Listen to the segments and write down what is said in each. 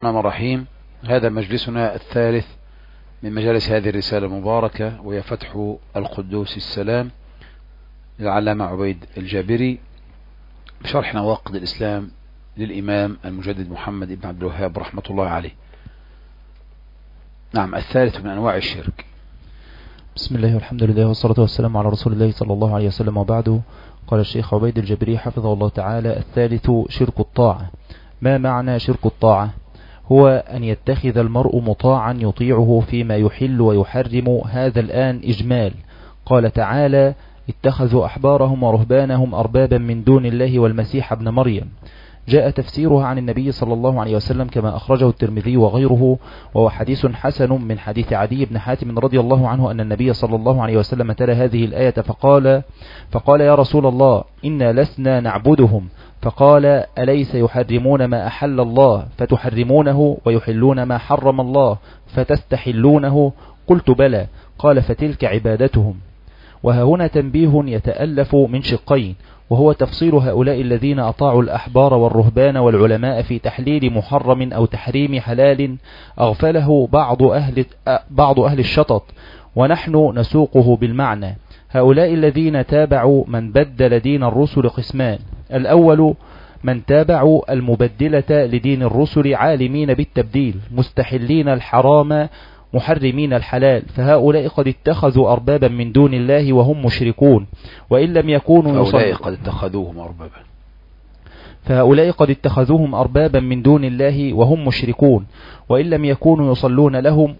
الرحمن الرحيم. هذا مجلسنا الثالث من مجالس هذه الرسالة المباركة، وهي فتح القدوس السلام للعلامة عبيد الجابري بشرح نواقض الإسلام للإمام المجدد محمد بن عبد الوهاب رحمة الله عليه. نعم، الثالث من أنواع الشرك. بسم الله والحمد لله والصلاة والسلام على رسول الله صلى الله عليه وسلم، وبعده. قال الشيخ عبيد الجابري حفظه الله تعالى: الثالث شرك الطاعة. ما معنى شرك الطاعة؟ هو أن يتخذ المرء مطاعا يطيعه فيما يحل ويحرم. هذا الآن إجمال. قال تعالى: اتخذوا أحبارهم ورهبانهم أربابا من دون الله والمسيح ابن مريم. جاء تفسيرها عن النبي صلى الله عليه وسلم كما أخرجه الترمذي وغيره، وهو حديث حسن من حديث عدي بن حاتم رضي الله عنه أن النبي صلى الله عليه وسلم تلا هذه الآية فقال يا رسول الله إنا لسنا نعبدهم. فقال: أليس يحرمون ما أحل الله فتحرمونه ويحلون ما حرم الله فتستحلونه؟ قلت بلى. قال: فتلك عبادتهم. وها هنا تنبيه يتألف من شقين، وهو تفصيل هؤلاء الذين أطاعوا الأحبار والرهبان والعلماء في تحليل محرم أو تحريم حلال أغفله بعض أهل الشطط، ونحن نسوقه بالمعنى. هؤلاء الذين تابعوا من بدل دين الرسل قسمان: الأول من تابعوا المبدلة لدين الرسل عالمين بالتبديل مستحلين الحرام محرمين الحلال، فهؤلاء قد اتخذوا أربابا من دون الله وهم مشركون، وإن لم يكونوا فهؤلاء قد اتخذوهم أربابا من دون الله وهم مشركون، وإن لم يكونوا يصلون لهم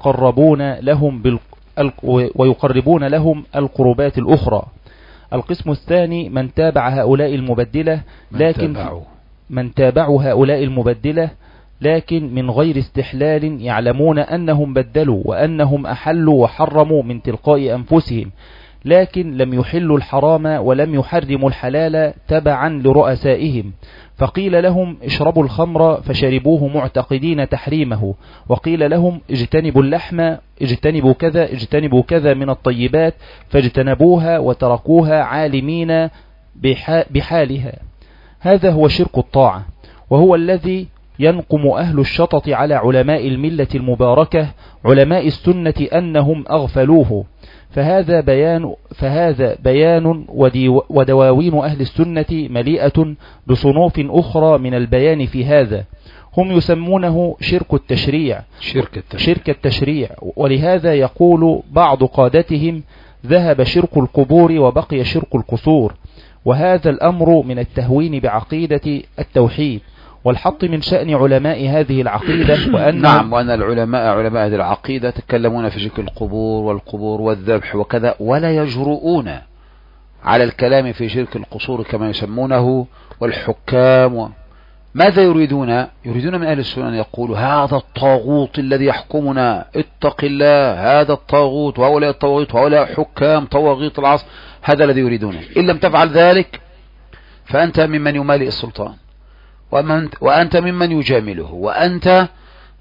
ويقربون لهم القربات الأخرى. القسم الثاني من تابع هؤلاء المبدلة من تابعوا هؤلاء المبدلة لكن من غير استحلال، يعلمون أنهم بدلوا وأنهم أحلوا وحرموا من تلقاء أنفسهم، لكن لم يحلوا الحرام ولم يحرموا الحلال تبعا لرؤسائهم. فقيل لهم اشربوا الخمر فشربوه معتقدين تحريمه، وقيل لهم اجتنبوا اللحم اجتنبوا كذا من الطيبات فاجتنبوها وتركوها عالمين بحالها. هذا هو شرك الطاعة، وهو الذي ينقم أهل الشطط على علماء الملة المباركة علماء السنة أنهم أغفلوه. فهذا بيان ودواوين أهل السنة مليئة بصنوف أخرى من البيان في هذا، هم يسمونه شرك التشريع. ولهذا يقول بعض قادتهم: ذهب شرك القبور وبقي شرك القصور. وهذا الأمر من التهوين بعقيدة التوحيد والحط من شأن علماء هذه العقيدة. وأن العلماء هذه العقيدة تكلمون في شرك القبور والذبح وكذا، ولا يجرؤون على الكلام في شرك القصور كما يسمونه والحكام. ماذا يريدون من أهل السنة أن يقولوا: هذا الطاغوت الذي يحكمنا، اتق الله، هذا الطاغوت وهؤلاء الطواغيت وهؤلاء حكام طواغيت العصر. هذا الذي يريدونه. إن لم تفعل ذلك فأنت ممن يمالئ السلطان، وأنت ممن يجامله، وأنت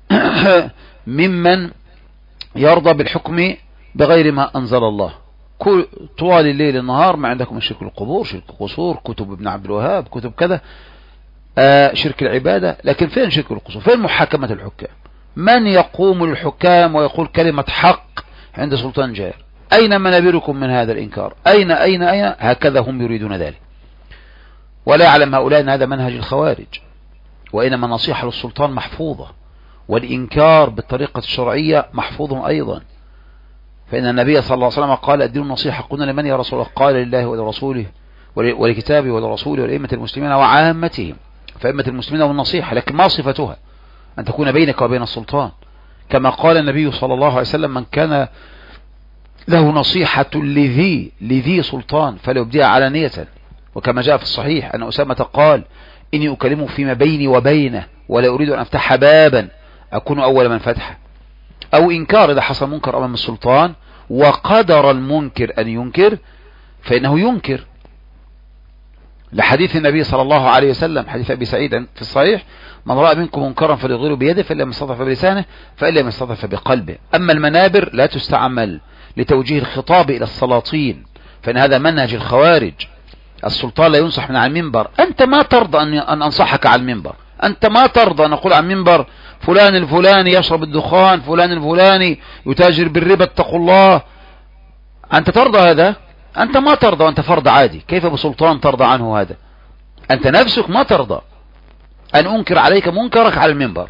ممن يرضى بالحكم بغير ما أنزل الله. طوال الليل النهار ما عندكم شرك القبور، شرك القصور، كتب ابن عبد الوهاب، كتب كذا، شرك العبادة. لكن فين شرك القصور؟ فين محاكمة الحكام؟ من يقوم للحكام ويقول كلمة حق عند سلطان جائر؟ أين منابركم من هذا الإنكار؟ أين هكذا هم يريدون ذلك. ولا يعلم هؤلاء أن هذا منهج الخوارج، وإنما النصيحة للسلطان محفوظة، والإنكار بالطريقة الشرعية محفوظ أيضا. فإن النبي صلى الله عليه وسلم قال: الدين النصيحة. قلنا: لمن يا رسول الله؟ قال: لله ولرسوله ولكتابه ولرسوله ولأئمة المسلمين وعامتهم. فأئمة المسلمين والنصيحة، لكن ما صفتها؟ أن تكون بينك وبين السلطان، كما قال النبي صلى الله عليه وسلم: من كان له نصيحة لذي سلطان فليبديها علانية. وكما جاء في الصحيح أن أسامة قال: إني أكلمه فيما بيني وبينه ولا أريد أن أفتح بابا أكون أول من فتحه. أو إنكار، إذا حصل منكر أمام السلطان وقدر المنكر أن ينكر فإنه ينكر، لحديث النبي صلى الله عليه وسلم، حديث أبي سعيد في الصحيح: من رأى منكم منكرا فليغيره بيده، فإن لم يستطع فبلسانه، فإن لم يستطع فبقلبه. أما المنابر لا تستعمل لتوجيه الخطاب إلى السلاطين، فإن هذا منهج الخوارج. السلطان لا ينصح من على المنبر. أنت ما ترضى أن أنصحك على المنبر، أنت ما ترضى نقول عن منبر فلان الفلاني يشرب الدخان، فلان الفلاني يتاجر بالربا، اتقوا الله. أنت ترضى هذا؟ أنت ما ترضى، وأنت فرد عادي. كيف بسلطان ترضى عنه هذا؟ أنت نفسك ما ترضى أن أنكر عليك منكرك على المنبر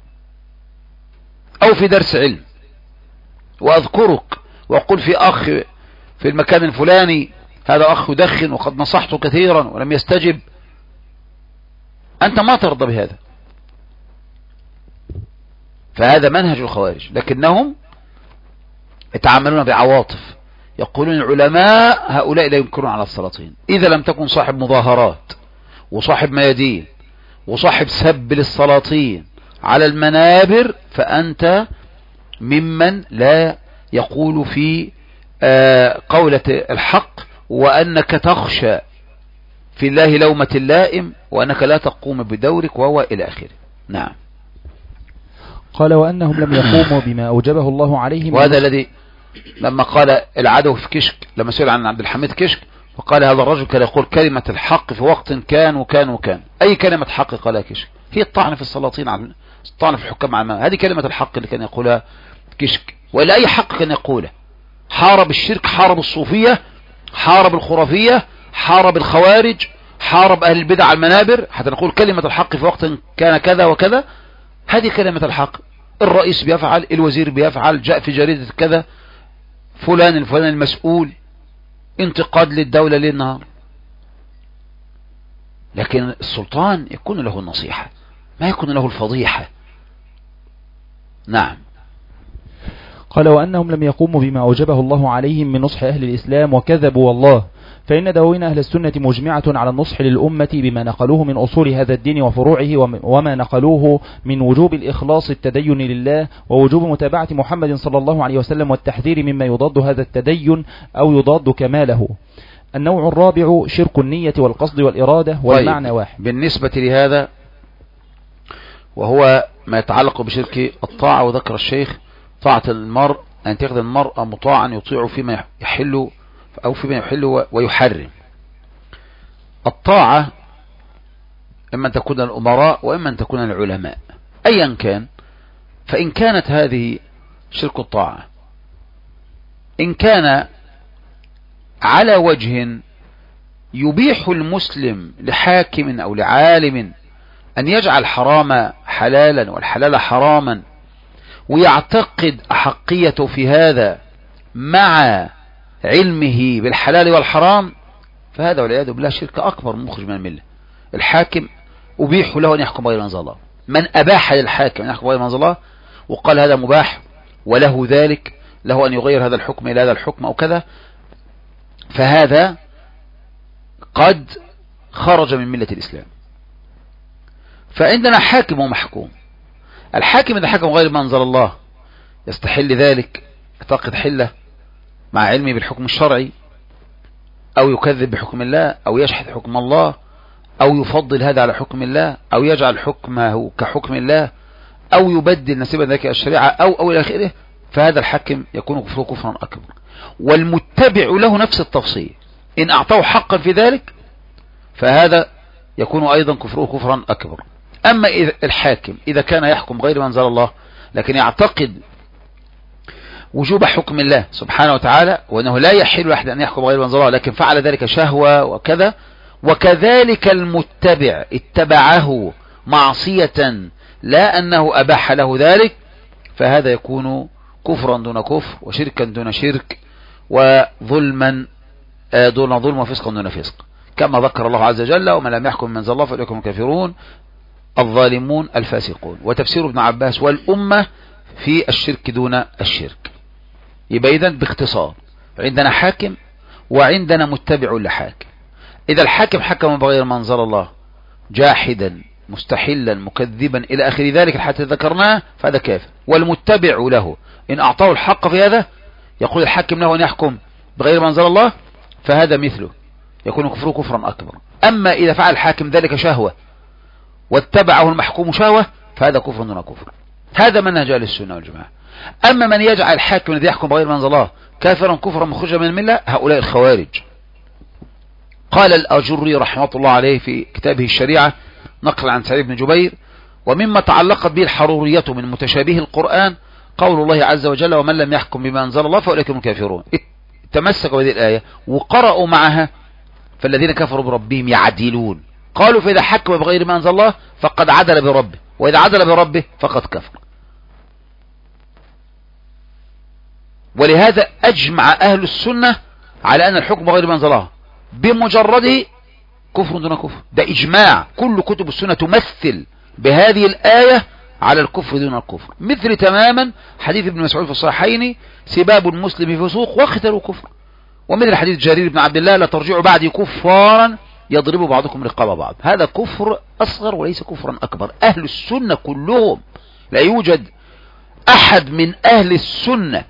أو في درس علم، وأذكرك وأقول في أخ في المكان الفلاني هذا أخ يدخن وقد نصحته كثيرا ولم يستجب. أنت ما ترضى بهذا. فهذا منهج الخوارج، لكنهم يتعاملون بعواطف. يقولون العلماء هؤلاء لا ينكرون على السلاطين. إذا لم تكن صاحب مظاهرات وصاحب ميادين وصاحب سب للسلاطين على المنابر فأنت ممن لا يقول في قولة الحق، وأنك تخشى في الله لومة اللائم، وأنك لا تقوم بدورك، وهو إلى آخره. نعم. قال وأنهم لم يقوموا بما أوجبه الله عليهم. وهذا الذي لما قال العدو في كشك، لما سئل عن عبد الحميد كشك فقال هذا الرجل كان يقول كلمة الحق في وقت كان وكان وكان. أي كلمة حق قالها كشك؟ هي الطعن في السلاطين، الطعن في الحكام على هذه كلمة الحق اللي كان يقولها كشك. ولا أي حق كان يقوله. حارب الشرك، حارب الصوفية، حارب الخرافية، حارب الخوارج، حارب أهل البدع على المنابر، حتى نقول كلمة الحق في وقت كان كذا وكذا. هذه كلمة الحق. الرئيس بيفعل، الوزير بيفعل، جاء في جريدة كذا، فلان الفلان المسؤول، انتقاد للدولة ليل نهار. لكن السلطان يكون له النصيحة، ما يكون له الفضيحة. نعم. قال وأنهم لم يقوموا بما أوجبه الله عليهم من نصح أهل الإسلام وكذبوا والله، فإن دواوين أهل السنة مجمعة على النصح للأمة بما نقلوه من أصول هذا الدين وفروعه، وما نقلوه من وجوب الإخلاص التدين لله، ووجوب متابعة محمد صلى الله عليه وسلم، والتحذير مما يضاد هذا التدين أو يضاد كماله. النوع الرابع شرك النية والقصد والإرادة، والمعنى واحد. بالنسبة لهذا وهو ما يتعلق بشرك الطاعة، وذكر الشيخ طاعة المرء أن تخدم المرء مطاعا يطيع فيما يحل أو فيما يحل ويحرم. الطاعة إما أن تكون الأمراء وإما أن تكون العلماء، أيا كان. فإن كانت هذه شرك الطاعة، إن كان على وجه يبيح المسلم لحاكم أو لعالم أن يجعل حرام حلالا والحلال حراما، ويعتقد أحقيته في هذا مع علمه بالحلال والحرام، فهذا والعياذ بالله شرك أكبر مخرج من الملة. الحاكم أبيح له أن يحكم غير منزل الله. من أباح للحاكم أن يحكم غير منزل الله وقال هذا مباح وله ذلك، له أن يغير هذا الحكم إلى هذا الحكم أو كذا، فهذا قد خرج من ملة الإسلام. فعندنا حاكم ومحكوم. الحاكم إذا حكم غير ما أنزل الله يستحل ذلك، يعتقد حله مع علمه بالحكم الشرعي، أو يكذب بحكم الله، أو يشحذ حكم الله، أو يفضل هذا على حكم الله، أو يجعل حكمه كحكم الله، أو يبدل نسيب ذلك الشريعة، أو إلى آخره. فهذا الحاكم يكون كفره كفرا أكبر. والمتبع له نفس التفصيل، إن أعطاه حقا في ذلك فهذا يكون أيضا كفره كفرا أكبر. أما إذا الحاكم إذا كان يحكم غير ما أنزل الله لكن يعتقد وجوب حكم الله سبحانه وتعالى، وأنه لا يحل لأحد أن يحكم غير ما أنزل الله، لكن فعل ذلك شهوة وكذا، وكذلك المتبع اتبعه معصية لا أنه أباح له ذلك، فهذا يكون كفرا دون كفر، وشركا دون شرك، وظلما دون ظلم، وفسقا دون فسق، كما ذكر الله عز وجل ومن لم يحكم من أنزل الله فأولئك هم الكافرون الظالمون الفاسقون. وتفسير ابن عباس والأمة في الشرك دون الشرك. يبقى إذن باختصار عندنا حاكم وعندنا متبع لحاكم. إذا الحاكم حكم بغير ما أنزل الله جاحدا مستحلا مكذبا إلى آخر ذلك حتى ذكرناه فهذا كافر. والمتبع له إن أعطاه الحق في هذا يقول الحاكم له أن يحكم بغير ما أنزل الله فهذا مثله يكون كفره كفرا أكبر. أما إذا فعل الحاكم ذلك شهوة واتبعه المحكوم شهوة فهذا كفر دون كفر. هذا منهج أهل السنة والجماعة. أما من يجعل الحاكم الذي يحكم بغير ما أنزل الله كافرا كفرا مخرجا من الملة هؤلاء الخوارج. قال الأجري رحمه الله عليه في كتابه الشريعة نقل عن سعيد بن جبير: ومما تعلقت به الحرورية من متشابه القرآن قول الله عز وجل: ومن لم يحكم بما أنزل الله فأولئك هم الكافرون. تمسكوا بهذه الآية وقرأوا معها: فالذين كفروا بربهم يعدلون. قالوا فإذا حكم بغير ما أنزل الله فقد عدل بربه، وإذا عدل بربه فقد كفر. ولهذا أجمع أهل السنة على أن الحكم بغير ما أنزل الله بمجرده كفر دون كفر. ده إجماع، كل كتب السنة تمثل بهذه الآية على الكفر دون الكفر، مثل تماما حديث ابن مسعود في الصحيحين: سباب المسلم فسوق وقتل كفر. ومثل حديث جرير بن عبد الله: لا ترجعوا بعدي كفارا يضرب بعضكم رقاب بعض. هذا كفر أصغر وليس كفرا أكبر. أهل السنة كلهم، لا يوجد أحد من أهل السنة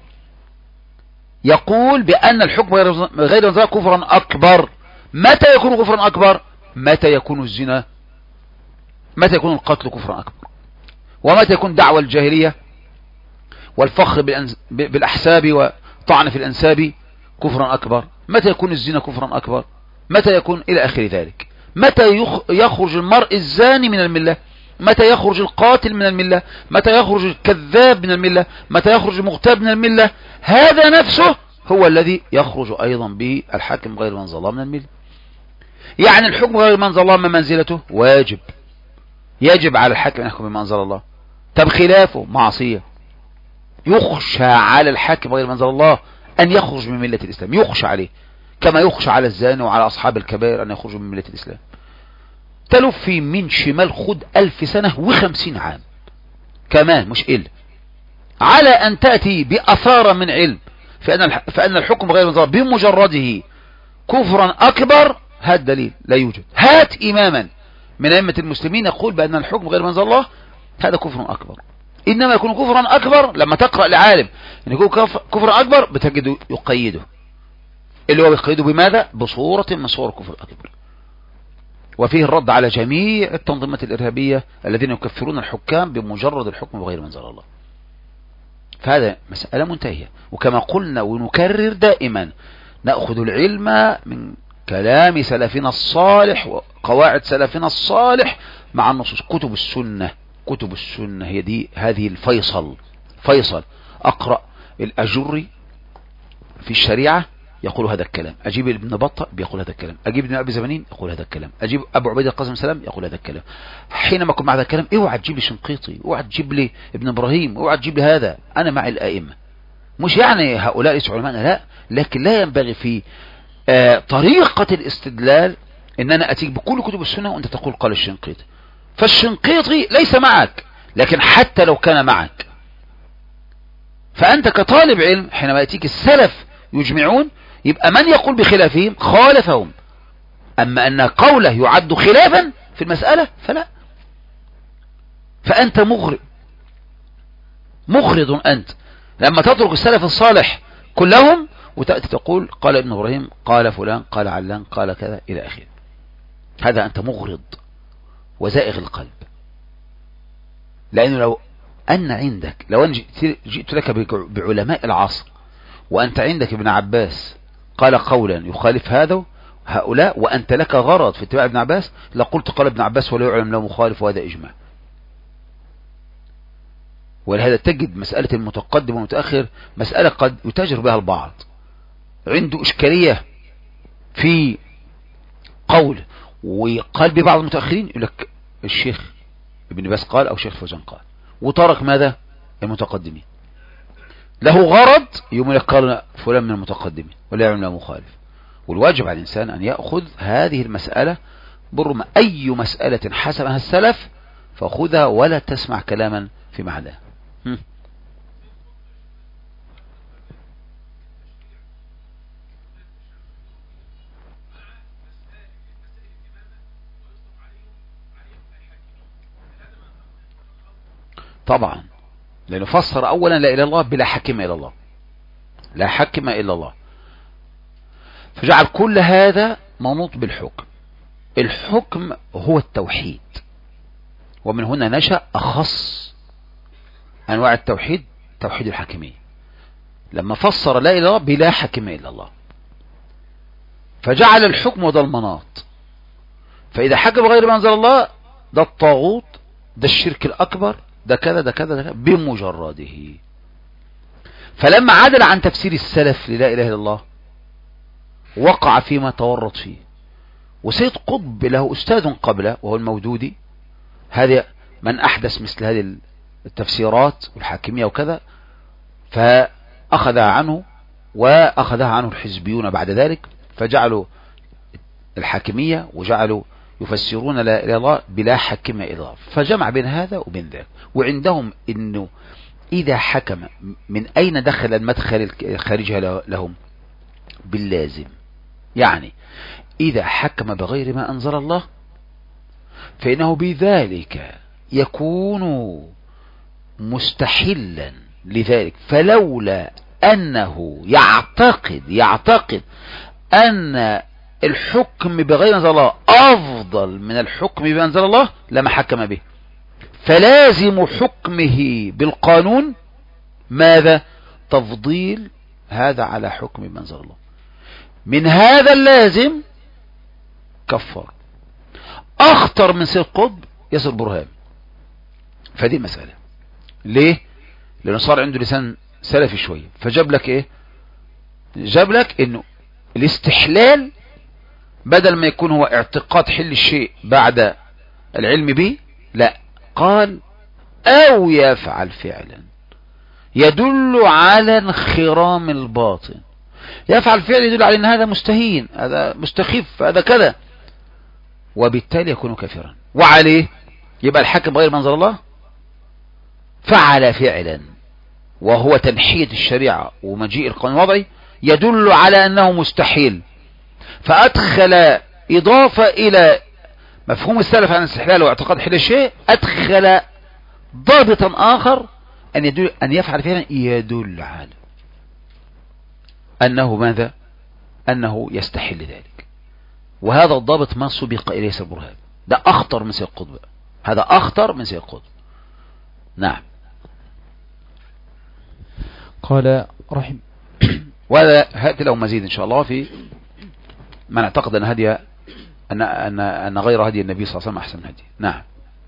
يقول بأن الحكم غير ذلك كفرا أكبر. متى يكون كفرا أكبر؟ متى يكون الزنا، متى يكون القتل كفرا أكبر، ومتى يكون دعوى الجاهلية والفخر بالأحساب وطعن في الأنساب كفرا أكبر، متى يكون الزنا كفرا أكبر، متى يكون إلى آخر ذلك. متى يخرج المرء الزاني من الملة، متى يخرج القاتل من الملة، متى يخرج الكذاب من الملة، متى يخرج المغتاب من الملة. هذا نفسه هو الذي يخرج أيضا به الحاكم غير ما أنزل الله من الملة. يعني الحكم غير ما أنزل الله ما منزلته؟ واجب، يجب على الحاكم أن يحكم بما أنزل الله. طب خلافه معصية، يخشى على الحاكم غير ما أنزل الله أن يخرج من ملة الإسلام، يخشى عليه كما يخشى على الزاني وعلى أصحاب الكبائر أن يخرجوا من ملة الإسلام. تلفي من شمال خد 1000 سنة و50 عام كمان مش إلا على أن تأتي بأثار من علم فأن الحكم غير مزار بمجرده كفرا أكبر. هات دليل، لا يوجد. هات إماما من أئمة المسلمين يقول بأن الحكم غير منزل الله هذا كفر أكبر. إنما يكون كفرا أكبر لما تقرأ لعالم أن يكون كفر أكبر بتجد يقيده، اللي هو يقيده بماذا؟ بصورة من صور الكفر الأكبر. وفيه الرد على جميع التنظيمات الإرهابية الذين يكفرون الحكام بمجرد الحكم بغير منزل الله. فهذا مسألة منتهية. وكما قلنا ونكرر دائما، نأخذ العلم من كلام سلفنا الصالح وقواعد سلفنا الصالح مع النصوص. كتب السنة هي دي، هذه فيصل. أقرأ الأجري في الشريعة يقول هذا الكلام، أجيب ابن بطة بيقول هذا الكلام، أجيب ابن أبي زمانين يقول هذا الكلام، أجيب أبو عبيدة القاسم سلام يقول هذا الكلام. حينما أكون مع هذا الكلام اوعى تجيب لي شنقيطي، اوعى تجيب لي ابن إبراهيم، اوعى تجيب لي هذا. أنا مع الآئمة، مش يعني هؤلاء ليسوا علماء، لا، لكن لا ينبغي في طريقة الاستدلال ان انا اتيك بكل كتب السنة وانت تقول قال الشنقيطي. فالشنقيطي ليس معك، لكن حتى لو كان معك فانت كطالب علم حينما يأتيك السلف يجمعون يبقى من يقول بخلافهم خالفهم. اما ان قوله يعد خلافا في المسألة فلا، فانت مغرض انت لما تترك السلف الصالح كلهم وتأتي تقول قال ابن إبراهيم قال فلان قال علان قال كذا إلى آخره. هذا أنت مغرض وزائغ القلب. لأنه لو أن جئت لك بعلماء العصر وأنت عندك ابن عباس قال قولا يخالف هؤلاء وأنت لك غرض في اتباع ابن عباس، لقلت قال ابن عباس ولا يعلم له مخالف، وهذا إجماع. ولهذا تجد مسألة المتقدم والمتأخر مسألة قد يتاجر بها البعض، عنده إشكالية في قول وقال ببعض المتأخرين يقول لك الشيخ ابن باز قال أو شيخ فوزان قال، وترك ماذا؟ المتقدمين. له غرض يوم لك قال فلان من المتقدمين ولا يعلم له مخالف. والواجب على الإنسان أن يأخذ هذه المسألة برغم أي مسألة حسبها السلف فخذها ولا تسمع كلاما في عداها. طبعا، لأنه فسر أولا لا إله إلا الله بلا حكم إلا الله، لا حكم إلا الله، فجعل كل هذا منوط بالحكم. الحكم هو التوحيد، ومن هنا نشأ أخص أنواع التوحيد توحيد الحكمية، لما فسر لا إله إلا الله بلا حكم إلا الله، فجعل الحكم وده المناط. فإذا حكم غير ما أنزل الله ده الطاغوت، ده الشرك الأكبر، ده كذا ده كذا ده كذا بمجرده. فلما عدل عن تفسير السلف للا إله إلا الله وقع فيما تورط فيه. وسيد قطب له أستاذ قبله وهو المودودي، هذا من أحدث مثل هذه التفسيرات والحاكمية وكذا، فأخذها عنه وأخذها عنه الحزبيون بعد ذلك، فجعلوا الحاكمية وجعلوا يفسرون لا إله إلا الله بلا حكم إضافة، فجمع بين هذا وبين ذاك. وعندهم إنه إذا حكم من أين دخل المدخل خارجها لهم؟ باللازم. يعني إذا حكم بغير ما أنزل الله فإنه بذلك يكون مستحلا لذلك، فلولا أنه يعتقد أن الحكم بغير ما أنزل الله أفضل من الحكم بما أنزل الله لما حكم به. فلازم حكمه بالقانون ماذا؟ تفضيل هذا على حكم بما أنزل الله. من هذا اللازم كفر. أخطر من سيد قطب ياسر برهان. فدي المسألة. ليه؟ لأنه صار عنده لسان سلفي شوية، فجاب لك إيه؟ جاب لك إنه الاستحلال بدل ما يكون هو اعتقاد حل الشيء بعد العلم به، لا، قال أو يفعل فعلا يدل على انخرام الباطن. يفعل فعل يدل على ان هذا مستهين، هذا مستخف، هذا كذا، وبالتالي يكون كافرا. وعليه يبقى الحاكم غير ما انزل الله فعل فعلا وهو تنحية الشريعة ومجيء القانون الوضعي يدل على انه مستحيل، فادخل اضافة الى مفهوم السلف عن الاستحلال واعتقاد حل الشيء، ادخل ضابطا اخر ان يفعل فعلا يدل على انه ماذا؟ انه يستحل ذلك. وهذا الضابط ما سبق اليه سيد برهان. ده اخطر من سيد قطب، هذا اخطر من سيد قطب. نعم. قال رحم وهذا هاتي له مزيد ان شاء الله في من اعتقد ان هدي ان غير هدي النبي صلى الله عليه وسلم احسن هدي. نعم.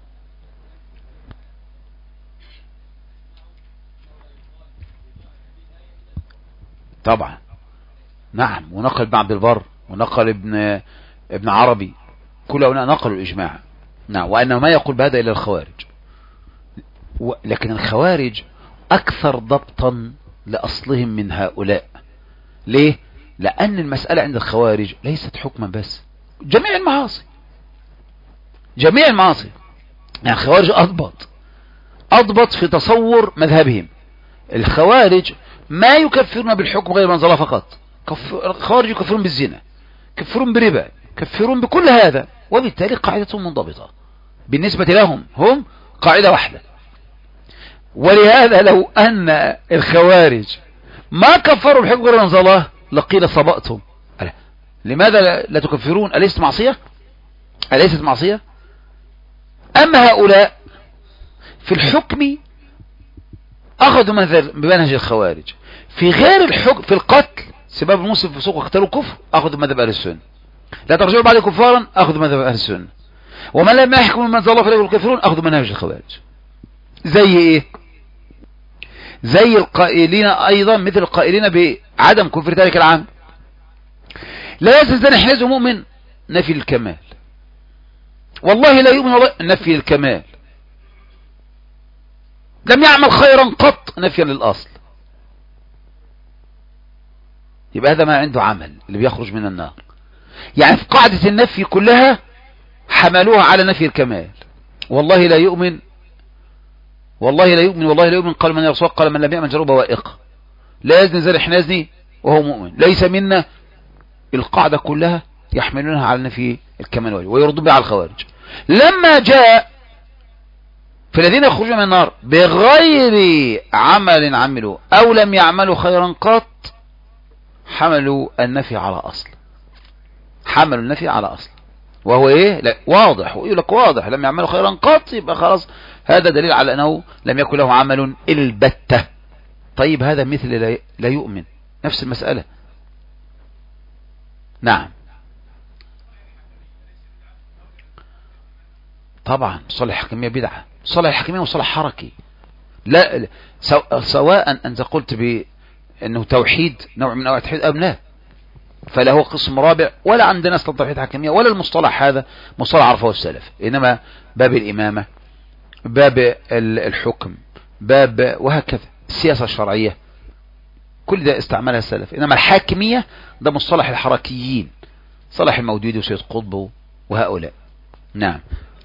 طبعا. نعم. ونقل ابن عبد البر ونقل ابن عربي، كل هؤلاء نقلوا الإجماع. نعم. وأنه ما يقول بهذا إلا الخوارج. لكن الخوارج أكثر ضبطا لأصلهم من هؤلاء. ليه؟ لأن المسألة عند الخوارج ليست حكما بس، جميع المعاصي، جميع المعاصي. يعني الخوارج أضبط في تصور مذهبهم. الخوارج ما يكفرون بالحكم غير ما انزل الله فقط، الخوارج يكفرون بالزنا، يكفرون بربا، يكفرون بكل هذا، وبالتالي قاعدتهم منضبطة بالنسبة لهم، هم قاعدة واحدة. ولهذا لو أن الخوارج ما كفروا بالحكم غير ما انزل الله لقيل صبأتم. لماذا لا تكفرون؟ أليست معصية؟ أليست معصية؟ أما هؤلاء في الحكم أخذوا بمنهج الخوارج، في غير الحكم، في القتل سباب المسلم في سوق اختلوا كفر أخذوا بمذهب أهل السنة، لا ترجعوا بعد كفارا أخذوا بمذهب أهل السنة، ومن لم يحكم من أنزل الله فلا الكافرون أخذوا منهج الخوارج. زي إيه؟ زي القائلين أيضا، مثل القائلين بعدم كفر ذلك العام. لا يزال حيز مؤمن نفي الكمال، والله لا يؤمن والله نفي الكمال، لم يعمل خيرا قط نفيا للأصل. يبقى هذا ما عنده عمل اللي بيخرج من النار. يعني في قاعدة النفي كلها حملوها على نفي الكمال، والله لا يؤمن، والله لا يؤمن، والله لا يؤمن. قال من يرسول، قال من لم يأمن جرب وائق، لا يزني زاني حنازني وهو مؤمن، ليس منا. القاعدة كلها يحملونها على نفي الكمال ويردون بها على الخوارج. لما جاء في الذين يخرجون من النار بغير عمل عملوا أو لم يعملوا خيرا قط، حملوا النفي على أصل، حملوا النفي على أصل، وهو إيه؟ لا واضح، ويقول لك واضح لم يعملوا خيرا قط، يبقى خلاص هذا دليل على أنه لم يكن له عمل البتة. طيب هذا مثل لا يؤمن، نفس المسألة. نعم. طبعا مصطلح الحاكمية بدعة، مصطلح الحاكمية مصطلح حركي، لا سواء أنت قلت بأنه توحيد نوع من أنواع التوحيد أم لا، فلا هو قسم رابع، ولا عندنا أصلا توحيد الحاكمية ولا المصطلح هذا مصطلح عرفه السلف، إنما باب الإمامة، باب الحكم، باب وهكذا السياسة الشرعية، كل ده استعملها السلف. إنما الحاكمية ده مصطلح الحركيين، صلاح المودودي وسيد قطب وهؤلاء. نعم.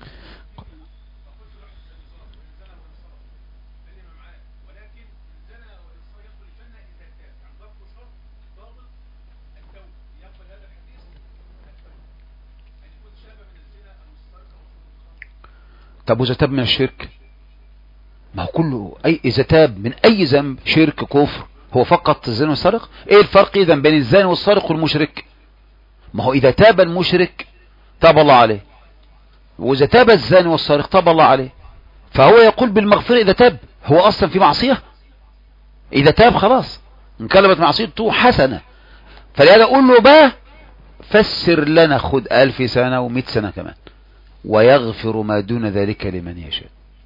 طب وإذا تاب من الشرك؟ ما هو كله إذا تاب من أي ذنب، شرك كفر، هو فقط الزنا والسرق؟ إيه الفرق إذا بين الزاني والسارق والمشرك؟ ما هو إذا تاب المشرك تاب الله عليه، وإذا تاب الزاني والسارق تاب الله عليه، فهو يقول بالمغفرة إذا تاب، هو أصلا في معصية، إذا تاب خلاص انقلبت معصيته حسنة. فلهذا أقول له بقى فسر لنا، خد 1000 سنة و100 سنة كمان، ويغفر ما دون ذلك لمن يشاء،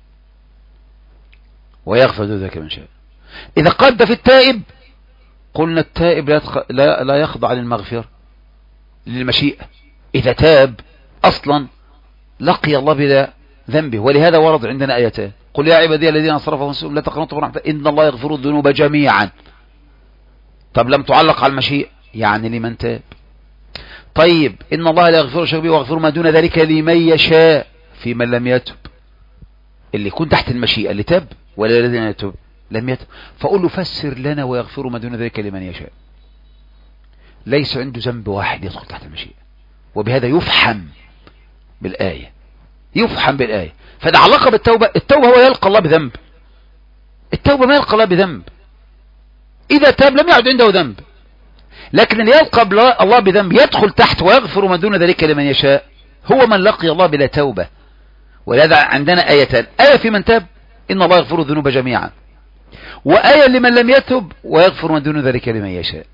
ويغفر دون ذلك لمن يشاء. إذا قال ده في التائب، قلنا التائب لا يخضع للمغفرة، للمشيئة. إذا تاب أصلا لقي الله بلا ذنبه، ولهذا ورد عندنا آيتان: قل يا عبادي الذين أسرفوا أنفسهم لا تقنطوا من رحمة الله إن الله يغفر الذنوب جميعا. طب لم تعلق على المشيئة، يعني لمن تاب. طيب إن الله لا يغفر الشرك به ويغفر ما دون ذلك لمن يشاء، في من لم يتب، اللي يكون تحت المشيئة اللي تاب، ولا الذين يتب لم يتب. فقول له فسر لنا ويغفر ما دون ذلك لمن يشاء. ليس عنده ذنب واحد يدخل تحت المشيئة، وبهذا يفحم بالآية، يفحم بالآية. فده علاقة بالتوبة. التوبة هو يلقى الله بذنب، التوبة ما يلقى الله بذنب. إذا تاب لم يعد عنده ذنب، لكن اللي يلقى الله بذنب يدخل تحت ويغفر ما دون ذلك لمن يشاء، هو من لقي الله بلا توبة. ولهذا عندنا آيتان: آية في من تاب إن الله يغفر الذنوب جميعا، وآية لمن لم يتب ويغفر ما دون ذلك لمن يشاء.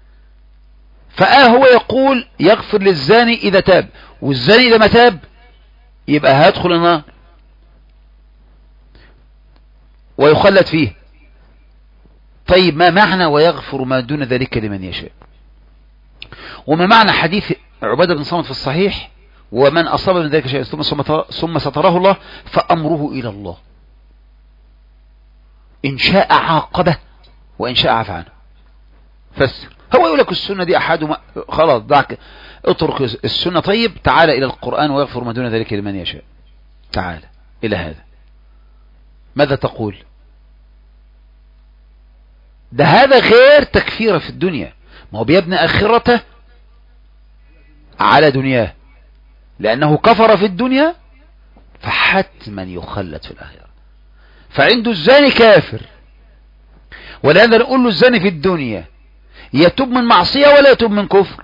هو يقول يغفر للزاني إذا تاب، والزاني إذا ما تاب يبقى هيدخل النار ويخلد فيه. طيب ما معنى ويغفر ما دون ذلك لمن يشاء؟ وما معنى حديث عبادة بن صامت في الصحيح: ومن أصاب من ذلك شيء ثم ستره الله فأمره إلى الله، إن شاء عاقبه وإن شاء عفى عنه. فسر. هو يقول لك السنة دي أحد خلاص دعك، اترك السنة. طيب تعال إلى القرآن: ويغفر ما دون ذلك لمن يشاء. تعال إلى هذا، ماذا تقول؟ ده هذا غير تكفيره في الدنيا، ما هو بيبني آخرته على دنياه، لأنه كفر في الدنيا فحتما يخلد في الآخرة. فعنده الزاني كافر، ولهذا نقول له الزاني في الدنيا يتوب من معصية ولا يتوب من كفر؟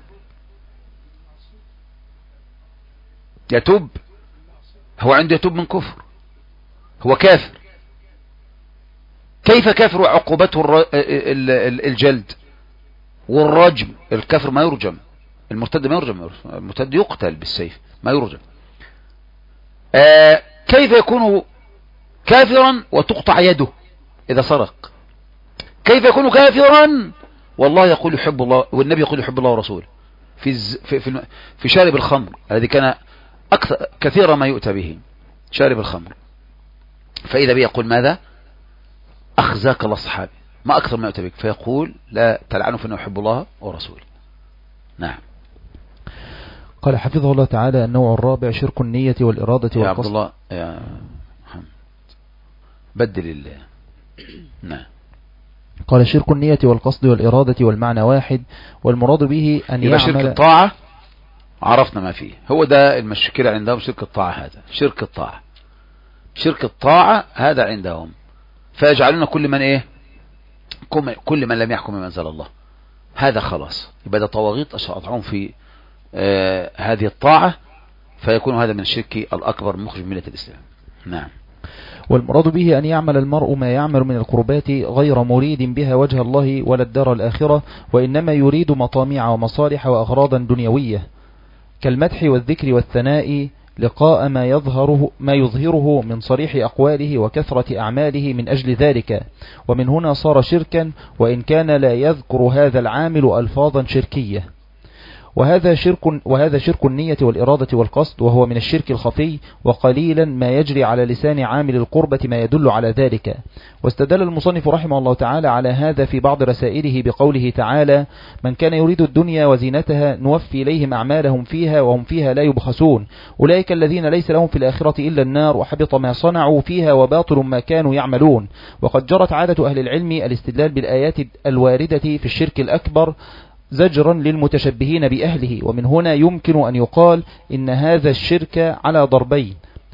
يتوب، هو عنده يتوب من كفر، هو كافر. كيف كافر وعقوبته الجلد والرجم؟ الكافر ما يرجم، المرتد ما يرجم، المرتد يقتل بالسيف ما يرجم. كيف يكون كافرا وتقطع يده إذا سرق؟ كيف يكون كافرا والله يقول يحب الله والنبي يقول يحب الله ورسوله في شارب الخمر الذي كان أكثر كثيرا ما يؤتى به، شارب الخمر، فإذا به يقول ماذا؟ أخزاك الله صحابي، ما أكثر ما يؤتى بك، فيقول لا تلعنه فإنه يحب الله ورسوله. نعم. قال حفظه الله تعالى: النوع الرابع شرك النية والإرادة والقصد. يا عبد الله يا محمد بدل الله. نعم. قال: شرك النية والقصد والإرادة والمعنى واحد، والمراد به أن يعمل. شرك الطاعة عرفنا ما فيه، هو ده المشكلة عندهم، شرك الطاعة. هذا شرك الطاعة، شرك الطاعة هذا عندهم، فيجعلون كل من ايه، كل من لم يحكم بما أنزل الله هذا خلاص يبقى ده طواغيت أشرعهم في هذه الطاعة، فيكون هذا من الشرك الأكبر مخرج من ملة الإسلام. نعم. والمراد به أن يعمل المرء ما يعمل من القربات غير مريد بها وجه الله ولا الدار الآخرة، وإنما يريد مطامع ومصالح وأغراضا دنيوية كالمدح والذكر والثناء لقاء ما يظهره من صريح أقواله وكثرة أعماله من أجل ذلك، ومن هنا صار شركا، وإن كان لا يذكر هذا العامل ألفاظا شركية. وهذا شرك النية والإرادة والقصد، وهو من الشرك الخفي، وقليلا ما يجري على لسان عامل القربة ما يدل على ذلك. واستدل المصنف رحمه الله تعالى على هذا في بعض رسائله بقوله تعالى: من كان يريد الدنيا وزينتها نوفي إليهم أعمالهم فيها وهم فيها لا يبخسون، أولئك الذين ليس لهم في الآخرة إلا النار، وحبط ما صنعوا فيها وباطل ما كانوا يعملون. وقد جرت عادة أهل العلم الاستدلال بالآيات الواردة في الشرك الأكبر زجرا للمتشبهين بأهله، ومن هنا يمكن أن يقال إن هذا الشرك على ضربين: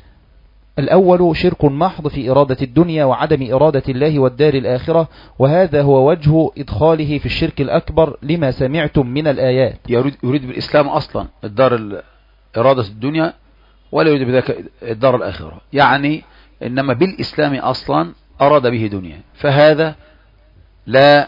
الأول شرك محض في إرادة الدنيا وعدم إرادة الله والدار الآخرة، وهذا هو وجه إدخاله في الشرك الأكبر لما سمعتم من الآيات. يريد بالإسلام أصلا إرادة الدنيا، ولا يريد بذلك الدار الآخرة، يعني إنما بالإسلام أصلا أراد به دنيا، فهذا لا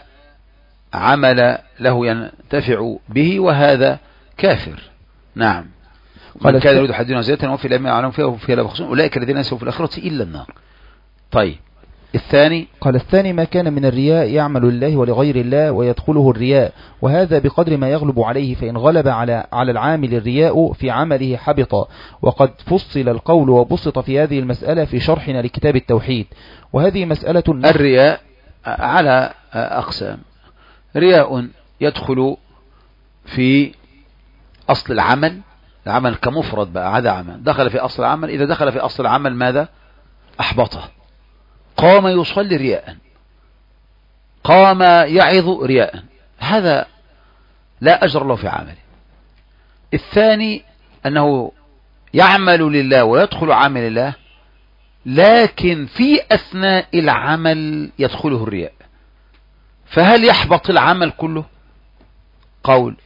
عمل له ينتفع به، وهذا كافر. نعم. من كان يريد حد زيادة وفي الأمين عليهم فيها وفي لا بخصوم أولئك الذين يسوا في الآخرة إلا النار. طيب الثاني، قال الثاني ما كان من الرياء يعمل لله ولغير الله ويدخله الرياء، وهذا بقدر ما يغلب عليه، فإن غلب على العامل الرياء في عمله حبط. وقد فصل القول وبسط في هذه المسألة في شرحنا لكتاب التوحيد. وهذه مسألة الرياء على أقسام: رياء يدخل في أصل العمل كمفرد بقى، هذا عمل دخل في أصل العمل. إذا دخل في أصل العمل ماذا؟ أحبطه. قام يصلي رياء، قام يعظ رياء، هذا لا أجر له في عمله. الثاني أنه يعمل لله ويدخل عمل الله، لكن في أثناء العمل يدخله الرياء، فهل يحبط العمل كله؟ قول.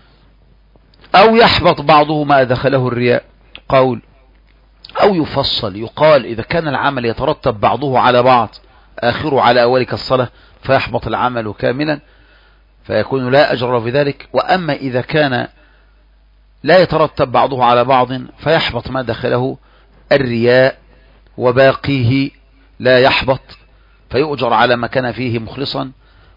أو يحبط بعضه ما دخله الرياء؟ قول. أو يفصل، يقال إذا كان العمل يترتب بعضه على بعض آخره على أولك الصلاة فيحبط العمل كاملا، فيكون لا أجر له في ذلك. وأما إذا كان لا يترتب بعضه على بعض فيحبط ما دخله الرياء، وباقيه لا يحبط، فيؤجر على ما كان فيه مخلصا،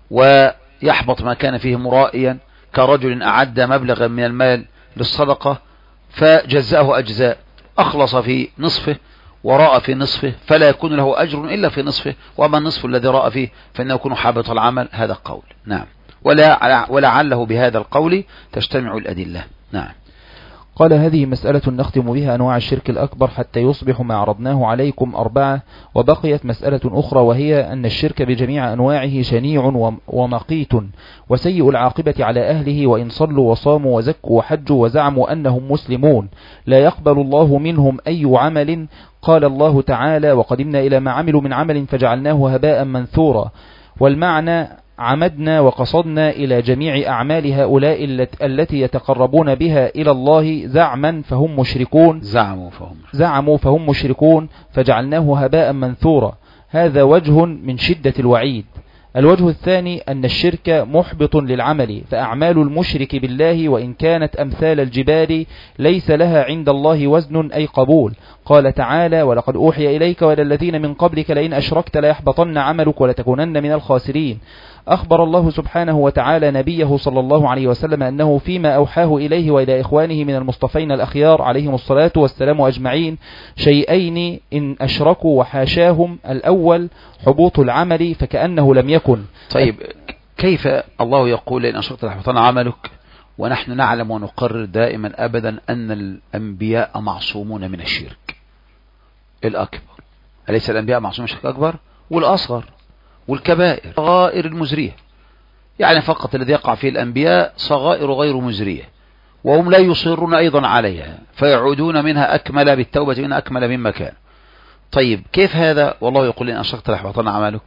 ويحبط ما كان فيه مرائيا، كرجل أعد مبلغا من المال للصدقة فجزأه أجزاء، أخلص في نصفه وراء في نصفه، فلا يكون له أجر إلا في نصفه، وأما النصف الذي راء فيه فإنه يكون حابط العمل. هذا قول. نعم. ولعله بهذا القول تجتمع الأدلة. نعم. قال هذه مسألة نختم بها أنواع الشرك الأكبر حتى يصبح ما عرضناه عليكم 4. وبقيت مسألة أخرى، وهي أن الشرك بجميع أنواعه شنيع ومقيت وسيء العاقبة على أهله، وإن صلوا وصاموا وزكوا وحجوا وزعموا أنهم مسلمون لا يقبل الله منهم أي عمل. قال الله تعالى: وقدمنا إلى ما عملوا من عمل فجعلناه هباء منثورا. والمعنى: عمدنا وقصدنا إلى جميع أعمال هؤلاء التي يتقربون بها إلى الله زعما فهم مشركون، زعموا فهم مشركون، فجعلناه هباء منثورا. هذا وجه من شدة الوعيد. الوجه الثاني أن الشرك محبط للعمل، فأعمال المشرك بالله وإن كانت أمثال الجبال ليس لها عند الله وزن أي قبول. قال تعالى: ولقد أوحي إليك وإلى الذين من قبلك لئن أشركت ليحبطن عملك ولتكونن من الخاسرين. أخبر الله سبحانه وتعالى نبيه صلى الله عليه وسلم أنه فيما أوحاه إليه وإلى إخوانه من المصطفين الأخيار عليهم الصلاة والسلام أجمعين شيئين إن أشركوا وحاشاهم: الأول حبوط العمل فكأنه لم يكن. طيب، كيف الله يقول إن أشركت ليحبطن عملك، ونحن نعلم ونقرر دائما أبدا أن الأنبياء معصومون من الشرك الأكبر؟ أليس الأنبياء معصومون من الشرك الأكبر والأصغر والكبائر صغائر المزرية؟ يعني فقط الذي يقع فيه الأنبياء صغائر غير مزرية، وهم لا يصرون أيضا عليها، فيعودون منها أكمل بالتوبة منها أكمل مما كان. طيب كيف هذا والله يقول إن أشركت ليحبطن عملك،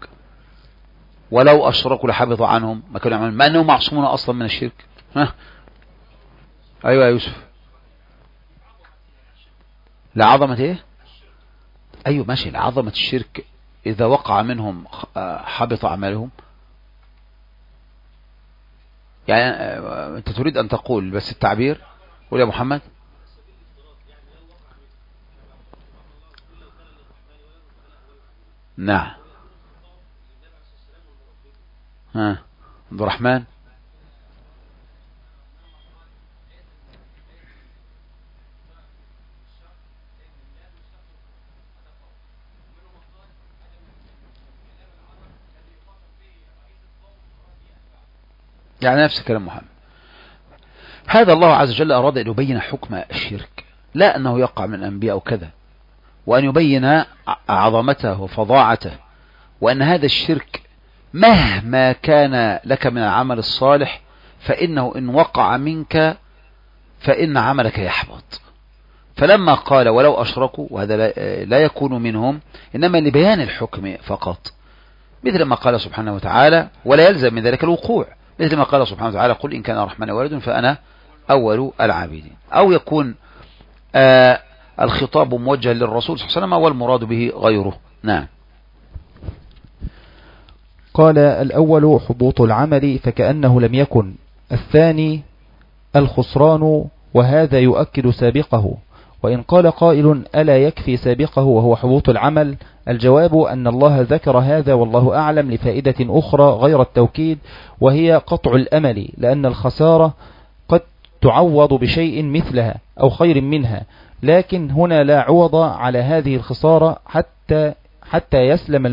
ولو أشركوا لحبط عنهم ما كانوا يعملون، ما أنهم معصومون أصلا من الشرك؟ أيوة يا يوسف. لعظمة إيه؟ أيوة ماشي، لعظمة الشرك إذا وقع منهم حبط أعمالهم. يعني أنت تريد أن تقول بس التعبير؟ قول يا محمد. نعم. عبد الرحمن. يعني نفس كلام محمد. هذا الله عز وجل أراد أن يبين حكم الشرك، لا أنه يقع من الأنبياء وكذا، وأن يبين عظمته وفظاعته، وأن هذا الشرك مهما كان لك من العمل الصالح فإنه إن وقع منك فإن عملك يحبط. فلما قال ولو أشركوا، وهذا لا يكون منهم، إنما لبيان الحكم فقط، مثل ما قال سبحانه وتعالى، ولا يلزم من ذلك الوقوع، مثل ما قال سبحانه وتعالى قل إن كان الرحمن ولد فأنا أول العابدين. أو يكون الخطاب موجه للرسول صلى الله عليه وسلم والمراد به غيره. نعم. قال الأول حبوط العمل فكأنه لم يكن، الثاني الخسران وهذا يؤكد سابقه. وإن قال قائل ألا يكفي سابقه وهو حبوط العمل؟ الجواب أن الله ذكر هذا والله أعلم لفائدة أخرى غير التوكيد، وهي قطع الأمل، لأن الخسارة قد تعوض بشيء مثلها أو خير منها، لكن هنا لا عوض على هذه الخسارة حتى يسلم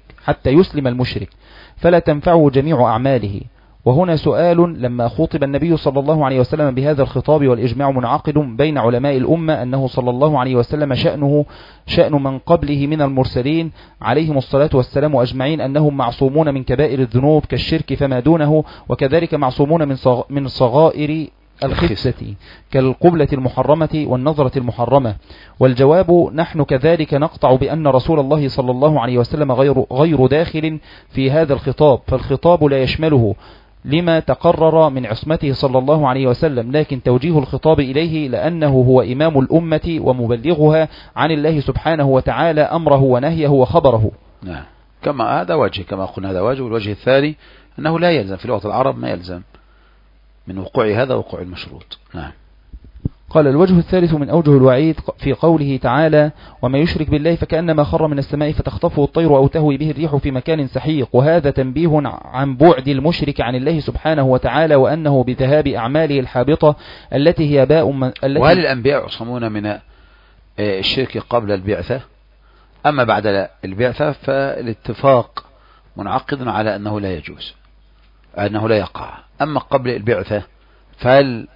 المشرك فلا تنفعه جميع أعماله. وهنا سؤال: لما خاطب النبي صلى الله عليه وسلم بهذا الخطاب والإجماع منعقد بين علماء الأمة أنه صلى الله عليه وسلم شأن من قبله من المرسلين عليهم الصلاة والسلام أجمعين أنهم معصومون من كبائر الذنوب كالشرك فما دونه، وكذلك معصومون من صغائر الخسة كالقبلة المحرمة والنظرة المحرمة. والجواب: نحن كذلك نقطع بأن رسول الله صلى الله عليه وسلم غير داخل في هذا الخطاب، فالخطاب لا يشمله لما تقرر من عصمته صلى الله عليه وسلم، لكن توجيه الخطاب إليه لأنه هو إمام الأمة ومبلغها عن الله سبحانه وتعالى أمره ونهيه وخبره. نعم. كما هذا وجه، كما قلنا هذا وجه. والوجه الثاني أنه لا يلزم في لغة العرب، ما يلزم من وقوع هذا وقوع المشروط. نعم. قال الوجه الثالث من أوجه الوعيد في قوله تعالى: وما يشرك بالله فكأنما خر من السماء فتخطفه الطير أو تهوي به الريح في مكان سحيق. وهذا تنبيه عن بعد المشرك عن الله سبحانه وتعالى، وأنه بذهاب أعماله الحابطة التي هي باء وهل الأنبياء يعصمون من الشرك قبل البعثة؟ أما بعد البعثة فالاتفاق منعقد على أنه لا يجوز، أنه لا يقع. أما قبل البعثة فهل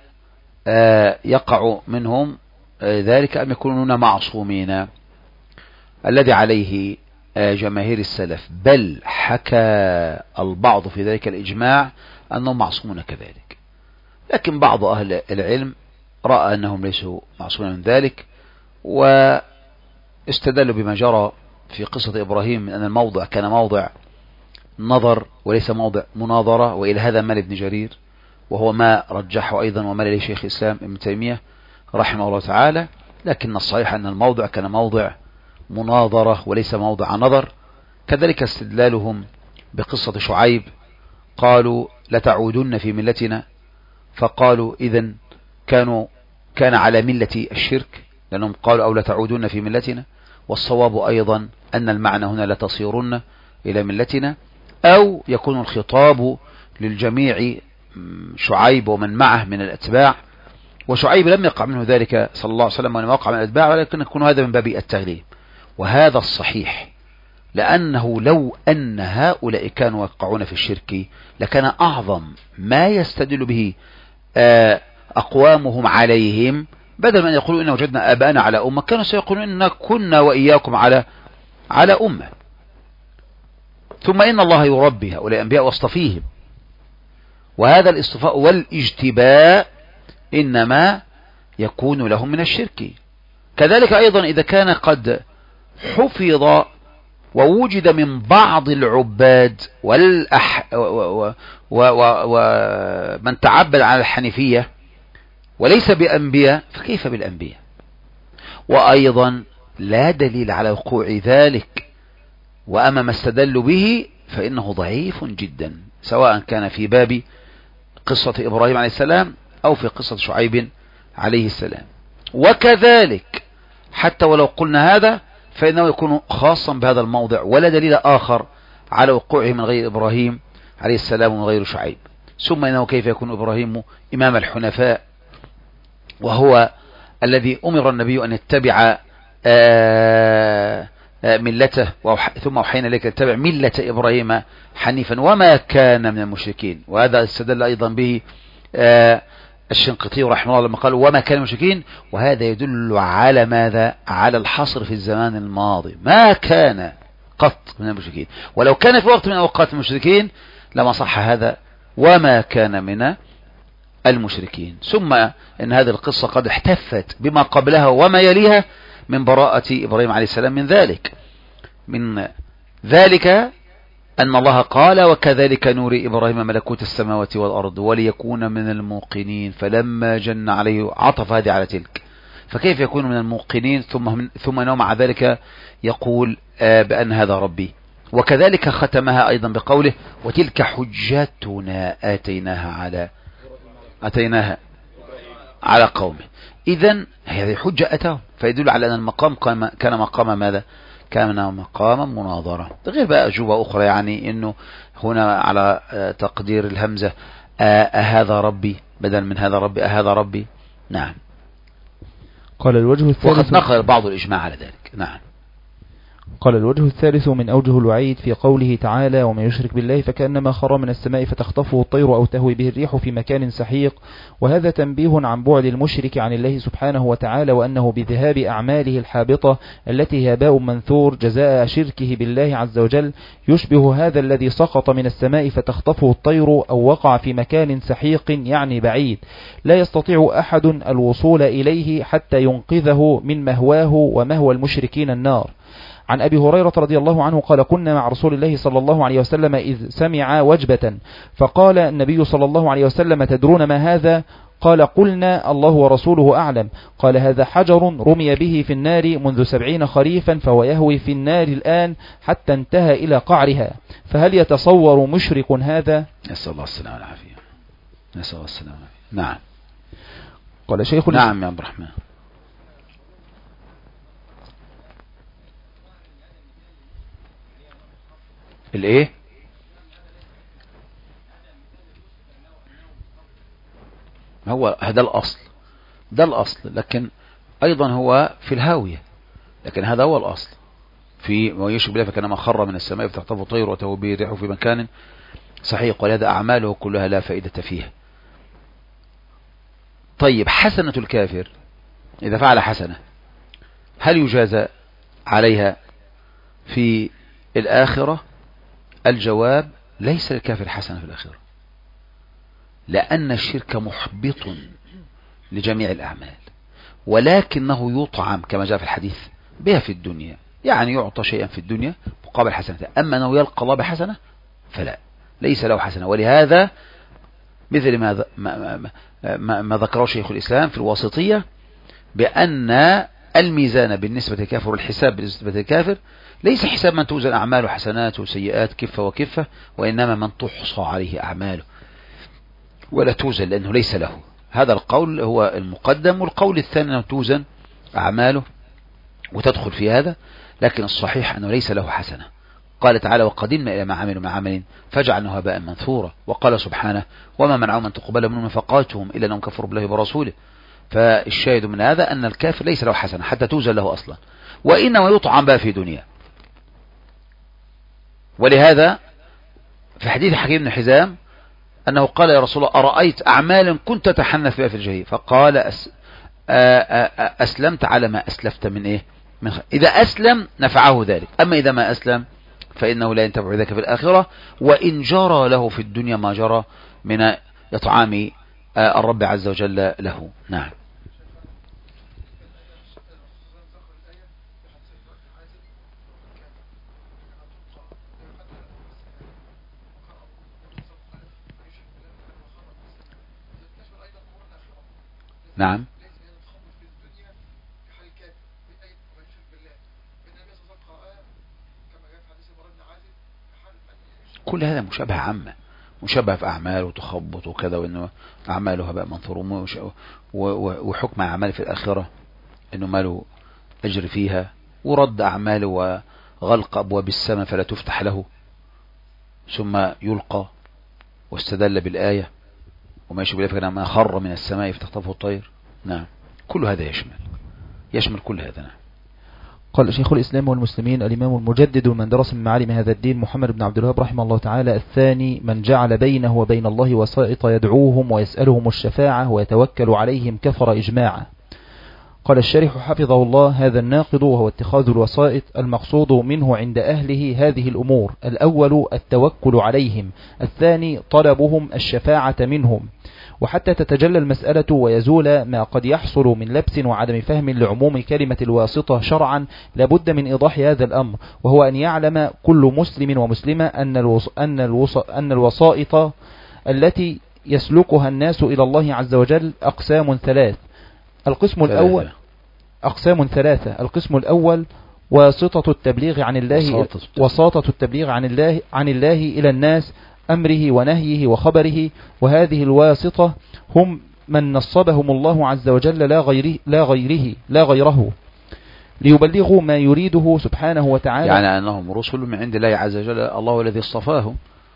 يقع منهم ذلك أم يكونون معصومين؟ الذي عليه جماهير السلف، بل حكى البعض في ذلك الإجماع أنهم معصومون كذلك، لكن بعض أهل العلم رأى أنهم ليسوا معصومين من ذلك، واستدلوا بما جرى في قصة إبراهيم من أن الموضع كان موضع نظر وليس موضع مناظرة، وإلى هذا مال ابن جرير، وهو ما رجحه أيضا ومال إليه شيخ الإسلام ابن تيمية رحمه الله تعالى. لكن الصحيح أن الموضع كان موضع مناظرة وليس موضع نظر. كذلك استدلالهم بقصة شعيب، قالوا لتعودن في ملتنا، فقالوا إذن كان على ملة الشرك، لأنهم قالوا أو لتعودن في ملتنا، والصواب أيضا أن المعنى هنا لتصيرن إلى ملتنا، أو يكون الخطاب للجميع شعيب ومن معه من الأتباع، وشعيب لم يقع منه ذلك صلى الله عليه وسلم ولم يقع من الأتباع، ولكن يكون هذا من باب التغليب. وهذا الصحيح، لأنه لو أن هؤلاء كانوا يقعون في الشرك لكان أعظم ما يستدل به أقوامهم عليهم، بدل من أن يقولوا إن وجدنا آباءنا على أمة، كانوا سيقولون إن كنا وإياكم على أمة. ثم إن الله يربي هؤلاء الأنبياء واصطفيهم، وهذا الاصطفاء والاجتباء إنما يكون لهم من الشرك. كذلك أيضا إذا كان قد حفظ ووجد من بعض العباد ومن تعبد على الحنيفية وليس بأنبياء، فكيف بالأنبياء؟ وأيضا لا دليل على وقوع ذلك، وأما ما استدلوا به فإنه ضعيف جدا، سواء كان في باب قصة إبراهيم عليه السلام أو في قصة شعيب عليه السلام. وكذلك حتى ولو قلنا هذا فإنه يكون خاصا بهذا الموضع، ولا دليل آخر على وقوعه من غير إبراهيم عليه السلام ومن غير شعيب. ثم إنه كيف يكون إبراهيم إمام الحنفاء وهو الذي أمر النبي أن يتبع ملته، ثم أوحينا إليك أن تتبع ملة إبراهيم حنيفا وما كان من المشركين. وهذا استدل أيضا به الشنقيطي رحمه الله لما قال وما كان من المشركين، وهذا يدل على ماذا؟ على الحصر في الزمان الماضي، ما كان قط من المشركين، ولو كان في وقت من أوقات المشركين لما صح هذا وما كان من المشركين. ثم إن هذه القصة قد احتفت بما قبلها وما يليها من براءة إبراهيم عليه السلام من ذلك أن الله قال وكذلك نوري إبراهيم ملكوت السماوات والأرض وليكون من الموقنين فلما جن عليه، عطف هذه على تلك، فكيف يكون من الموقنين ثم أنه مع ذلك يقول بأن هذا ربي. وكذلك ختمها أيضا بقوله وتلك حجتنا أتيناها على قومه. إذن هذه حجة أتاهم، فيدل على أن المقام كان مقام ماذا؟ كان مقاما مناظرة. غير بقى أجوبة أخرى، يعني أنه هنا على تقدير الهمزة أهذا ربي بدل من هذا ربي، أهذا ربي. نعم. قال الوجه الثالث، وقد نقل بعض الإجماع على ذلك. نعم. قال الوجه الثالث من أوجه الوعيد في قوله تعالى ومن يشرك بالله فكأنما خر من السماء فتخطفه الطير أو تهوي به الريح في مكان سحيق. وهذا تنبيه عن بعد المشرك عن الله سبحانه وتعالى، وأنه بذهاب أعماله الحابطة التي هي باء منثور جزاء شركه بالله عز وجل يشبه هذا الذي سقط من السماء فتخطفه الطير أو وقع في مكان سحيق يعني بعيد لا يستطيع أحد الوصول إليه حتى ينقذه من مهواه ومهوى المشركين النار. عن أبي هريرة رضي الله عنه قال كنا مع رسول الله صلى الله عليه وسلم إذ سمع وجبة فقال النبي صلى الله عليه وسلم تدرون ما هذا؟ قال قلنا الله ورسوله أعلم. قال هذا حجر رمي به في النار منذ 70 خريفا فهو يهوي في النار الآن حتى انتهى إلى قعرها، فهل يتصور مشرك هذا؟ نسأل الله السلامة والعافية. نسأل الله السلامة والعافية. نعم. قال شيخ نعم يا عبد الرحمن. الايه؟ هو هذا الأصل، ده الأصل، لكن أيضا هو في الهاوية، لكن هذا هو الأصل في ويشرك بالله فكأنما خر من السماء فتخطفه الطير وتهوي به الريح في مكان سحيق، ولهذا أعماله كلها لا فائدة فيها. طيب حسنة الكافر إذا فعل حسنة هل يجازى عليها في الآخرة؟ الجواب ليس للكافر حسنة في الآخرة، لأن الشرك محبط لجميع الأعمال، ولكنه يطعم كما جاء في الحديث بها في الدنيا، يعني يعطى شيئا في الدنيا مقابل حسنة، أما أنه يلقى الله بحسنة فلا، ليس له حسنة. ولهذا مثل ما ذكره شيخ الإسلام في الواسطية بأن الميزان بالنسبة للكافر والحساب بالنسبة للكافر ليس حساب من توزن أعماله حسنات وسيئات كفة وكفة، وإنما من تحصى عليه أعماله ولا توزن لأنه ليس له. هذا القول هو المقدم، والقول الثاني أنه توزن أعماله وتدخل في هذا، لكن الصحيح أنه ليس له حسنة. قال تعالى وقدمنا إلى ما عملوا من عمل فجعلناه هباء منثورا، وقال سبحانه وما منعهم أن تقبل منهم نفقاتهم إلا أنهم كفروا بالله وبرسوله. فالشاهد من هذا أن الكافر ليس له حسنة حتى توزن له أصلا، وإنما يطعم بها في دنيا. ولهذا في حديث حكيم بن حزام أنه قال يا رسول الله أرأيت أعمالا كنت تحنث بها في الجاهلية؟ فقال أسلمت على ما أسلفت من إيه؟ إذا أسلم نفعه ذلك، أما إذا ما أسلم فإنه لا ينتفع ذلك في الآخرة، وإن جرى له في الدنيا ما جرى من إطعام الرب عز وجل له. نعم. نعم. كل هذا مشابه عامة، مشابه في أعمال وتخبط وكذا، وإنه أعماله هباء منثور، وحكم أعمال في الآخرة إنه ما له أجر فيها ورد أعماله وغلق أبواب السماء فلا تفتح له، ثم يلقى، واستدل بالآية وما يشبه ذلك ما خر من السماء فتخطفه الطير. نعم، كل هذا يشمل كل هذا. نعم. قال شيخ الإسلام والمسلمين الإمام المجدد من درس من معالم هذا الدين محمد بن عبد الوهاب رحمه الله تعالى: الثاني من جعل بينه وبين الله وسائط يدعوهم ويسألهم الشفاعة ويتوكل عليهم كفر إجماعا. قال الشارح حفظه الله: هذا الناقض وهو اتخاذ الوسائط المقصود منه عند أهله هذه الأمور: الأول التوكل عليهم، الثاني طلبهم الشفاعة منهم. وحتى تتجلى المسألة ويزول ما قد يحصل من لبس وعدم فهم لعموم كلمة الواسطة شرعا لابد من إيضاح هذا الأمر، وهو أن يعلم كل مسلم ومسلمة أن الوسائط التي يسلكها الناس إلى الله عز وجل أقسام ثلاث. القسم الأول واسطة التبليغ عن الله، وساطة التبليغ عن الله إلى الناس، أمره ونهيه وخبره، وهذه الواسطة هم من نصبهم الله عز وجل لا غيره ليبلغوا ما يريده سبحانه وتعالى، يعني أنهم رسل من عند الله عز وجل، الله الذي اصطفاهم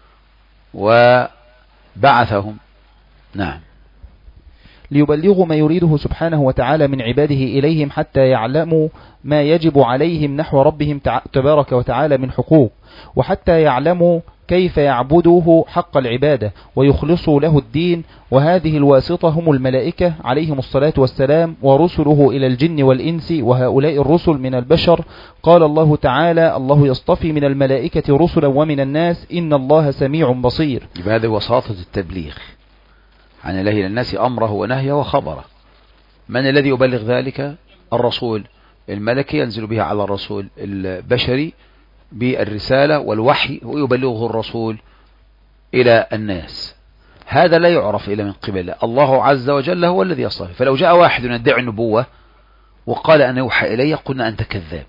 وبعثهم. نعم. ليبلغوا ما يريده سبحانه وتعالى من عباده إليهم حتى يعلموا ما يجب عليهم نحو ربهم تبارك وتعالى من حقوق، وحتى يعلموا كيف يعبدوه حق العبادة ويخلصوا له الدين. وهذه الواسطة هم الملائكة عليهم الصلاة والسلام ورسله إلى الجن والإنس، وهؤلاء الرسل من البشر. قال الله تعالى: الله يصطفي من الملائكة رسلا ومن الناس إن الله سميع بصير. هذه وساطة التبليغ عن الله إلى الناس، أمره ونهيه وخبره. من الذي يبلغ ذلك؟ الرسول الملكي ينزل بها على الرسول البشري بالرسالة والوحي، ويبلغه الرسول إلى الناس. هذا لا يعرف إلا من قبل الله عز وجل، هو الذي يصطفي. فلو جاء واحد يدعي النبوة وقال أنا يوحى إلي، قلنا أنت كذاب،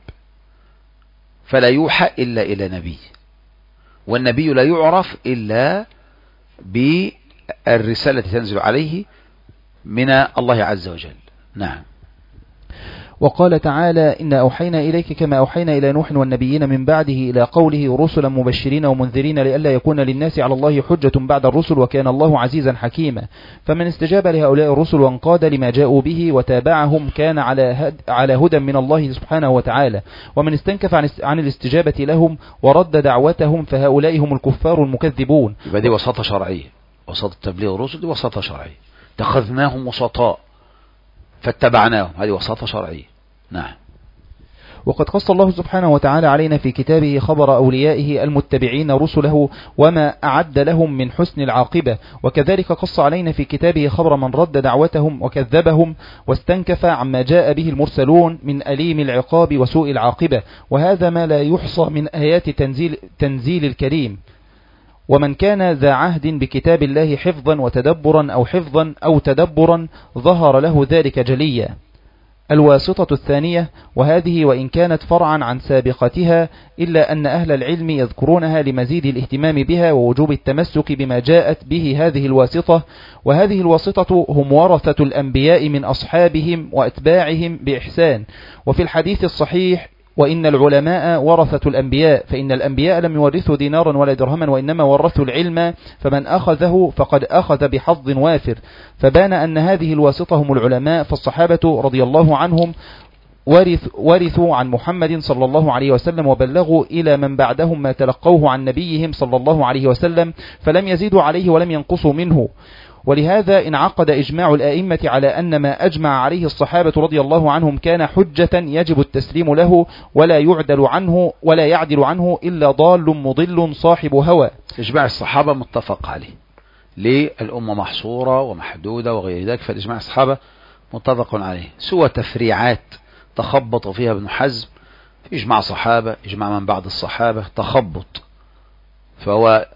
فلا يوحى إلا إلى نبي، والنبي لا يعرف إلا بالرسالة تنزل عليه من الله عز وجل. نعم. وقال تعالى: إنا أوحينا إليك كما أوحينا إلى نوح والنبيين من بعده، إلى قوله: رسلا مبشرين ومنذرين لئلا يكون للناس على الله حجة بعد الرسل وكان الله عزيزا حكيما. فمن استجاب لهؤلاء الرسل وانقاد لما جاءوا به وتابعهم كان على هدى من الله سبحانه وتعالى، ومن استنكف عن الاستجابة لهم ورد دعوتهم فهؤلاء هم الكفار المكذبون. يبقى دي وساطة شرعية، وساطة تبليغ الرسل دي وساطة شرعية، اتخذناهم وسطاء فاتبعناهم، هذه وساطة شرعية. نعم. وقد قص الله سبحانه وتعالى علينا في كتابه خبر أوليائه المتبعين رسله وما أعد لهم من حسن العاقبة، وكذلك قص علينا في كتابه خبر من رد دعوتهم وكذبهم واستنكف عما جاء به المرسلون من أليم العقاب وسوء العاقبة، وهذا ما لا يحصى من آيات تنزيل الكريم. ومن كان ذا عهد بكتاب الله حفظا أو تدبرا ظهر له ذلك جليا. الواسطة الثانية، وهذه وإن كانت فرعا عن سابقتها إلا أن أهل العلم يذكرونها لمزيد الاهتمام بها ووجوب التمسك بما جاءت به هذه الواسطة. وهذه الواسطة هم ورثة الأنبياء من أصحابهم وأتباعهم بإحسان. وفي الحديث الصحيح: وإن العلماء ورثة الأنبياء، فإن الأنبياء لم يورثوا دينارا ولا درهما وإنما ورثوا العلم، فمن أخذه فقد أخذ بحظ وافر. فبان أن هذه الواسطة هم العلماء، فالصحابة رضي الله عنهم ورثوا عن محمد صلى الله عليه وسلم وبلغوا إلى من بعدهم ما تلقوه عن نبيهم صلى الله عليه وسلم، فلم يزيدوا عليه ولم ينقصوا منه. ولهذا انعقد إجماع الآئمة على أن ما أجمع عليه الصحابة رضي الله عنهم كان حجة يجب التسليم له، ولا يعدل عنه إلا ضال مضل صاحب هوى. إجماع الصحابة متفق عليه، للأمة محصورة ومحدودة وغير ذلك، فالإجماع الصحابة متفق عليه، سوى تفريعات تخبط فيها ابن حزم، إجماع صحابة، إجماع من بعد الصحابة، تخبط، فهو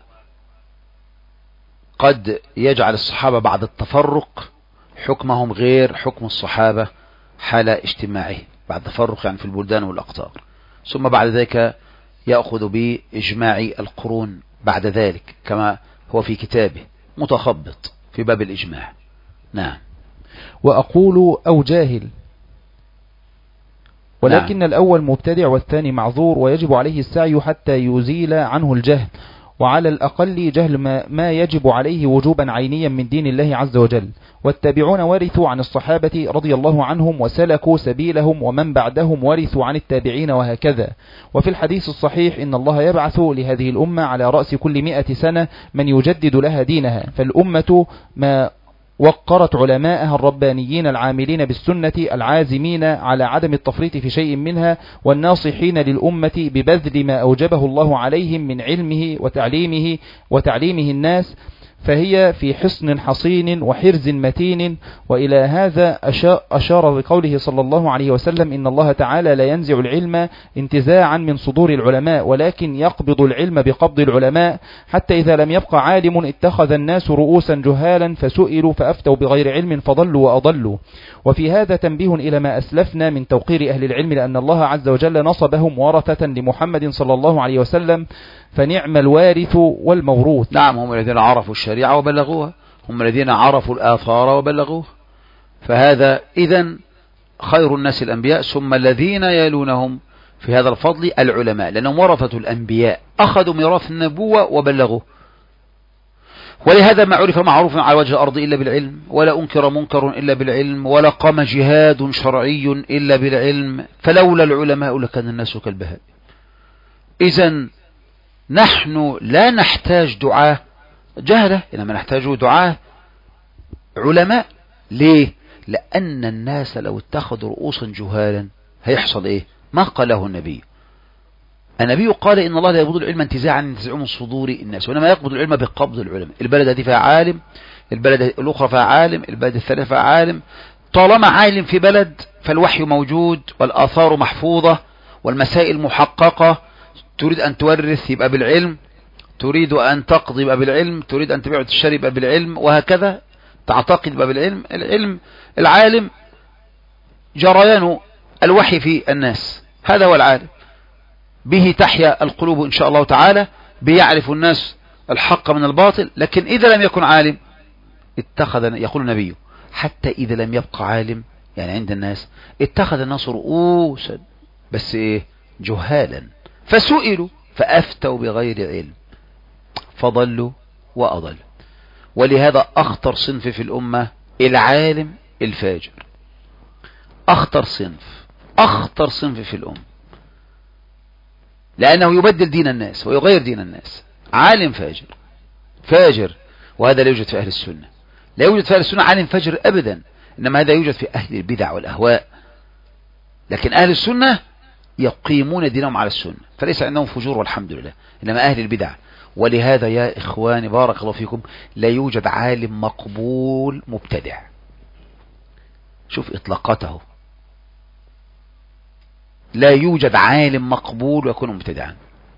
قد يجعل الصحابة بعد التفرق حكمهم غير حكم الصحابة حال اجتماعه، بعد التفرق يعني في البلدان والأقطار، ثم بعد ذلك يأخذ بإجماع القرون بعد ذلك كما هو في كتابه، متخبط في باب الإجماع. نعم. وأقول أو جاهل ولكن نعم. الأول مبتدع والثاني معذور، ويجب عليه السعي حتى يزيل عنه الجهل، وعلى الأقل جهل ما يجب عليه وجوبا عينيا من دين الله عز وجل. والتابعون ورثوا عن الصحابة رضي الله عنهم وسلكوا سبيلهم، ومن بعدهم ورثوا عن التابعين، وهكذا. وفي الحديث الصحيح إن الله يبعث لهذه الأمة على رأس كل 100 سنة من يجدد لها دينها، فالأمة ما وقرت علماءها الربانيين العاملين بالسنة العازمين على عدم التفريط في شيء منها، والناصحين للأمة ببذل ما أوجبه الله عليهم من علمه وتعليمه الناس، فهي في حصن حصين وحرز متين. وإلى هذا أشار بقوله صلى الله عليه وسلم: إن الله تعالى لا ينزع العلم انتزاعا من صدور العلماء، ولكن يقبض العلم بقبض العلماء، حتى إذا لم يبق عالم اتخذ الناس رؤوسا جهالا فسئلوا فأفتوا بغير علم فضلوا وأضلوا. وفي هذا تنبيه إلى ما أسلفنا من توقير أهل العلم، لأن الله عز وجل نصبهم ورثة لمحمد صلى الله عليه وسلم، فنعم الوارث والموروث. نعم، هم الذين عرفوا الشريعة وبلغوها، هم الذين عرفوا الآثار وبلغوها. فهذا إذن خير الناس الأنبياء، ثم الذين يلونهم في هذا الفضل العلماء، لأنهم ورثة الأنبياء، أخذوا ميراث النبوة وبلغوه. ولهذا ما عرف معروف على وجه الأرض إلا بالعلم، ولا أنكر منكر إلا بالعلم، ولا قام جهاد شرعي إلا بالعلم، فلولا العلماء لكان الناس كالبهائم. إذن نحن لا نحتاج دعاة جهلة، إنما نحتاج دعاة علماء. ليه؟ لأن الناس لو اتخذوا رؤوسا جهالا هيحصل إيه؟ ما قاله النبي. النبي قال: إن الله لا يقبض العلم انتزاعا ينتزعه من صدور الناس، وإنما يقبض العلم بقبض العلماء. البلد هذه فيها عالم، البلد الأخرى فيها عالم، البلد الثالثة فيها عالم. طالما عالم في بلد فالوحي موجود والآثار محفوظة والمسائل محققة. تريد أن تورث يبقى بالعلم، تريد أن تقضي يبقى بالعلم، تريد أن تبيع وتشتري يبقى بالعلم، وهكذا. تعتقد يبقى بالعلم. العلم العالم جريان الوحي في الناس، هذا هو العالم. به تحيا القلوب إن شاء الله تعالى، بيعرف الناس الحق من الباطل. لكن إذا لم يكن عالم اتخذ، يقول النبي: حتى إذا لم يبقى عالم، يعني عند الناس، اتخذ الناس رؤوسا بس إيه؟ جهالا، فسئلوا فأفتوا بغير علم فضلوا وأضلوا. ولهذا أخطر صنف في الأمة العالم الفاجر، أخطر صنف في الأمة، لأنه يبدل دين الناس ويغير دين الناس. عالم فاجر، وهذا لا يوجد في أهل السنة. لا يوجد في أهل السنة عالم فاجر أبدا، إنما هذا يوجد في أهل البدع والأهواء. لكن أهل السنة يقيمون دينهم على السنة، فليس عندهم فجور والحمد لله، إنما أهل البدع. ولهذا يا إخواني بارك الله فيكم، لا يوجد عالم مقبول مبتدع. شوف إطلاقاته، لا يوجد عالم مقبول ويكون مبتدعا،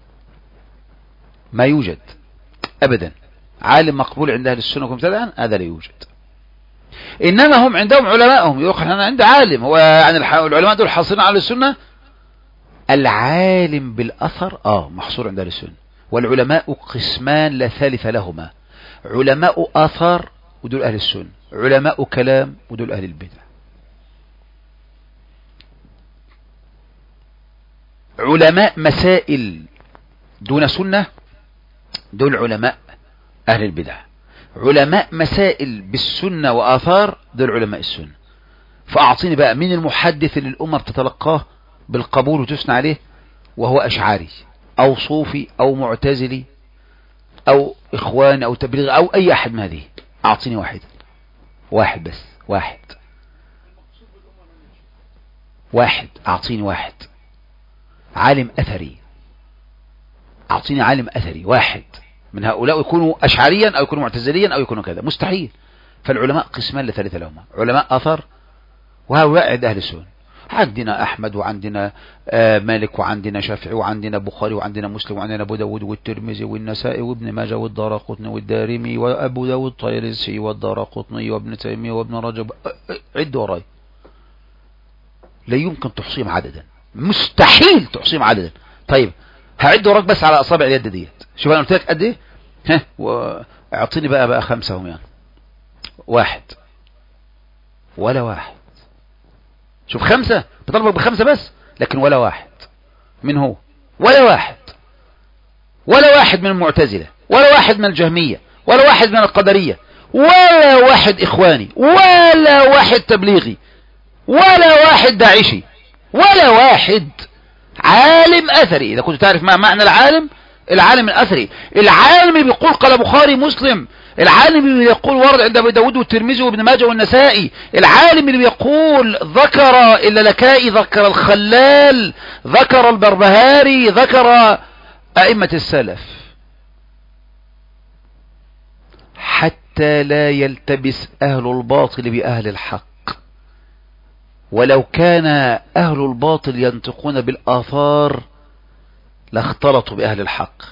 ما يوجد أبدا عالم مقبول عند أهل السنة ويكون مبتدعا، هذا لا يوجد. إنما هم عندهم علماءهم، يقول أنا عندي عالم، هو يعني العلماء دول حاصلين على السنة. العالم بالأثر محصور عند أهل السنة. والعلماء قسمان لا ثالث لهما: علماء آثار ودول أهل السنة، علماء كلام ودول أهل البدع. علماء مسائل دون سنة دول علماء أهل البدع. علماء مسائل بالسنة وآثار دول علماء السنة. فأعطيني بقى مين المحدث اللي الأمة بتتلقاه بالقبول وتثنى عليه وهو أشعري أو صوفي أو معتزلي أو إخوان أو تبليغ أو أي أحد من هذه؟ أعطيني واحد بس، أعطيني واحد عالم أثري، أعطيني عالم أثري واحد من هؤلاء يكونوا أشعريا أو يكونوا معتزليا أو يكونوا كذا، مستحيل. فالعلماء قسمان لا ثالث لهما: علماء أثر وهؤلاء عند أهل السنة. عندنا أحمد وعندنا مالك وعندنا شافعي وعندنا بخاري وعندنا مسلم وعندنا أبو داود والترمذي والنسائي وابن ماجه والدارقطني والدارمي وأبو داود الطيالسي والدارقطني وابن تيمية وابن رجب. عد وراي، لا يمكن تحصيهم عددا، مستحيل تحصيهم عددا. طيب هعد وراك بس على أصابع اليد ديت. شوف أنا قلت لك قد إيه؟ واعطيني بقى 5 هم، يعني واحد ولا واحد. شوف 5 بطلبك ب5 بس، لكن ولا واحد من هو، ولا واحد، ولا واحد من المعتزلة، ولا واحد من الجهمية، ولا واحد من القدرية، ولا واحد إخواني، ولا واحد تبليغي، ولا واحد داعشي، ولا واحد عالم أثري. إذا كنت تعرف ما معنى العالم، العالم الأثري، العالم بيقول قال بخاري مسلم، العالم اللي بيقول ورد عند أبي داود والترمذي وابن ماجه والنسائي، العالم اللي بيقول ذكر اللالكائي، ذكر الخلال، ذكر البربهاري، ذكر أئمة السلف، حتى لا يلتبس أهل الباطل بأهل الحق. ولو كان أهل الباطل ينطقون بالآثار لاختلطوا بأهل الحق،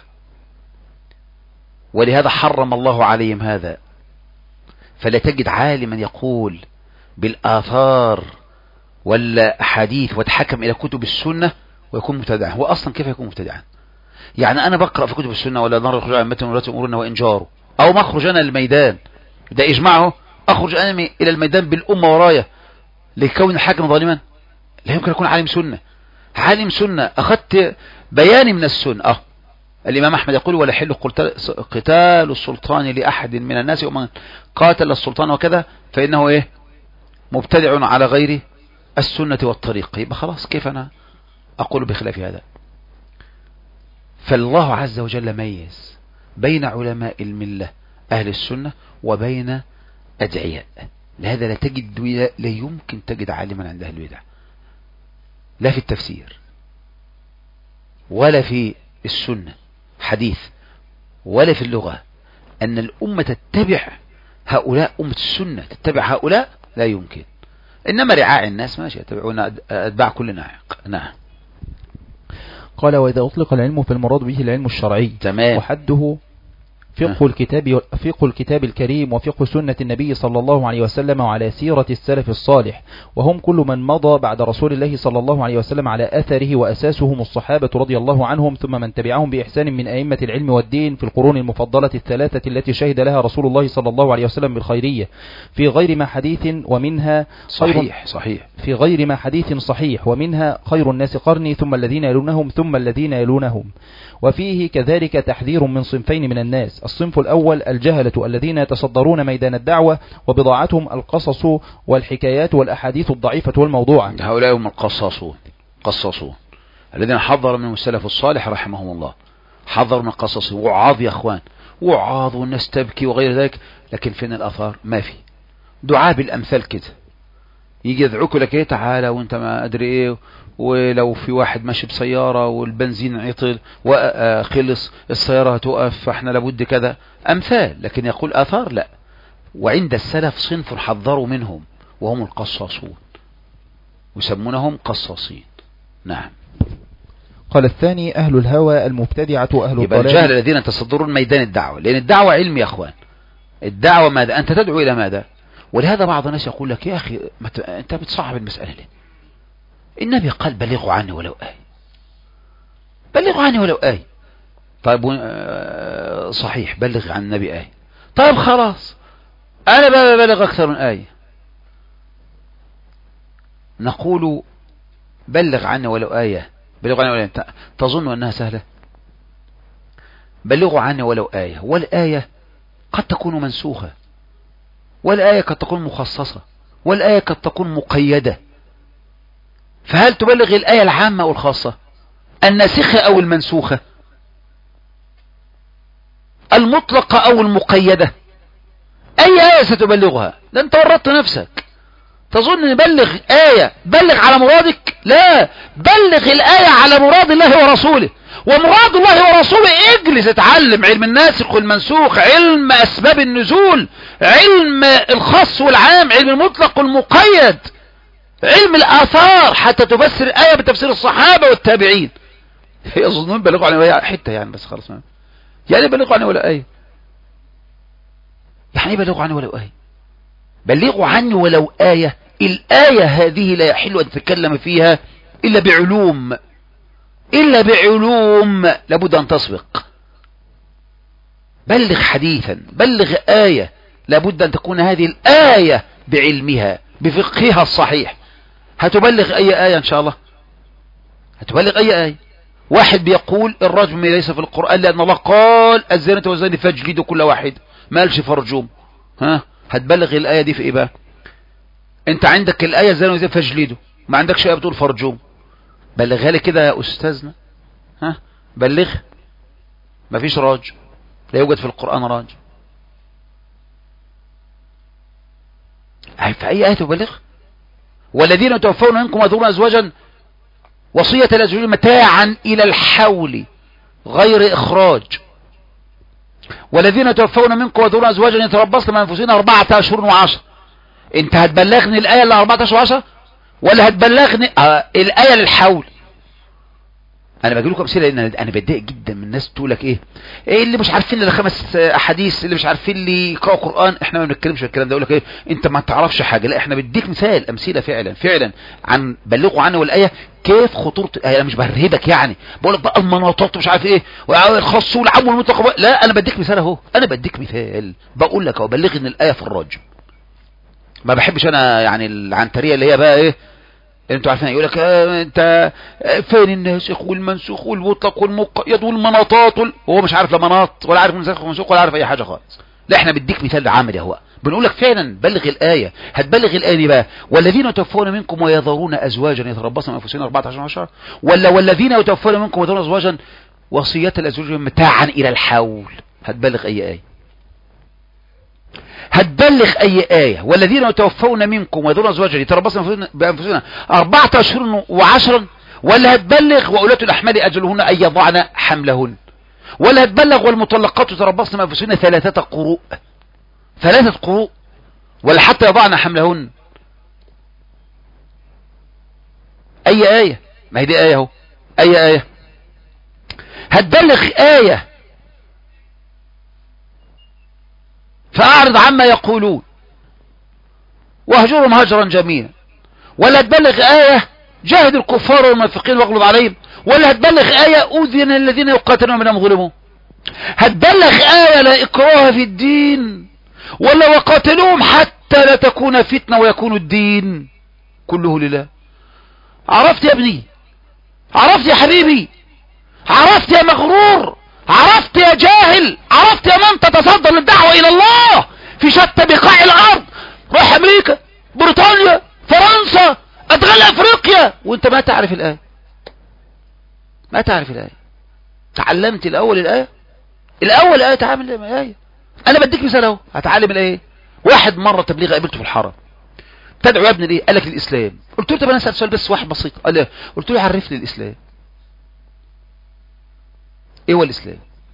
ولهذا حرم الله عليهم هذا. فلا تجد عالما يقول بالآثار ولا أحاديث وتحكم إلى كتب السنة ويكون مبتدعا. هو أصلا كيف يكون مبتدعا؟ يعني أنا بقرأ في كتب السنة ولا نرى يخرج عن متن ولاة أمورنا وإن جاروا، أو ما أخرج أنا للميدان، ده إجماعه، أخرج أنا إلى الميدان بالأمة ورايا لكون الحاكم ظالما؟ لا يمكن أكون عالم سنة. عالم سنة أخذت بياني من السنة. الإمام أحمد يقول ولا يحل قتال السلطان لأحد من الناس، ومن قاتل السلطان وكذا فإنه إيه؟ مبتدع على غير السنة والطريق. يبقى خلاص كيف أنا أقول بخلاف هذا؟ فالله عز وجل ميز بين علماء الملة أهل السنة وبين أدعياء. لهذا لا يمكن تجد عالما عند أهل البدع، لا في التفسير ولا في السنة حديث ولا في اللغة، أن الأمة تتبع هؤلاء، أمة السنة تتبع هؤلاء، لا يمكن. إنما رعاع الناس ماشي يتبعون أتباع كل ناعق. نعم. قال وإذا أطلق العلم فالمراد به العلم الشرعي، تمام. وحده فقه الكتاب الكريم وفقه سنة النبي صلى الله عليه وسلم وعلى سيرة السلف الصالح، وهم كل من مضى بعد رسول الله صلى الله عليه وسلم على أثره، وأساسهم الصحابة رضي الله عنهم، ثم من تبعهم بإحسان من أئمة العلم والدين في القرون المفضلة الثلاثة التي شهد لها رسول الله صلى الله عليه وسلم بالخيرية في غير ما حديث ومنها صحيح في غير ما حديث صحيح، ومنها خير الناس قرني ثم الذين يلونهم ثم الذين يلونهم. وفيه كذلك تحذير من صنفين من الناس: الصنف الأول الجهلة الذين يتصدرون ميدان الدعوة وبضاعتهم القصص والحكايات والأحاديث الضعيفة والموضوعة. هؤلاء هم قصاصون الذين حذر منهم السلف الصالح رحمهم الله، حذر من القصص. وعاظ يا أخوان، وعاظ والناس تبكي وغير ذلك، لكن فين الآثار؟ ما في. دعاء بالأمثال كده، يجي يدعوك لك ايه، تعالى وانت ما ادري ايه، ولو في واحد ماشي بسيارة والبنزين عطل وخلص السيارة هتقف فاحنا لابد كذا، امثال. لكن يقول اثار لا. وعند السلف صنف حذروا منهم وهم القصاصون، يسمونهم قصاصين. نعم. قال الثاني أهل الهوى المبتدعة وأهل يبقى الضلال. الجهل الذين تصدرون ميدان الدعوة، لأن الدعوة علم يا أخوان. الدعوة ماذا؟ أنت تدعو إلى ماذا؟ ولهذا بعض الناس يقول لك يا أخي أنت بتصعب المسألة ليه؟ النبي قال بلغوا عني ولو آية، بلغوا عني ولو آية. طيب صحيح، بلغ عن النبي آية. طيب خلاص أنا بلغ أكثر من آية. نقول بلغ عني ولو آية، بلغوا عني ولو آية. تظن أنها سهلة؟ بلغوا عني ولو آية، والآية قد تكون منسوخة، والآية قد تكون مخصصة، والآية قد تكون مقيدة. فهل تبلغ الآية العامة أو الخاصة، الناسخة أو المنسوخة، المطلقة أو المقيدة؟ أي آية ستبلغها؟ ده أنت ورطت نفسك. تظن نبلغ آية بلغ على مرادك؟ لا، بلغ الآية على مراد الله ورسوله. ومراد الله ورسوله اجلس اتعلم علم الناسخ والمنسوخ، علم أسباب النزول، علم الخاص والعام، علم المطلق والمقيد، علم الآثار، حتى تفسر الآية بتفسير الصحابة والتابعين. يظنون بلغوا عني ولا حتة يعني، بس خلاص ما يعني بلغوا عني ولا آية. يعني بلغوا عني ولو آية، بلغوا عني ولو آية. الآية هذه لا يحل أن تتكلم فيها إلا بعلوم، إلا بعلوم لابد أن تسبق. بلغ حديثا، بلغ آية، لابد أن تكون هذه الآية بعلمها بفقهها الصحيح. هتبلغ أي آية إن شاء الله؟ هتبلغ اي آية. واحد بيقول الرجم ليس في القرآن لأن الله قال الزانية والزاني فاجلدوا كل واحد، ما قالش فرجوم. هتبلغ الآية دي في ايه بقى؟ انت عندك الآية الزانية والزاني فاجلدوا، ما عندكش آية بتقول فرجوم. بلغها لي كده يا أستاذنا. بلغ. ما فيش راج، لا يوجد في القرآن راج. في أي آية تبلغ؟ والذين يتوفون منكم ويذرون أزواجا وصية لأزواجهم متاعا إلى الحول غير إخراج. والذين يتوفون منكم ويذرون أزواجا يتربصن مع أنفسهن 4 أشهر و10. أنت هتبلغني الآية اللي 4 أشهر و10 ولا هتبلغني الآية للحول؟ انا بجيب لكم امثله لان انا بتضايق جدا من الناس تقول لك ايه اللي مش عارفين الا 5 احاديث، اللي مش عارفين اللي يقرأوا قرآن. احنا ما بنتكلمش في الكلام ده. يقول لك ايه انت ما تعرفش حاجه. لا، احنا بديك مثال، امثله فعلا عن بلغوا عني والايه كيف خطوره الايه. انا مش برهبك يعني بقول لك بقى المناطات ومش عارف ايه والخاص والعام والمطلق. لا، انا بديك مثال اهو. انا بديك مثال بقول لك اهو بلغني الايه في الرجم. ما بحبش انا يعني العنتريه اللي هي بقى ايه انتوا عارفين. يقول لك انت فين الناسخ والمنسوخ والمطلق والمقيد والمناطات وهو مش عارف لا مناط ولا عارف منسوخ ومنسوخ ولا عارف اي حاجه خالص. لا، احنا بديك مثال عملي اهو. بنقول لك فعلا بلغ الايه. هتبلغ الايه بقى والذين يتوفون منكم ويذرون ازواجا يتربصن بانفسهن 14 شهرا ولا والذين يتوفون منكم ويذرون ازواجا وصيه لازواجهم متاعا الى الحول. هتبلغ اي ايه؟ هتبلغ اي آية؟ والذين يتوفون منكم ويذرون ازواجا يتربصن بانفسهن 4 أشهر و10 ولا هتبلغ واولات الاحمال اجلهن ان يضعن حملهن ولا هتبلغ والمطلقات يتربصن بانفسهن 3 قروء 3 قروء ولا حتى يضعن حملهن؟ اي آية؟ ما هي دي آية اهو. اي آية؟ هتبلغ آية فأعرض عما يقولون واهجرهم هجرا جميلا ولا هتبلغ آية جاهد الكفار والمنافقين واغلظ عليهم ولا هتبلغ آية أذن الذين يقاتلون منهم ظلموا؟ هتبلغ آية لا إكراه في الدين ولا وقاتلوهم حتى لا تكون فتنة ويكون الدين كله لله؟ عرفت يا ابني؟ عرفت يا حبيبي؟ عرفت يا مغرور؟ عرفت يا جاهل؟ عرفت يا من تتصدر للدعوة إلى الله في شتى بقاع الأرض؟ روح أمريكا، بريطانيا، فرنسا، أدغال أفريقيا وانت ما تعرف الآية. ما تعرف الآية. تعلمت الأول الآية. الأول آية تعامل الآية. أنا بديك مثال اهو. هتعلم الآية. واحد مرة تبليغ قابلته في الحرم. تدعو يا ابني ليه؟ قال لك الإسلام. قلت له طب أنا أسأل سؤال بس واحد بسيط. قال لي قلت له عرفني الإسلام. ايه هو الإسلام؟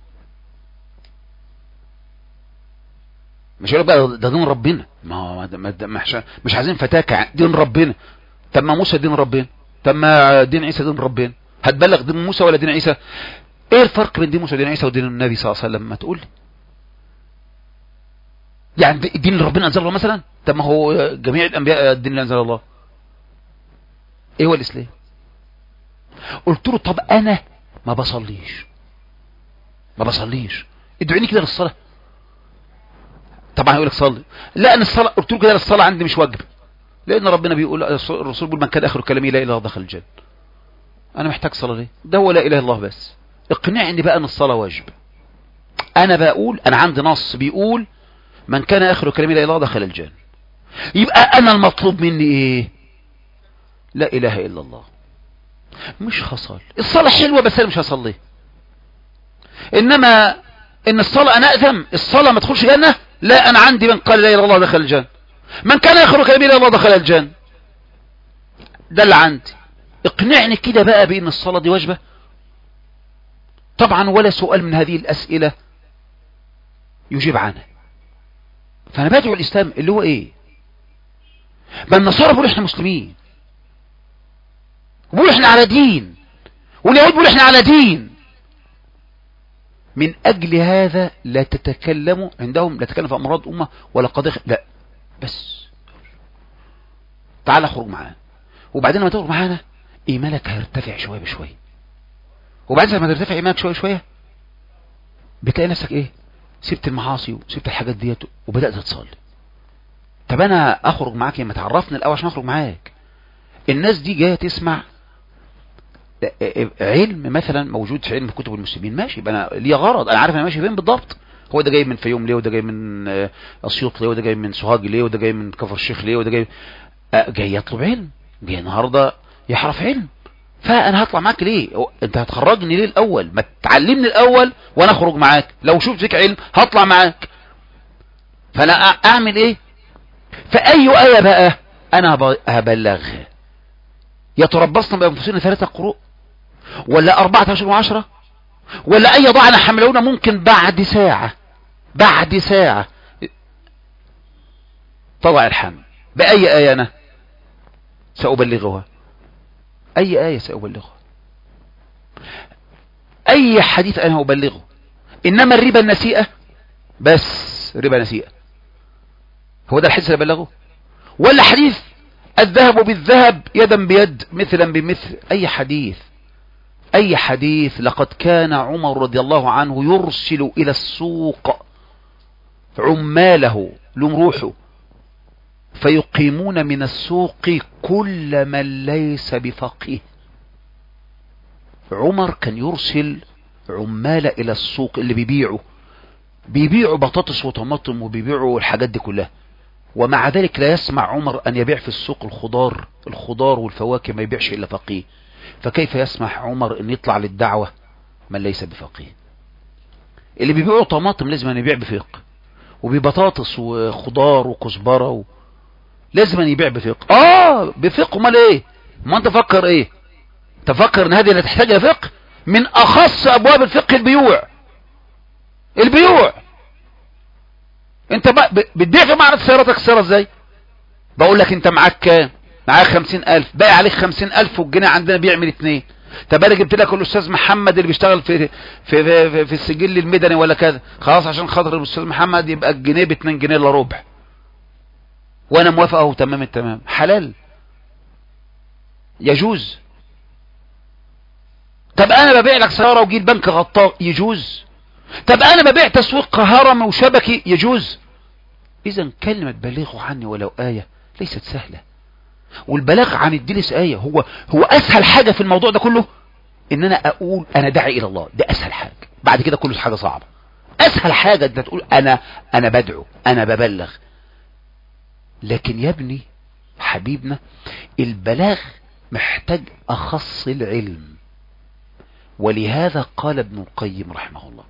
مش يقول بقى ده دين ربنا. مش عايزين فتاكة. دين ربنا. طب ما موسى دين ربنا، طب ما دين عيسى دين ربنا. هتبلغ دين موسى ولا دين عيسى؟ ايه الفرق بين دين موسى ودين عيسى ودين النبي صلى الله عليه وسلم؟ ما تقول لي. يعني دين اللي ربنا انزله مثلا؟ طب ما هو جميع الانبياء الدين اللي انزل الله. ايه هو الاسلام؟ قلت له طب انا ما بصليش ادعيني كده للصلاه. طبعا هيقول لك صلي. لا انا الصلاه، قلت له كده الصلاه عندي مش واجب لان ربنا بيقول، الرسول بيقول من كان اخر كلامه لا اله الا الله دخل الجنه. انا محتاج صلاه ليه؟ ده هو لا اله الا الله بس. اقنعني بقى ان الصلاه واجب. انا بقول انا عندي نص بيقول من كان اخر كلامه لا اله الا الله دخل الجنه. يبقى انا المطلوب مني ايه؟ لا اله الا الله. مش هصلي. الصلاه حلوه بس انا مش هصلي. انما ان الصلاه انا اثم الصلاه ما تدخلش جنه. لا، انا عندي من قال لا اله الا الله دخل الجنه. من كان اخر كلامه لا اله الا الله دخل الجنه. ده اللي عندي. اقنعني كده بقى بان الصلاه دي واجبه. طبعا ولا سؤال من هذه الاسئله يجيب عنها. فانا بدعو الاسلام اللي هو ايه؟ ما النصارى بيقولوا احنا مسلمين وبيقولوا احنا على دين واليهود بيقولوا احنا على دين. من اجل هذا لا تتكلموا عندهم، لا تتكلم في امراض امه ولا قضيه لا بس تعال اخرج معانا. وبعدين لما تخرج معانا ايمانك هيرتفع شويه بشويه. وبعدين لما ترتفع ايمانك شويه بشويه بتلاقي نفسك ايه؟ سبت المعاصي وسبت الحاجات ديت وبدات تصلي. طب انا اخرج معاك لما تعرفني الاول عشان اخرج معاك. الناس دي جايه تسمع علم مثلا موجود في علم كتب المسلمين ماشي، يبقى انا ليه غرض، انا عارف انا ماشي فين بالضبط. هو ده جاي من فيوم ليه، وده جاي من اسيوط ليه، وده جاي من سوهاج ليه، وده جاي من كفر الشيخ ليه، وده جاي يطلب علم، جاي النهارده يحرف علم. فانا هطلع معاك ليه؟ انت هتخرجني ليه الاول؟ ما تعلمني الاول وانا اخرج معاك، لو شفت فيك علم هطلع معاك. فانا اعمل ايه؟ فاي ايه بقى انا هبلغها؟ يتربصن بانفسنا 3 قروء ولا 14 و10 ولا اي ضعنا حملونا ممكن بعد ساعة طلع الحمل. بأي آية أنا سأبلغها؟ أي آية سأبلغها؟ أي حديث أنا أبلغه؟ إنما الربا النسيئة بس، ربا نسيئة هو ده الحديث اللي أبلغه؟ ولا حديث الذهب بالذهب يدا بيد مثلا بمثل؟ أي حديث لقد كان عمر رضي الله عنه يرسل إلى السوق عماله لمروحه فيقيمون من السوق كل من ليس بفقيه. عمر كان يرسل عمال إلى السوق اللي بيبيعوا بطاطس وطماطم وبيبيعوا الحاجات دي كلها، ومع ذلك لا يسمع عمر أن يبيع في السوق الخضار والفواكه، ما يبيعش إلا فقيه. فكيف يسمح عمر أن يطلع للدعوة من ليس بفقيه؟ اللي بيبيعوا طماطم لازم أن يبيع بفقه، وببطاطس وخضار وكزبرة لازم أن يبيع بفقه. بفقه. امال ايه؟ ما انت فكر ايه؟ تفكر ان هذه اللي تحتاج الى فقه؟ من اخص ابواب الفقه البيوع. انت بتبيع في معرض سيارتك السيارة ازاي؟ بقول لك انت معاك كام؟ معاك 50,000، باقي عليك 50,000 والجنيه عندنا بيعمل 2. طب انا جبت لك الاستاذ محمد اللي بيشتغل في السجل المدني ولا كذا، خلاص عشان خاطر الاستاذ محمد يبقى الجنيه ب2 جنيه الا ربع، وانا موافق اهو تمام التمام. حلال يجوز. طب انا ببيع لك سيارة وجي البنك غطاء يجوز. طب انا ببيع تسويق هرم وشبكي يجوز. اذا كلمة بلغوا عني ولو آية ليست سهلة، والبلاغ عن الدلس آية. هو اسهل حاجة في الموضوع ده كله ان انا اقول انا داعي الى الله، ده اسهل حاجة. بعد كده كله حاجة صعبة. اسهل حاجة انت تقول انا بدعو، انا ببلغ. لكن يا ابني حبيبنا البلاغ محتاج اخص العلم. ولهذا قال ابن القيم رحمه الله: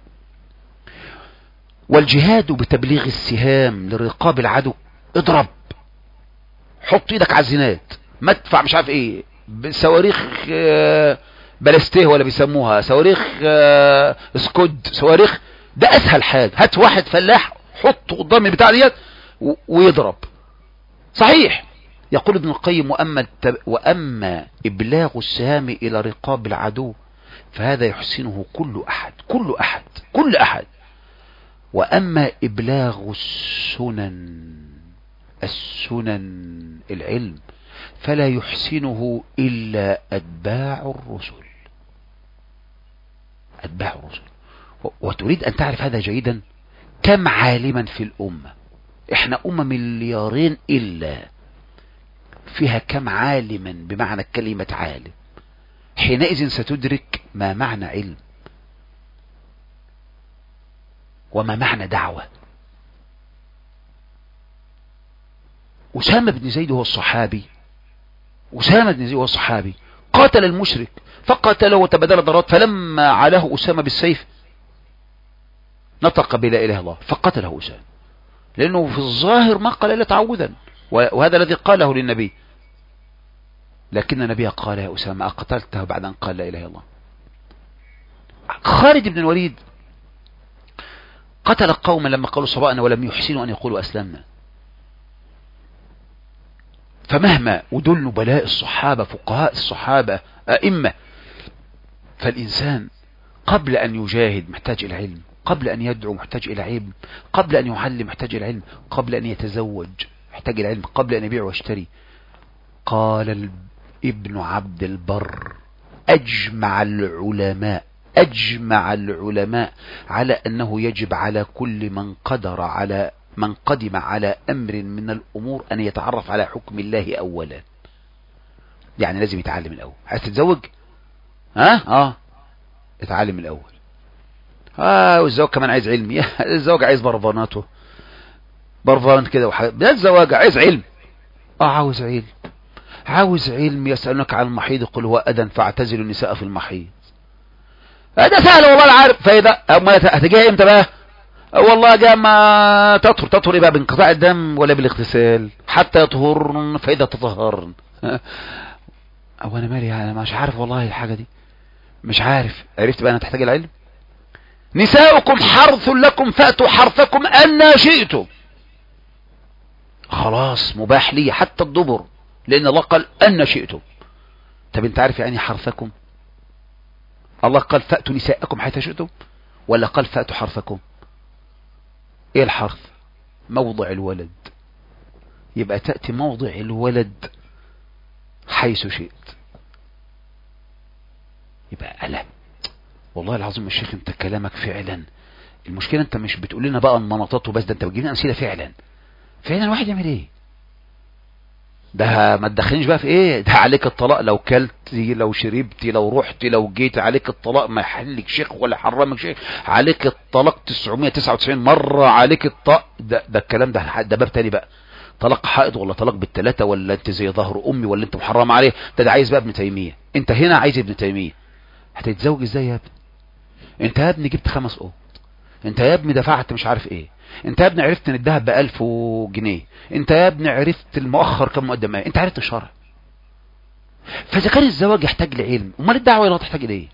والجهاد بتبليغ السهام لرقاب العدو. اضرب، حط ايدك على الزناد، مدفع مش عارف ايه، صواريخ بلاستيه ولا بيسموها صواريخ سكود، صواريخ. ده اسهل حاجة. هات واحد فلاح حطه قدام البتاع ديت ويضرب. صحيح. يقول ابن القيم: وأما إبلاغ السهام إلى رقاب العدو فهذا يحسنه كل أحد. وأما إبلاغ السنن العلم فلا يحسنه إلا أتباع الرسل. وتريد أن تعرف هذا جيدا. كم عالما في الأمة؟ احنا أمة 2 مليار إلا فيها كم عالما بمعنى كلمة عالم. حينئذ ستدرك ما معنى علم وما معنى دعوة. أسامة بن زيد هو الصحابي قاتل المشرك فقتله وتبادل ضربات، فلما علاه أسامة بالسيف نطق بلا إله إلا الله فقتله أسامة، لأنه في الظاهر ما قال إلا تعوذا، وهذا الذي قاله للنبي. لكن النبي قال: يا أسامة أقتلته بعد أن قال لا إله إلا الله. خالد بن الوليد قتل قوما لما قالوا صبأنا ولم يحسنوا أن يقولوا أسلمنا. فمهما ودول نبلاء الصحابة، فقهاء الصحابة، أئمة. فالإنسان قبل أن يجاهد محتاج إلى علم، قبل أن يدعو محتاج إلى علم، قبل أن يعلم محتاج إلى علم، قبل أن يتزوج محتاج إلى علم، قبل أن يبيع ويشتري. قال ابن عبد البر: أجمع العلماء على أنه يجب على كل من قدم على أمر من الأمور أن يتعرف على حكم الله أولا. يعني لازم يتعلم الأول. عايز تتزوج؟ اتعلم الاول. والزواج كمان عايز علم. الزواج عايز برفاناته، برفان كده ده الزواج عايز علم. عاوز علم، عاوز علم. يسألونك عن المحيض قل هو أذى فاعتزلوا النساء في المحيض. ده سهل والله العارف. فإذا هتجيها امتى بقى؟ والله جاء ما تطهر يبقى بانقطاع الدم ولا بالاغتسال حتى يطهرن فإذا تطهرن. انا مالي، انا مش عارف والله الحاجة دي، مش عارف. عرفت بقى انا تحتاج العلم. نساؤكم حرث لكم فأتوا حرثكم أن شئتم. خلاص مباح لي حتى الدبر، لأن الله قال أن شئتم. طب انت عارف يعني حرثكم؟ الله قال فأتوا نساءكم حيث شئتم، ولا قال فأتوا حرثكم؟ ايه الحرث؟ موضع الولد. يبقى تأتي موضع الولد حيث شئت. يبقى ألا والله العظيم يا شيخ انت كلامك فعلا. المشكلة انت مش بتقول لنا بقى المناطات وبس، ده انت بتجيب لنا امثله فعلا. فعلا الواحد يعمل ايه؟ ده ما تدخلنيش بقى في ايه، ده عليك الطلاق لو كلتي لو شربتي لو رحتي لو جيتي، عليك الطلاق ما يحلك شيخ ولا حرمك شيخ، عليك الطلاق 999 مرة، عليك الطلاق ده الكلام ده باب تاني بقى. طلاق حائض ولا طلاق بالثلاثه، ولا انت زي ظهر امي، ولا انت محرم عليه. ده عايز بقى ابن تيمية. انت هنا عايز ابن تيمية. هتتزوج ازاي يا ابني؟ انت يا ابني جبت 5 قط، انت يا ابني دفعت مش عارف ايه، انت يا ابني عرفت ان الذهب ب1000 جنيه، انت يا ابني عرفت المؤخر كم مقدم ايه، انت عرفت الشرع. فاذا كان الزواج يحتاج لعلم، امال الدعوه لا تحتاج لايه؟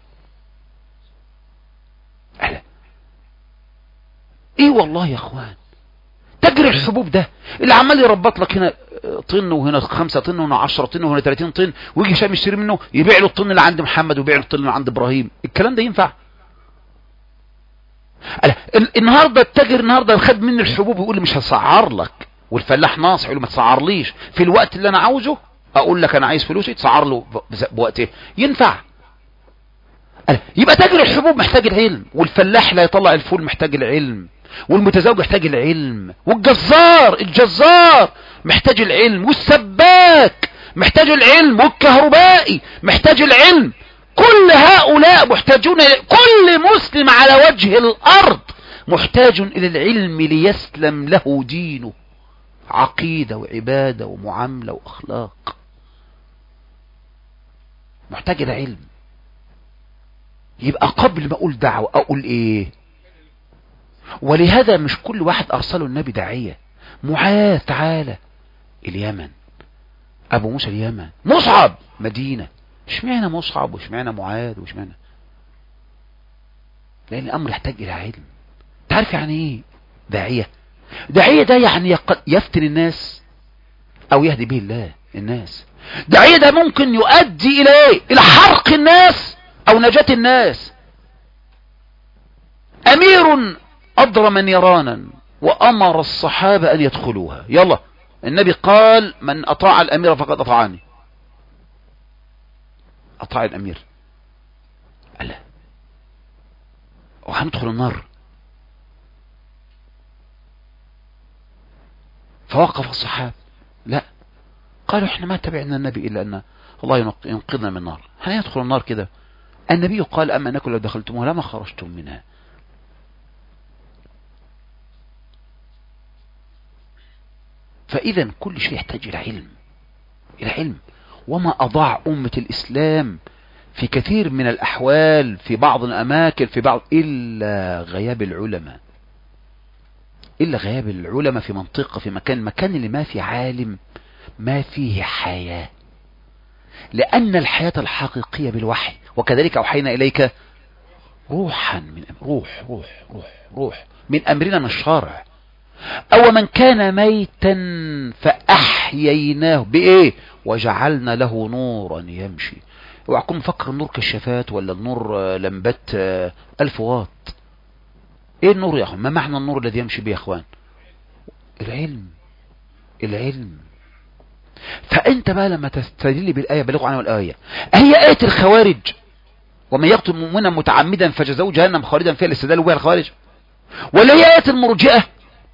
ايه والله يا اخوان، تجري الحبوب ده اللي عمال يربط لك هنا طن وهنا 5 طن وهنا 10 طن وهنا 30 طن، ويجي شام يشتري منه يبيع له الطن اللي عند محمد ويبيع له الطن اللي عند ابراهيم. الكلام ده ينفع؟ النهارده التاجر النهارده خد مني الحبوب يقول لي مش هسعر لك، والفلاح ناصح يقول له ما تسعرليش في الوقت اللي انا عاوزه، اقول لك انا عايز فلوسي تسعر له بوقته. ينفع؟ يبقى تاجر الحبوب محتاج العلم، والفلاح لا يطلع الفول محتاج العلم، والمتزوج محتاج العلم، الجزار محتاج العلم، والسباك محتاج العلم، والكهربائي محتاج العلم. كل هؤلاء محتاجون، كل مسلم على وجه الأرض محتاج إلى العلم ليسلم له دينه، عقيدة وعبادة ومعاملة وأخلاق. محتاج إلى علم. يبقى قبل ما أقول دعوة أقول إيه؟ ولهذا مش كل واحد أرسله النبي داعية. معاذ تعالى اليمن، أبو موسى اليمن، مصعب مدينة. اشمعنى مصعب واشمعنى معاذ واشمعنى؟ لأن الأمر يحتاج إلى علم. تعرف يعني إيه داعية؟ داعية ده يعني يفتن الناس أو يهدي به الله الناس. داعية ده ممكن يؤدي إلى إيه؟ إلى حرق الناس أو نجاة الناس. أمير أضرم نيرانا وأمر الصحابة أن يدخلوها. يلا النبي قال من أطاع الأمير فقد أطاعني. أطاع الأمير، ألا وهندخل النار. فوقف الصحابة لا، قالوا احنا ما تبعنا النبي إلا أن الله ينقذنا من النار، هندخل النار كده. النبي قال أما أنكم لو دخلتموها لما خرجتم منها. فإذا كل شيء يحتاج إلى علم، إلى علم. وما أضاع أمة الإسلام في كثير من الأحوال في بعض الأماكن في بعض إلا غياب العلماء، إلا غياب العلماء في منطقة في مكان اللي ما في عالم ما فيه حياة. لأن الحياة الحقيقية بالوحي، وكذلك أوحينا إليك روحا من روح من أمرنا من الشارع. أو من كان ميتا فأحييناه بإيه؟ وجعلنا له نورا يمشي. اوعكم مفكر النور كشافات ولا النور لمبات 1000 واط. ايه النور يا اخوان؟ ما معنى النور الذي يمشي به يا اخوان؟ العلم. فانت بقى لما تستدل بالآية بلغوا عنها الآية، هي آية الخوارج ومن يقتل مؤمنا متعمدا فجزاؤه جهنم خالدا فيها الاستدلال بها الخوارج، ولا هي آية المرجئة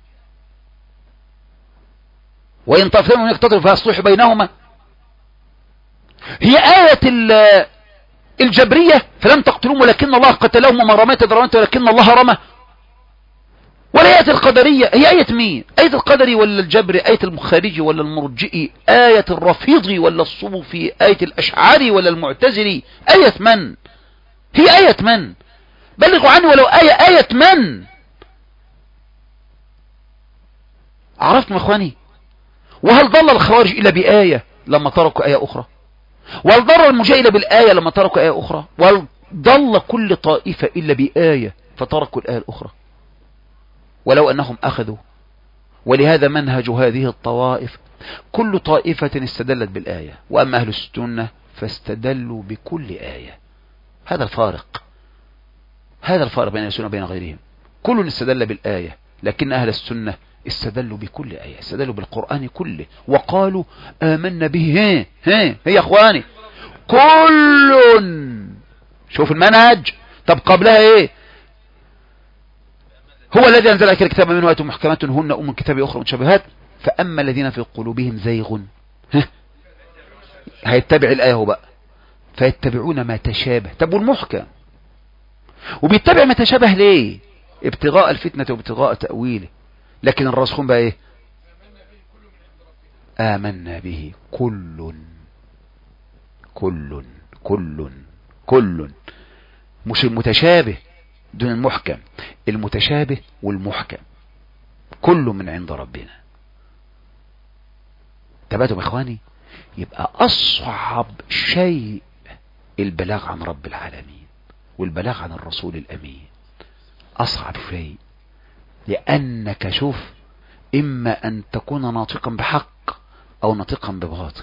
وإن طائفتان يقتتلوا فأصلحوا بينهما؟ هي آية الجبرية فلم تقتلوهم ولكن الله قتلهم وما رميت إذ رميت ولكن الله رمى. ولا آية القدرية هي آية مين؟ آية القدري ولا الجبري؟ آية المخارجي ولا المرجئي؟ آية الرافضي ولا الصوفي؟ آية الأشعري ولا المعتزلي؟ آية من؟ هي آية من؟ بلغوا عني ولو آية من؟ عرفتم يا اخواني؟ وهل ضل الخوارج إلا بآية لما تركوا آية أخرى؟ وهل ضل المجاهدة بالآية لما تركوا آية أخرى؟ وهل ضل كل طائفة إلا بآية فتركوا الآية الأخرى؟ ولو أنهم أخذوا. ولهذا منهج هذه الطوائف كل طائفة استدلت بالآية، وأما أهل السنة فاستدلوا بكل آية. هذا الفارق بين السنة وبين غيرهم. كل استدل بالآية، لكن أهل السنة استدلوا بكل آية، استدلوا بالقرآن كله وقالوا آمنا به. هي يا أخواني كل. شوف المنهج. طب قبلها ايه؟ هو الذي أنزل عليك الكتاب منه آيات محكمات هن أم الكتاب أخرى متشابهات فأما الذين في قلوبهم زيغ هيتبع الآية هو بقى فيتبعون ما تشابه. طب والمحكم وبيتبع ما تشابه ليه؟ ابتغاء الفتنة وابتغاء تأويله. لكن الراسخون بقى ايه؟ آمنا به كل كل كل كل. مش المتشابه دون المحكم، المتشابه والمحكم كل من عند ربنا. تباتوا يا اخواني؟ يبقى اصعب شيء البلاغ عن رب العالمين والبلاغ عن الرسول الامين. اصعب شيء، لانك شوف اما ان تكون ناطقا بحق او ناطقا بباطل.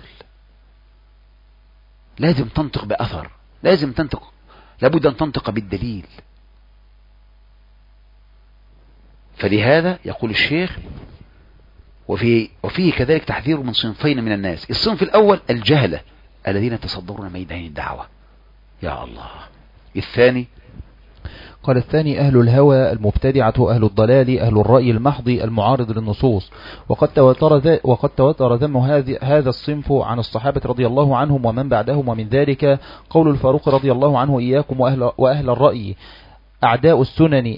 لازم تنطق باثر، لازم تنطق، لابد ان تنطق بالدليل. فلهذا يقول الشيخ وفيه كذلك تحذير من صنفين من الناس. الصنف الأول الجهلة الذين يتصدرون ميدان الدعوة. يا الله. الثاني قال الثاني أهل الهوى المبتدعة أهل الضلال أهل الرأي المحض المعارض للنصوص. وقد تواتر ذم هذا الصنف عن الصحابة رضي الله عنهم ومن بعدهم، ومن ذلك قول الفاروق رضي الله عنه إياكم وأهل الرأي أعداء السنن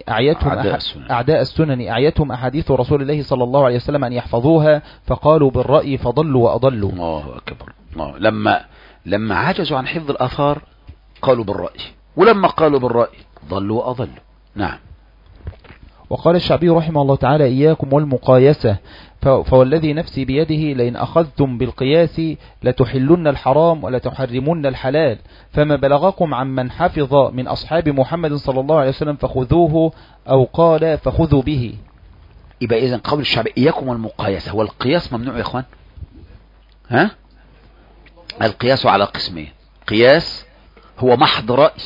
أعيتهم أحاديث رسول الله صلى الله عليه وسلم أن يحفظوها فقالوا بالرأي فضلوا وأضلوا. الله أكبر. لما عجزوا عن حفظ الآثار قالوا بالرأي، ولما قالوا بالرأي ضلوا وأضلوا. نعم. وقال الشعبي رحمه الله تعالى إياكم والمقايسة فوالذي نفسي بيده لئن أخذتم بالقياس لتحلن الحرام ولتحرمن الحلال، فما بلغكم عن من حفظ من أصحاب محمد صلى الله عليه وسلم فخذوه، أو قال فخذوا به. يبقى إذن قول الشعبي إياكم والمقايسة. هو القياس ممنوع يا إخوان؟ ها؟ القياس على قسمين. قياس هو محض رأي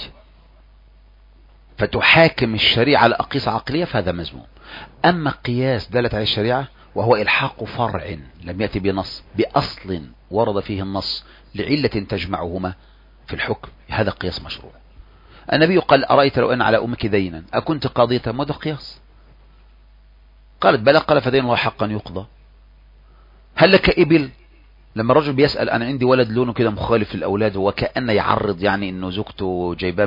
فتحاكم الشريعة لأقيس عقلية فهذا مذموم. أما قياس دلت على الشريعة وهو إلحاق فرع لم يأتي بنص بأصل ورد فيه النص لعلة تجمعهما في الحكم، هذا قياس مشروع. النبي قال أرأيت لو أن على أمك دينا أكنت قاضية؟ ماذا قياس؟ قالت بلى. قال فدين الله حقا يقضى. هل لك إبل؟ لما الرجل بيسأل أنا عندي ولد لونه كده مخالف للأولاد وكأن يعرض يعني إنه زوجته جايباه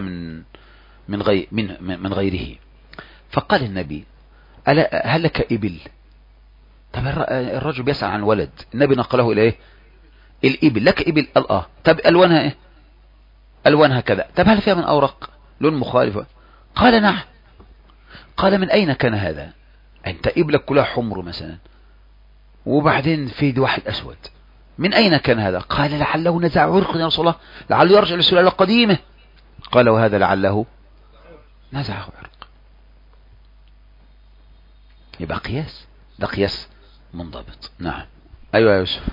من غيره، فقال النبي ألا هل لك إبل؟ طب الرجل بيسأل عن ولد، النبي نقله إلى إيه؟ الإبل. لك إبل؟ قال طب ألوانها إيه؟ ألوانها كذا. طب هل فيها من أورق لون مخالف؟ قال نعم. قال من أين كان هذا؟ أنت إبلك كلها حمر مثلا وبعدين في واحد أسود، من أين كان هذا؟ قال لعله نزع عرق يا رسول الله، لعله يرجع للسلالة القديمة. قال وهذا لعله نزع عرق. يبقى قياس، ده قياس منضبط. نعم. أيوة يا يوسف.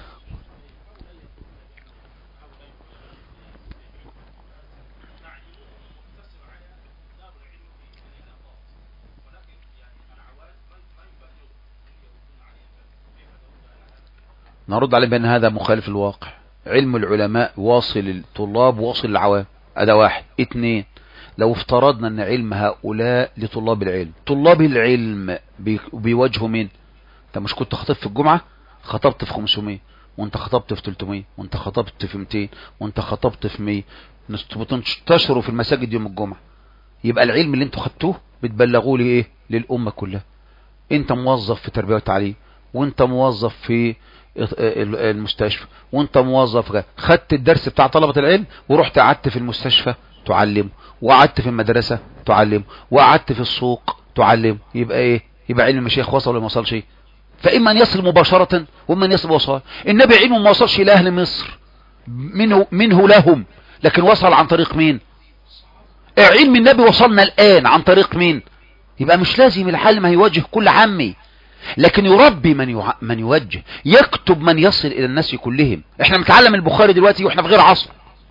نرد عليه بأن هذا مخالف الواقع. علم العلماء واصل للطلاب واصل للعوام، هذا واحد. اثنين، لو افترضنا أن علم هؤلاء لطلاب العلم، طلاب العلم بيواجهوا مين؟ انت مش كنت خطبت في الجمعة؟ خطبت في 500 وانت خطبت في 300 وانت خطبت في 200 وانت خطبت في 100 تنتشروا في المساجد يوم الجمعة. يبقى العلم اللي انتوا خدتوه بتبلغوه لإيه؟ للأمة كلها. انت موظف في تربية وتعليم، وانت موظف في المستشفى، وانت موظف خدت الدرس بتاع طلبة العلم ورحت قعدت في المستشفى تعلمه، وقعدت في المدرسة تعلمه، وقعدت في السوق تعلمه. يبقى ايه؟ يبقى علم المشايخ وصل ولا ما وصلش؟ فإما أن يصل مباشرة وإما أن يصل وصال. النبي علمه ما وصلش إلى أهل مصر منه لهم، لكن وصل عن طريق مين؟ علم النبي وصلنا الآن عن طريق مين؟ يبقى مش لازم العالم هيوجه كل عامي، لكن يربي من يوجه، يكتب من يصل إلى الناس كلهم. احنا بنتعلم البخاري دلوقتي واحنا في غير عصر.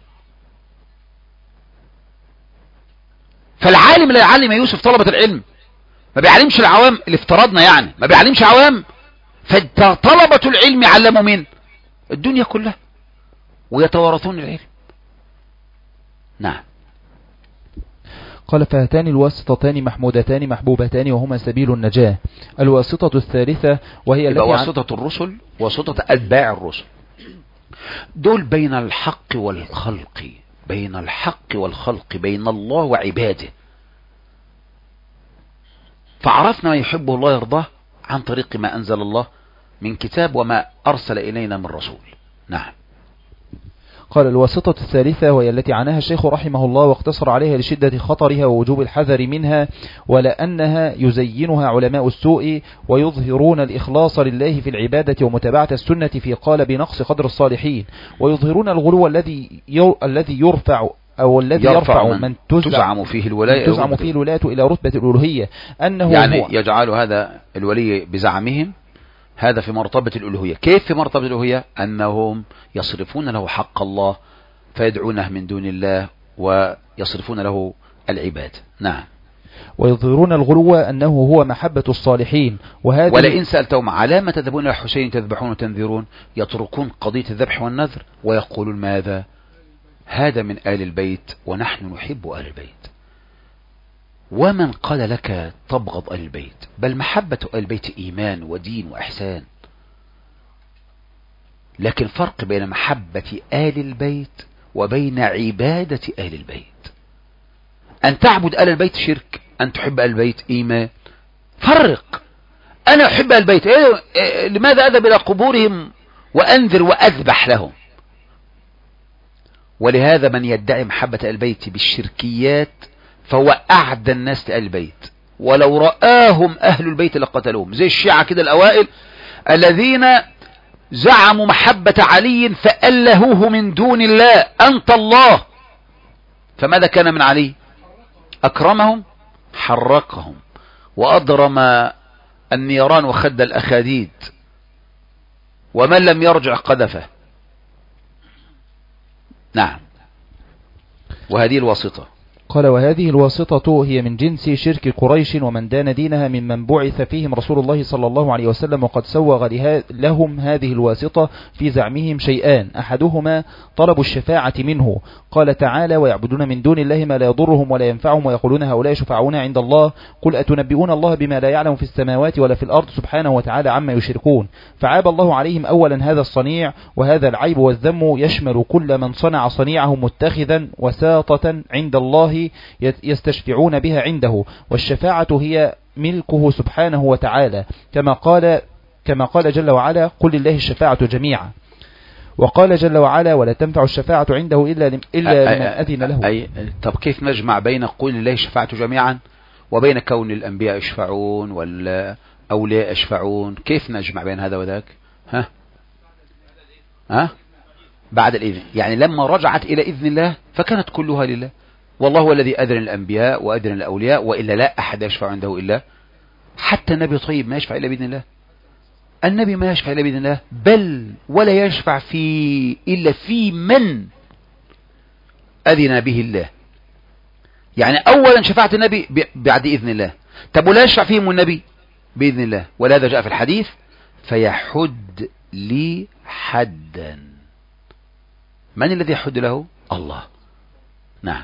فالعالم لا يعلم يوسف طلبة العلم، ما بيعلمش العوام اللي افترضنا، يعني ما بيعلمش عوام. فطلبة العلم يعلموا مين؟ الدنيا كلها، ويتوارثون العلم. نعم. قال فهاتان الواسطتان محمودتان محبوبتان وهما سبيل النجاة. الواسطة الثالثة وهي التي واسطة الرسل، واسطة أتباع الرسل، دول بين الحق والخلق، بين الحق والخلق، بين الله وعباده. فعرفنا ما يحبه الله يرضاه عن طريق ما أنزل الله من كتاب وما أرسل إلينا من رسول. نعم. قال الواسطة الثالثة وهي التي عناها الشيخ رحمه الله واقتصر عليها لشدة خطرها ووجوب الحذر منها، ولأنها يزينها علماء السوء ويظهرون الإخلاص لله في العبادة ومتابعة السنة في قالب نقص قدر الصالحين، ويظهرون الغلو الذي يرفع أو الذي يرفع من تزعم فيه الولاية إلى رتبة الألوهية، أنه يعني يجعل هذا الولي بزعمهم هذا في مرتبة الألوهية. كيف في مرتبة الألوهية؟ أنهم يصرفون له حق الله فيدعونه من دون الله ويصرفون له العباد. نعم. ويظهرون الغلو أنه هو محبة الصالحين. ولئن سألتهم على ما تذهبون إلى الحسين تذبحون وتنذرون، يتركون قضية الذبح والنذر ويقولون ماذا؟ هذا من آل البيت ونحن نحب آل البيت. ومن قال لك تبغض آل البيت؟ بل محبة آل البيت إيمان ودين وإحسان. لكن فرق بين محبة آل البيت وبين عبادة آل البيت. أن تعبد آل البيت شرك، أن تحب آل البيت إيمان. فرق. أنا أحب آل البيت، لماذا أذهب إلى قبورهم وأنذر وأذبح لهم؟ ولهذا من يدعي محبة آل البيت بالشركيات فهو أعدى الناس لآل البيت، ولو رآهم أهل البيت لقتلوهم. زي الشيعة كده الأوائل الذين زعموا محبة علي فألهوه من دون الله، أنت الله. فماذا كان من علي؟ أكرمهم، حرقهم، وأضرم النيران وخد الأخاديد، ومن لم يرجع قذفه. نعم. وهذه الواسطة. قال وهذه الواسطة هي من جنس شرك قريش ومن دان دينها ممن بعث فيهم رسول الله صلى الله عليه وسلم، وقد سوغ لهم هذه الواسطة في زعمهم شيئان: أحدهما طلب الشفاعة منه، قال تعالى: ويعبدون من دون الله ما لا يضرهم ولا ينفعهم ويقولون هؤلاء شفعاؤنا عند الله، قل أتنبئون الله بما لا يعلم في السماوات ولا في الأرض سبحانه وتعالى عما يشركون. فعاب الله عليهم أولا هذا الصنيع، وهذا العيب والذم يشمل كل من صنع صنيعه متخذا وساطة عند الله يستشفعون بها عنده، والشفاعة هي ملكه سبحانه وتعالى، كما قال جل وعلا: قل لله الشفاعة جميعا. وقال جل وعلا: ولا تنفع الشفاعة عنده إلا لمن أذن له. طب كيف نجمع بين قل لله الشفاعة جميعا وبين كون الأنبياء يشفعون والأولياء يشفعون؟ كيف نجمع بين هذا وذاك؟ بعد الإذن، يعني لما رجعت إلى إذن الله فكانت كلها لله، والله هو الذي أذن الأنبياء وأذن الأولياء، وإلا لا أحد يشفع عنده إلا، حتى النبي طيب ما يشفع إلا بإذن الله. النبي ما يشفع إلا بإذن الله، بل ولا يشفع إلا في من أذن به الله. يعني أولا شفاعة النبي بعد إذن الله. طب ولا يشفع فيهم النبي بإذن الله، ولهذا جاء في الحديث: فيحد لي حدا. من الذي يحد له؟ الله. نعم.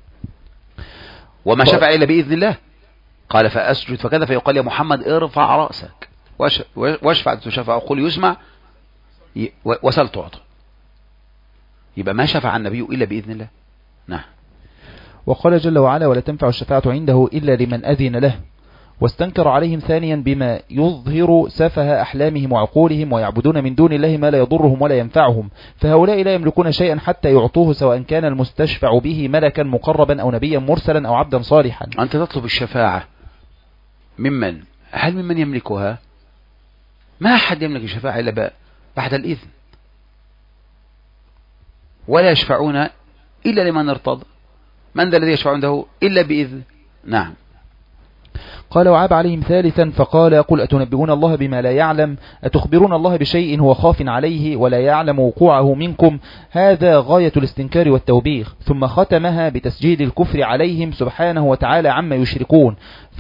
وما شفع إلا بإذن الله. قال: فأسجد فكذا، فيقال: يا محمد ارفع رأسك واشفع تشفع، قل يسمع وسل تعطى، يبقى ما شفع النبي إلا بإذن الله. نعم. وقال جل وعلا ولا تنفع الشفاعة عنده إلا لمن أذن له. واستنكر عليهم ثانيا بما يظهر سفه أحلامهم وعقولهم، ويعبدون من دون الله ما لا يضرهم ولا ينفعهم، فهؤلاء لا يملكون شيئا حتى يعطوه، سواء كان المستشفع به ملكا مقربا أو نبيا مرسلا أو عبدا صالحا. أنت تطلب الشفاعة ممن؟ هل ممن يملكها؟ ما أحد يملك الشفاعة إلا بعد الإذن، ولا يشفعون إلا لمن ارتضى. من ذا الذي يشفع عنده إلا بإذن؟ نعم. قال وعاب عليهم ثالثا فقال قل أتنبئون الله بما لا يعلم، أتخبرون الله بشيء هو خاف عليه ولا يعلم وقوعه منكم، هذا غاية الاستنكار والتوبيخ. ثم ختمها بتسجيل الكفر عليهم سبحانه وتعالى عما يشركون،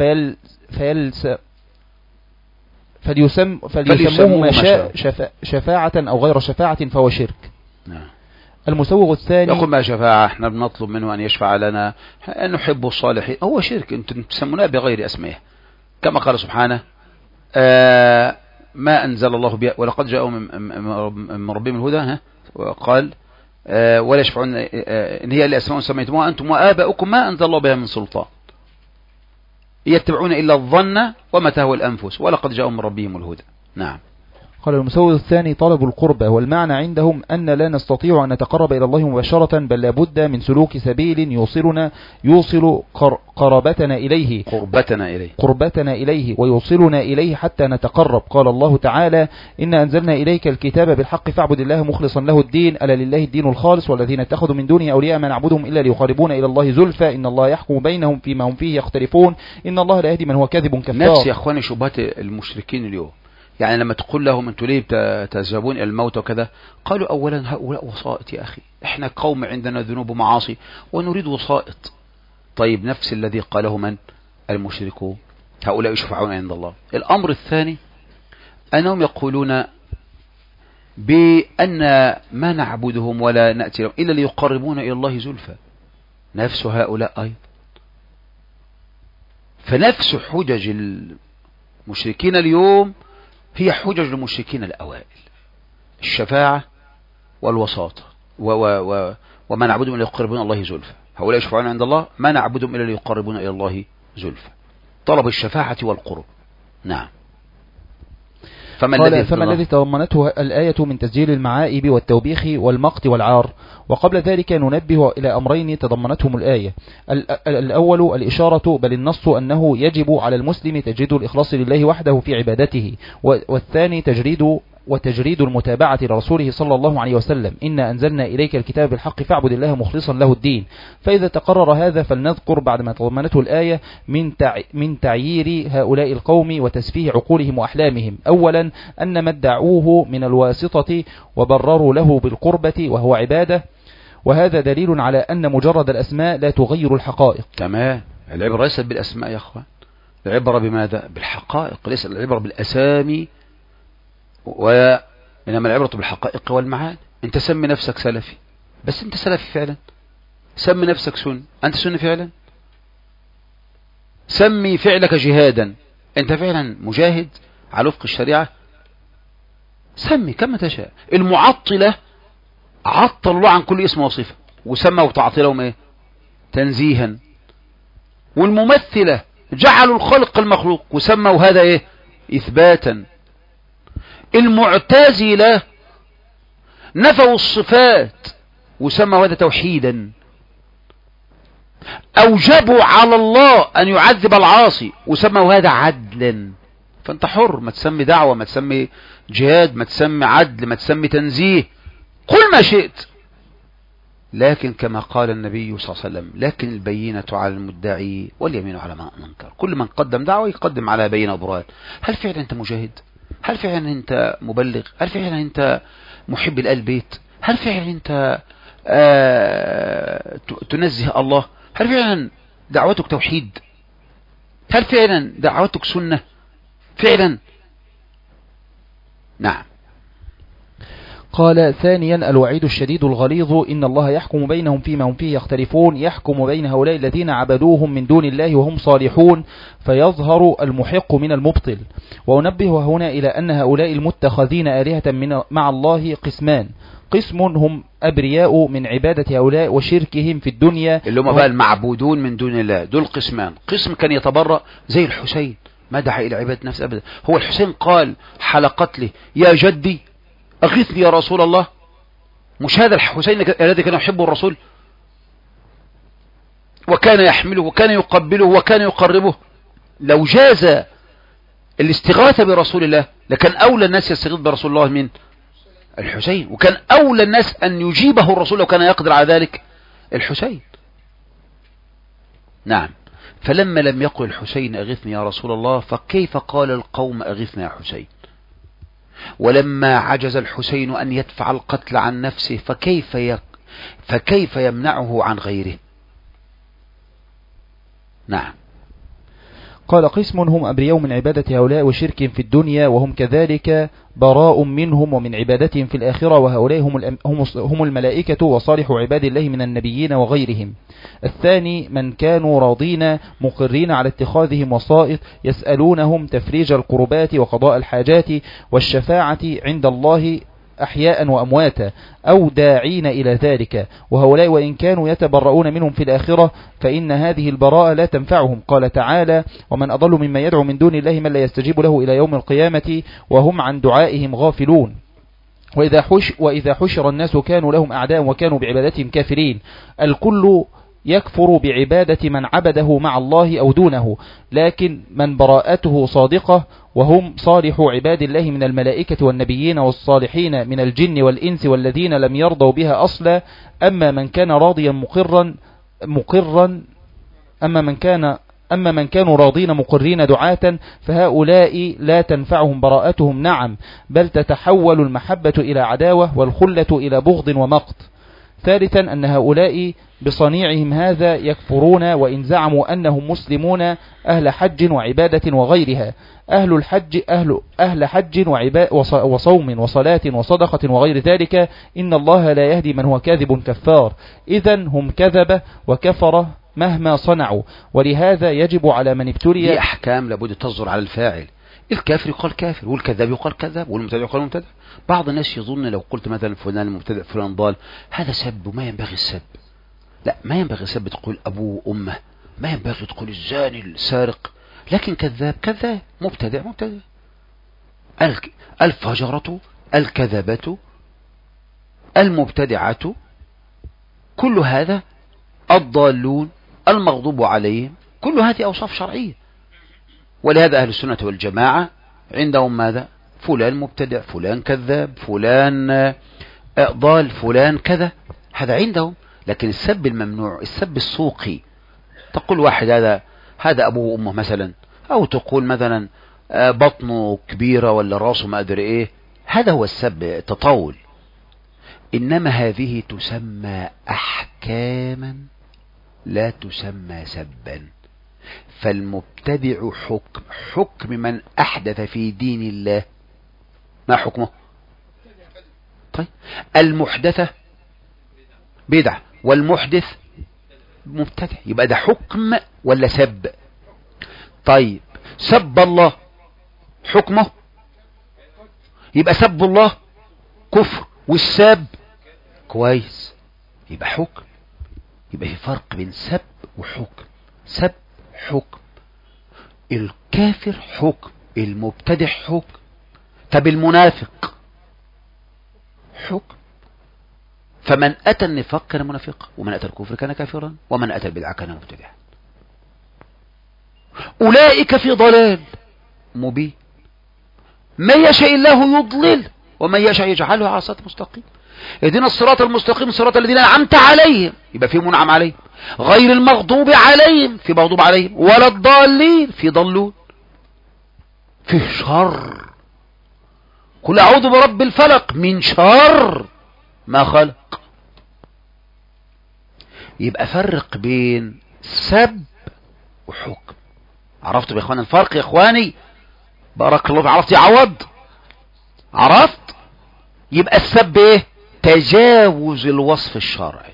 فليسموه ما شاء شفاعة أو غير شفاعة فهو شرك. نعم. المسوغ الثاني يقول ما شفاعة، احنا بنطلب منه أن يشفع لنا، أن نحب الصالحين، هو شرك، انتم تسمونه بغير اسمه، كما قال سبحانه ما أنزل الله بها ولقد جاءوا من ربهم الهدى، وقال ولا يشفعون إن هي إلا أسماء سميتموها أنتم وآباؤكم ما أنزل الله بها من سلطان يتبعون إلا الظن وما تهوى الأنفس ولقد جاءوا من ربهم الهدى. نعم. قال المسوغ الثاني طلب القربة، والمعنى عندهم أن لا نستطيع أن نتقرب إلى الله مباشرة، بل لابد من سلوك سبيل يوصل قربتنا إليه ويوصلنا إليه حتى نتقرب. قال الله تعالى إن أنزلنا إليك الكتاب بالحق فاعبد الله مخلصا له الدين ألا لله الدين الخالص والذين اتخذوا من دونه أولياء ما نعبدهم إلا ليقربونا إلى الله زلفى إن الله يحكم بينهم فيما هم فيه يختلفون إن الله لا يهدي من هو كاذب كفار. نفس يا أخواني شبهات المشركين اليوم، يعني لما تقول لهم انتوا ليه تذهبون الى الموت وكذا، قالوا اولا هؤلاء وسائط يا اخي، احنا قوم عندنا ذنوب ومعاصي ونريد وسائط. طيب نفس الذي قاله من؟ المشركون، هؤلاء يشفعون عند الله. الامر الثاني انهم يقولون بان ما نعبدهم ولا نأتي لهم الا ليقربون الى الله زلفى، نفس هؤلاء ايضا. فنفس حجج المشركين اليوم هي حجج المشركين الأوائل، الشفاعة والوساطة وما نعبدهم إلا ليقربون الله زلفى، هؤلاء يشفعون عند الله ما نعبدهم إلا ليقربون إلى الله زلفى، طلب الشفاعة والقرب. نعم. فما الذي تضمنته الآية من تسجيل المعائب والتوبيخ والمقت والعار؟ وقبل ذلك ننبه إلى أمرين تضمنتهم الآية. الأول الإشارة بل النص أنه يجب على المسلم تجريد الإخلاص لله وحده في عبادته، والثاني تجريد المتابعة لرسوله صلى الله عليه وسلم إن أنزلنا إليك الكتاب بالحق فاعبد الله مخلصا له الدين. فإذا تقرر هذا فلنذكر بعد ما تضمنته الآية من تعيير هؤلاء القوم وتسفيه عقولهم وأحلامهم. أولا أن ما ادعوه من الواسطة وبرروا له بالقربة وهو عبادة، وهذا دليل على أن مجرد الأسماء لا تغير الحقائق. تمام. العبرة ليست بالأسماء يا أخوان، العبرة بماذا؟ بالحقائق، ليس العبرة بالأسامي، وإنما العبرة بالحقائق والمعاني. أنت سمي نفسك سلفي، بس أنت سلفي فعلا؟ سمي نفسك سني، أنت سني فعلا؟ سمي فعلك جهادا، أنت فعلا مجاهد على وفق الشريعة؟ سمي كما تشاء. المعطلة عطل الله عن كل اسم وصفة وسموا تعطيلهم ايه؟ تنزيها. والممثلة جعلوا الخلق المخلوق وسموا هذا ايه؟ إثباتا. المعتزلة نفوا الصفات وسموا هذا توحيدا. أوجبوا على الله أن يعذب العاصي وسموا هذا عدلا. فأنت حر، ما تسمي دعوة، ما تسمي جهاد، ما تسمي عدل، ما تسمي تنزيه، قل ما شئت، لكن كما قال النبي صلى الله عليه وسلم لكن البينة على المدعي واليمين على من أنكر. كل من قدم دعوة يقدم على بينة برهان. هل فعلا أنت مجاهد؟ هل فعلا أنت مبلغ؟ هل فعلا أنت محب لآل البيت؟ هل فعلا أنت تنزه الله؟ هل فعلا دعوتك توحيد؟ هل فعلا دعوتك سنة فعلا؟ نعم. قال ثانيا الوعيد الشديد الغليظ إن الله يحكم بينهم فيما هم فيه يختلفون، يحكم بين هؤلاء الذين عبدوهم من دون الله وهم صالحون، فيظهر المحق من المبطل. وأنبه هنا إلى أن هؤلاء المتخذين آلهة مع الله قسمان: قسم هم أبرياء من عبادة هؤلاء وشركهم في الدنيا، اللي هم بقى المعبودون من دون الله، دول قسمان. قسم كان يتبرأ زي الحسين، ما دعا إلى عبادة نفس أبدا. هو الحسين قال حلقت لي يا جدي أغثني يا رسول الله؟ مش هذا الحسين الذي كان يحب الرسول وكان يحمله وكان يقبله وكان يقربه؟ لو جاز الاستغاثة برسول الله لكان أولى الناس يستغيث برسول الله من الحسين، وكان أولى الناس أن يجيبه الرسول لو كان يقدر على ذلك الحسين. نعم. فلما لم يقل الحسين أغثني يا رسول الله، فكيف قال القوم أغثني يا حسين؟ ولما عجز الحسين أن يدفع القتل عن نفسه فكيف يمنعه عن غيره؟ نعم. قال قسم هم أبرياء من عبادة هؤلاء وشرك في الدنيا وهم كذلك براء منهم ومن عبادتهم في الآخرة، وهؤلاء هم الملائكة وصالح عباد الله من النبيين وغيرهم. الثاني من كانوا راضين مقرين على اتخاذهم وسائط يسألونهم تفريج القربات وقضاء الحاجات والشفاعة عند الله أحياء وأمواتا أو داعين إلى ذلك، وهؤلاء وإن كانوا يتبرؤون منهم في الآخرة فإن هذه البراءة لا تنفعهم. قال تعالى: ومن أضل ممن يدعو من دون الله من لا يستجيب له إلى يوم القيامة وهم عن دعائهم غافلون. وإذا حشر الناس كانوا لهم أعداء وكانوا بعبادتهم كافرين. الكل يكفر بعبادة من عبده مع الله أو دونه، لكن من براءته صادقة وهم صالح عباد الله من الملائكة والنبيين والصالحين من الجن والإنس والذين لم يرضوا بها أصلا. أما من كان راضيا أما من كانوا راضين مقرين دعاة فهؤلاء لا تنفعهم براءتهم، نعم، بل تتحول المحبة إلى عداوة والخلة إلى بغض ومقت. ثالثا أن هؤلاء بصنيعهم هذا يكفرون وإن زعموا أنهم مسلمون أهل حج وعبادة وغيرها، أهل حج وصوم وصلاة وصدقة وغير ذلك. إن الله لا يهدي من هو كاذب كفار. إذن هم كذب وكفر مهما صنعوا، ولهذا يجب على من ابتلي. دي أحكام لابد تصدر على الفاعل. الكافر يقال كافر، والكذاب يقال كذاب، والمبتدع يقال مبتدع. بعض الناس يظن لو قلت مثلا فلان مبتدع فلان ضال هذا سب وما ينبغي السب. لا، ما ينبغي السب تقول أبوه وأمه، ما ينبغي تقول الزاني السارق، لكن كذاب كذاب، مبتدع مبتدع. الفجرة الكذبة المبتدعة كل هذا، الضالون المغضوب عليهم، كل هذه أوصاف شرعية. ولهذا أهل السنة والجماعة عندهم ماذا؟ فلان مبتدع، فلان كذاب، فلان ضال، فلان كذا، هذا عندهم. لكن السب الممنوع، السب السوقي، تقول واحد هذا أبوه وأمه مثلا، أو تقول مثلا بطنه كبيرة ولا راسه ما أدري إيه، هذا هو السب تطاول. إنما هذه تسمى أحكاما لا تسمى سبا. فالمبتدع حكم من أحدث في دين الله، ما حكمه؟ طيب، المحدثة بدعة والمحدث مبتدع، يبقى ده حكم ولا سب؟ طيب، سب الله حكمه، يبقى سب الله كفر، والساب كويس، يبقى حكم. يبقى في فرق بين سب وحكم. سب حكم، الكافر حكم، المبتدع حكم. طب المنافق حكم. فمن أتى النفاق كان منافقا، ومن أتى الكفر كان كافرا، ومن أتى البدعة كان مبتدعا. أولئك في ضلال مبين. من يشاء الله يضلل ومن يشاء يجعله على صراط مستقيم. اهدنا الصراط المستقيم صراط الذين أنعمت عليهم، يبقى في منعم عليهم، غير المغضوب عليهم في مغضوب عليهم، ولا الضالين في ضلون. في شر، قل أعوذ برب الفلق من شر ما خلق. يبقى فرق بين سب وحكم. عرفتوا يا اخوان الفرق يا اخواني؟ بارك الله، عرفت يا عوض؟ عرفت؟ يبقى السب ايه؟ تجاوز الوصف الشرعي،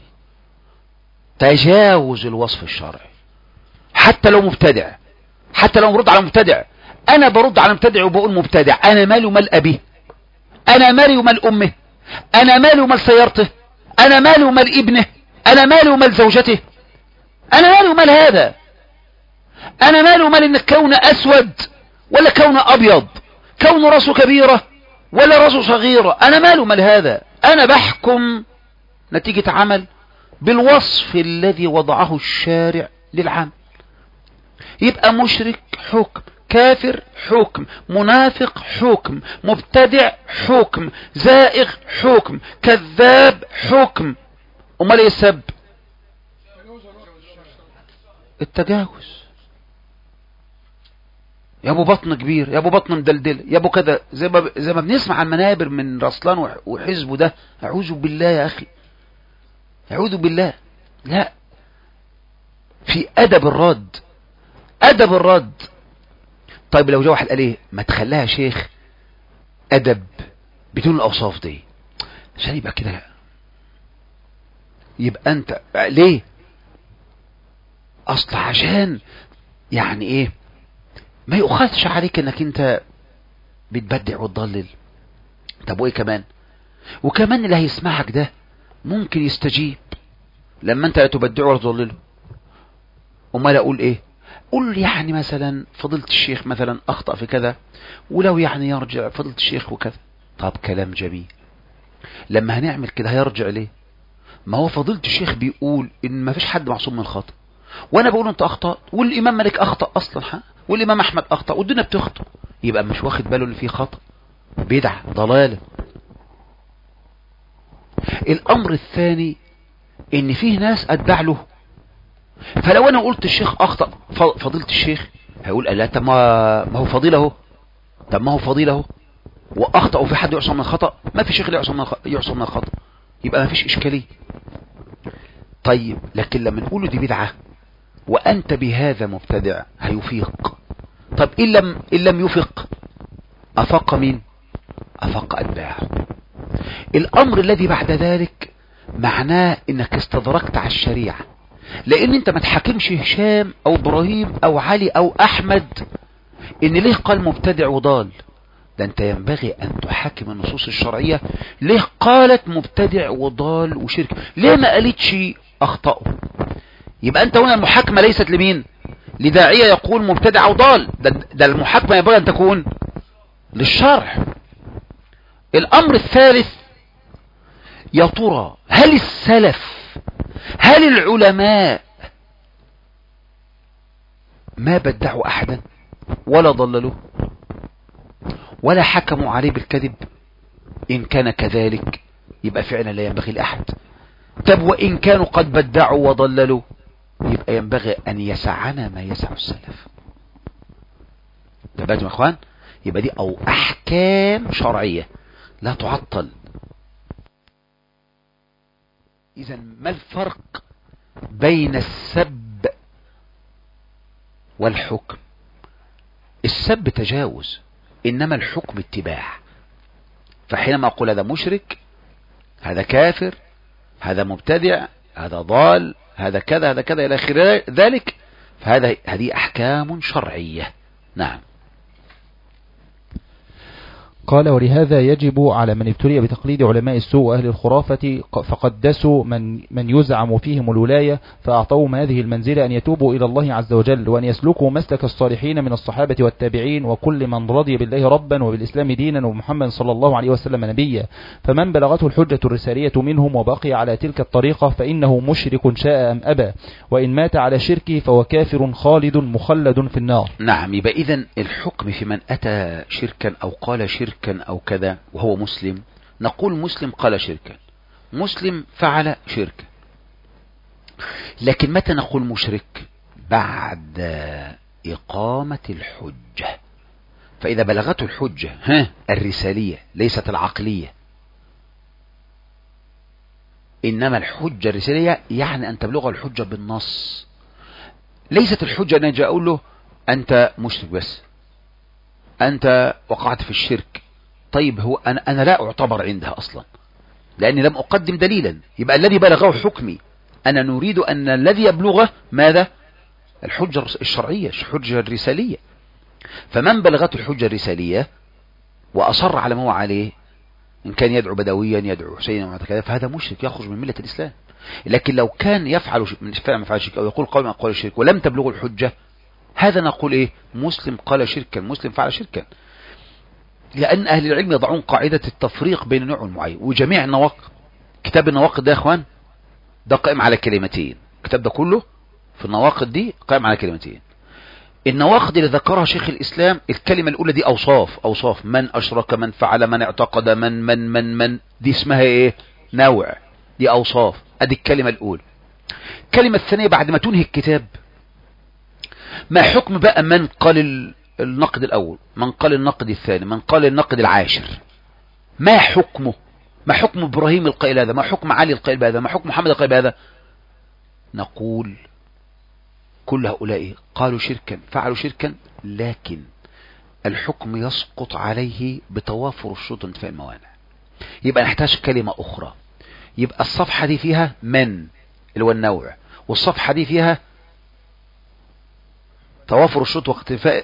تجاوز الوصف الشرعي. حتى لو مبتدع، حتى لو برد على مبتدع، انا برد على مبتدع وبقول مبتدع، انا مالي ومال ابيه، انا مالي ومال امه، انا مالي ومال سيارته، انا مالي ومال ابنه، انا مالي ومال زوجته، انا مالي ومال هذا، انا مالي ومال ان كون اسود ولا كون ابيض، كون راسه كبيرة ولا راسه صغيرة، انا مالي ومال هذا. انا بحكم نتيجة عمل بالوصف الذي وضعه الشارع للعام. يبقى مشرك حكم، كافر حكم، منافق حكم، مبتدع حكم، زائغ حكم، كذاب حكم. امال ايه السب؟ التجاوز. يا ابو بطن كبير، يا ابو بطن مدلدل، يا ابو كذا، زي ما بنسمع عن المنابر من رسلان وحزبه ده. اعوذ بالله يا اخي، اعوذ بالله. لا، في ادب الرد، ادب الرد. طيب لو جاء واحد قال ايه ما تخليها شيخ ادب بدون الاوصاف دي عشان يبقى كده، يبقى انت ليه؟ اصل عشان يعني ايه ما يؤخذش عليك انك انت بتبدع وتضلل. طب وايه كمان؟ وكمان اللي هيسمعك ده ممكن يستجيب لما انت لا تبدعه ولا تضلله. امال اقول ايه؟ قول يعني مثلا فضيلة الشيخ مثلا اخطأ في كذا، ولو يعني يرجع فضيلة الشيخ وكذا. طب كلام جميل. لما هنعمل كده هيرجع ليه؟ ما هو فضيلة الشيخ بيقول ان ما فيش حد معصوم من الخطأ، وانا بقول انت اخطأت، والامام مالك اخطأ اصلا، والامام احمد اخطأ، والدنيا بتخطأ. يبقى مش واخد باله ان فيه خطأ، بدعة، ضلالة. الامر الثاني ان فيه ناس اتبع له، فلو انا قلت الشيخ اخطأ، فضيلة الشيخ هيقول لا طب ما هو فضيلة اهو، طب ما هو فضيلة اهو واخطأ، وفي حد يعصم من الخطأ؟ ما في شيخ يعصم من الخطأ، يبقى ما فيش اشكالية. طيب لكن لما نقوله دي بدعة وانت بهذا مبتدع هيفيق. طب ان لم يفق، افاق مين؟ افاق اتباعه. الامر الذي بعد ذلك معناه انك استدركت على الشريعة، لان انت ما تحاكمش هشام او ابراهيم او علي او احمد ان ليه قال مبتدع وضال. ده انت ينبغي ان تحاكم النصوص الشرعية، ليه قالت مبتدع وضال وشرك، ليه ما قالتش اخطأوا. يبقى انت هنا المحاكمة ليست لمين؟ لداعية يقول مبتدع وضال، ده المحاكمة ينبغي ان تكون للشرع. الامر الثالث، يا ترى هل السلف، هل العلماء ما بدعوا احدا ولا ضللوه ولا حكموا عليه بالكذب؟ ان كان كذلك يبقى فعلا لا ينبغي لاحد. طب وان كانوا قد بدعوا وضللوا يبقى ينبغي ان يسعنا ما يسع السلف. ده يا اخوان، يبقى دي او احكام شرعية لا تعطل. اذا ما الفرق بين السب والحكم؟ السب تجاوز، انما الحكم اتباع. فحينما اقول هذا مشرك، هذا كافر، هذا مبتدع، هذا ضال، هذا كذا، هذا كذا الى اخر ذلك، هذه احكام شرعية. نعم. قال ولهذا يجب على من ابتلي بتقليد علماء السوء وأهل الخرافة فقدسوا من يزعم فيهم الولاية فأعطوهم هذه المنزلة أن يتوبوا إلى الله عز وجل وأن يسلكوا مسلك الصالحين من الصحابة والتابعين وكل من رضي بالله ربا وبالإسلام دينا ومحمد صلى الله عليه وسلم نبيا. فمن بلغته الحجة الرسالية منهم وبقي على تلك الطريقة فإنه مشرك شاء أم أبى، وإن مات على شركه فهو كافر خالد مخلد في النار. نعم. يبقى إذن الحكم في من أتى شركا أو قال شركا أو كذا وهو مسلم، نقول مسلم قال شركا، مسلم فعل شركا. لكن متى نقول مشرك؟ بعد إقامة الحجة. فإذا بلغته الحجة الرسالية ليست العقلية، إنما الحجة الرسالية يعني أن تبلغ الحجة بالنص، ليست الحجة أن أجي أقول له أنت مشرك بس، أنت وقعت في الشرك طيب هو أنا لا أعتبر عندها أصلا لأني لم أقدم دليلا، يبقى الذي بلغه حكمي. أنا نريد أن الذي يبلغه ماذا؟ الحجة الشرعية، الحجة الرسالية. فمن بلغته الحجة الرسالية وأصر على ما هو عليه، إن كان يدعو بدويا يدعو حسينا فهذا مشرك يخرج من ملة الإسلام. لكن لو كان يفعل من فعل شرك أو يقول قول من أقوال الشرك ولم تبلغه الحجة، هذا نقول إيه؟ مسلم قال شركا، مسلم فعل شركا. لأن أهل العلم يضعون قاعدة التفريق بين نوع معين. وجميع النواقض، كتاب النواقض ده يا أخوان ده قائم على كلمتين، الكتاب ده كله في النواقض دي قائم على كلمتين. النواقض اللي ذكرها شيخ الإسلام الكلمة الأولى دي أوصاف من أشرك، من فعل، من اعتقد، من دي اسمها إيه؟ نوع، دي أوصاف، أدي الكلمة الأولى. الكلمة الثانية بعد ما تنهي الكتاب، ما حكم بقى من قال النقد الأول، من قال النقد الثاني، من قال النقد العاشر، ما حكمه؟ ما حكم إبراهيم القائل هذا؟ ما حكم علي القائل بهذا؟ ما حكم محمد القائل بهذا؟ نقول كل هؤلاء قالوا شركا، فعلوا شركا، لكن الحكم يسقط عليه بتوافر الشروط وانتفاء الموانع. يبقى نحتاج كلمة أخرى. يبقى الصفحة دي فيها من اللي هو النوع، والصفحة دي فيها توافر الشروط واختفاء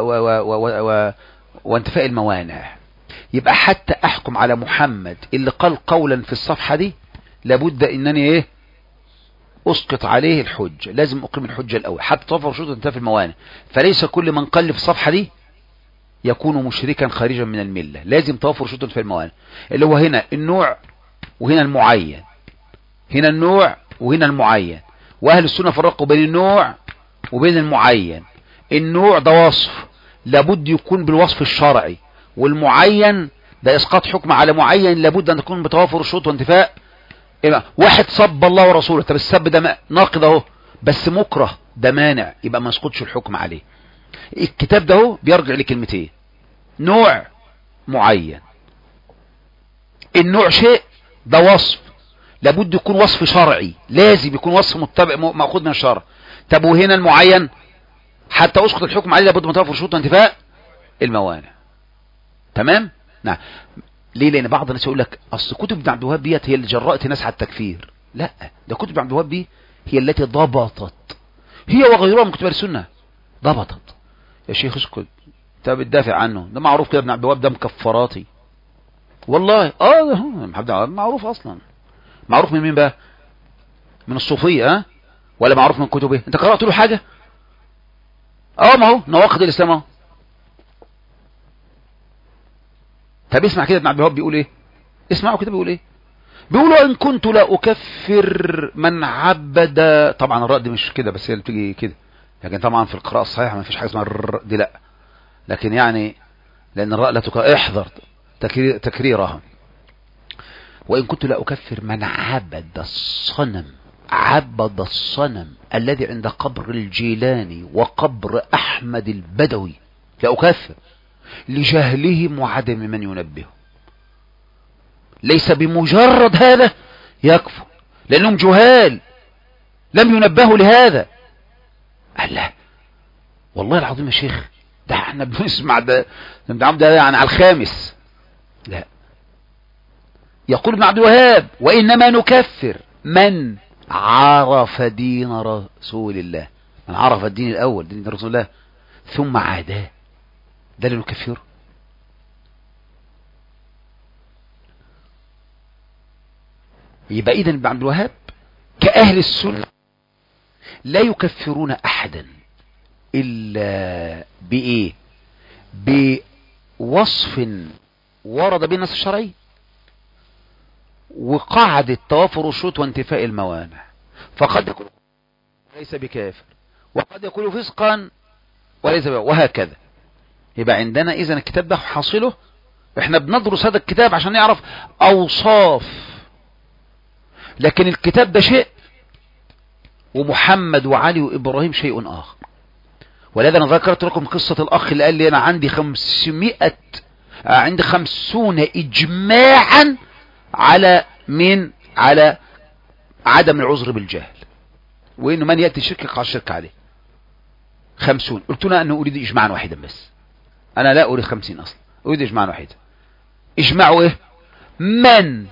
وانتفاء الموانع. يبقى حتى أحكم على محمد اللي قال قولا في الصفحة دي لابد إنني إيه؟ أسقط عليه الحجة، لازم أقيم الحجة الأول حتى توفر شروط وانتفاء الموانع. فليس كل من قال في الصفحة دي يكون مشركا خارجا من الملة، لازم توفر شروط وانتفاء الموانع، اللي هو هنا النوع وهنا المعين، هنا النوع وهنا المعين. وأهل السنة فرقوا بين النوع وبين المعين. النوع ده وصف لابد يكون بالوصف الشرعي، والمعين ده إسقاط حكم على معين لابد أن تكون بتوافر الشروط وانتفاء. واحد صب الله ورسوله، طب السب ده ناقض اهو بس مكره، ده مانع، يبقى ما يسقطش الحكم عليه. الكتاب ده اهو بيرجع لكلمتين، نوع، معين. النوع شيء، ده وصف لابد يكون وصف شرعي، لازم يكون وصف متبع مأخوذ من الشرع. طب وهنا المعين حتى اسقط الحكم عليه لابد من توافر شروط وانتفاء الموانع. تمام؟ نعم. ليه؟ لان بعض الناس يقول لك اصل كتب ابن عبد الوهاب ديت هي اللي جرأت الناس على التكفير. لا، ده كتب ابن عبد الوهاب دي هي التي ضبطت، هي وغيرها من كتب السنه ضبطت. يا شيخ اسكت، انت بتدافع عنه، ده معروف كده ابن عبد الوهاب ده مكفراتي والله. ابن عبد الوهاب معروف اصلا. معروف من مين بقى؟ من الصوفيه ولا معروف من كتبه؟ انت قرأت له حاجه؟ ما هو نواقض الاسلام اهو. طب اسمع كده ابن عبد الوهاب بيقول ايه، اسمعوا كده بيقول ايه. بيقولوا ان كنت لا اكفر من عبد، طبعا الراء دي مش كده بس هي اللي بتيجي كده، لكن طبعا في القراءة الصحيحة ما فيش حاجة اسمها الراء دي، لا، لكن يعني لان الراء لا احذر تكريرها. وان كنت لا اكفر من عبد الصنم الذي عند قبر الجيلاني وقبر احمد البدوي، لا اكفر لجهلهم وعدم من ينبهه. ليس بمجرد هذا يكفر، لأنهم جهال لم ينبهوا لهذا. الله، والله العظيم يا شيخ، ده احنا بنسمع ده يعني على الخامس. لا، يقول ابن عبد الوهاب وإنما نكفر من عرف دين رسول الله، من عرف الدين الأول دين رسول الله ثم عاداه، ده اللي نكفره. يبقى إذن ابن عبد الوهاب كأهل السنة لا يكفرون أحدا إلا بإيه؟ بوصف ورد به النص الشرعي وقاعدة توافر الشروط وانتفاء الموانع. فقد يكون ليس بكافر، وقد يكون فسقا وليس وهكذا. يبقى عندنا إذن الكتاب ده حاصله، احنا بندرس هذا الكتاب عشان نعرف أوصاف، لكن الكتاب ده شيء ومحمد وعلي وإبراهيم شيء آخر. ولذا أنا ذكرت لكم قصة الأخ اللي قال لي أنا عندي 50 إجماعا على على عدم العذر بالجهل، وإنه من يأتي الشرك يقع الشرك عليه 50. قلت له أنه أريد إجماعا واحدا بس، أنا لا أريد 50 أصلا، أريد إجماعا واحدا. اجمعوا ايه؟ من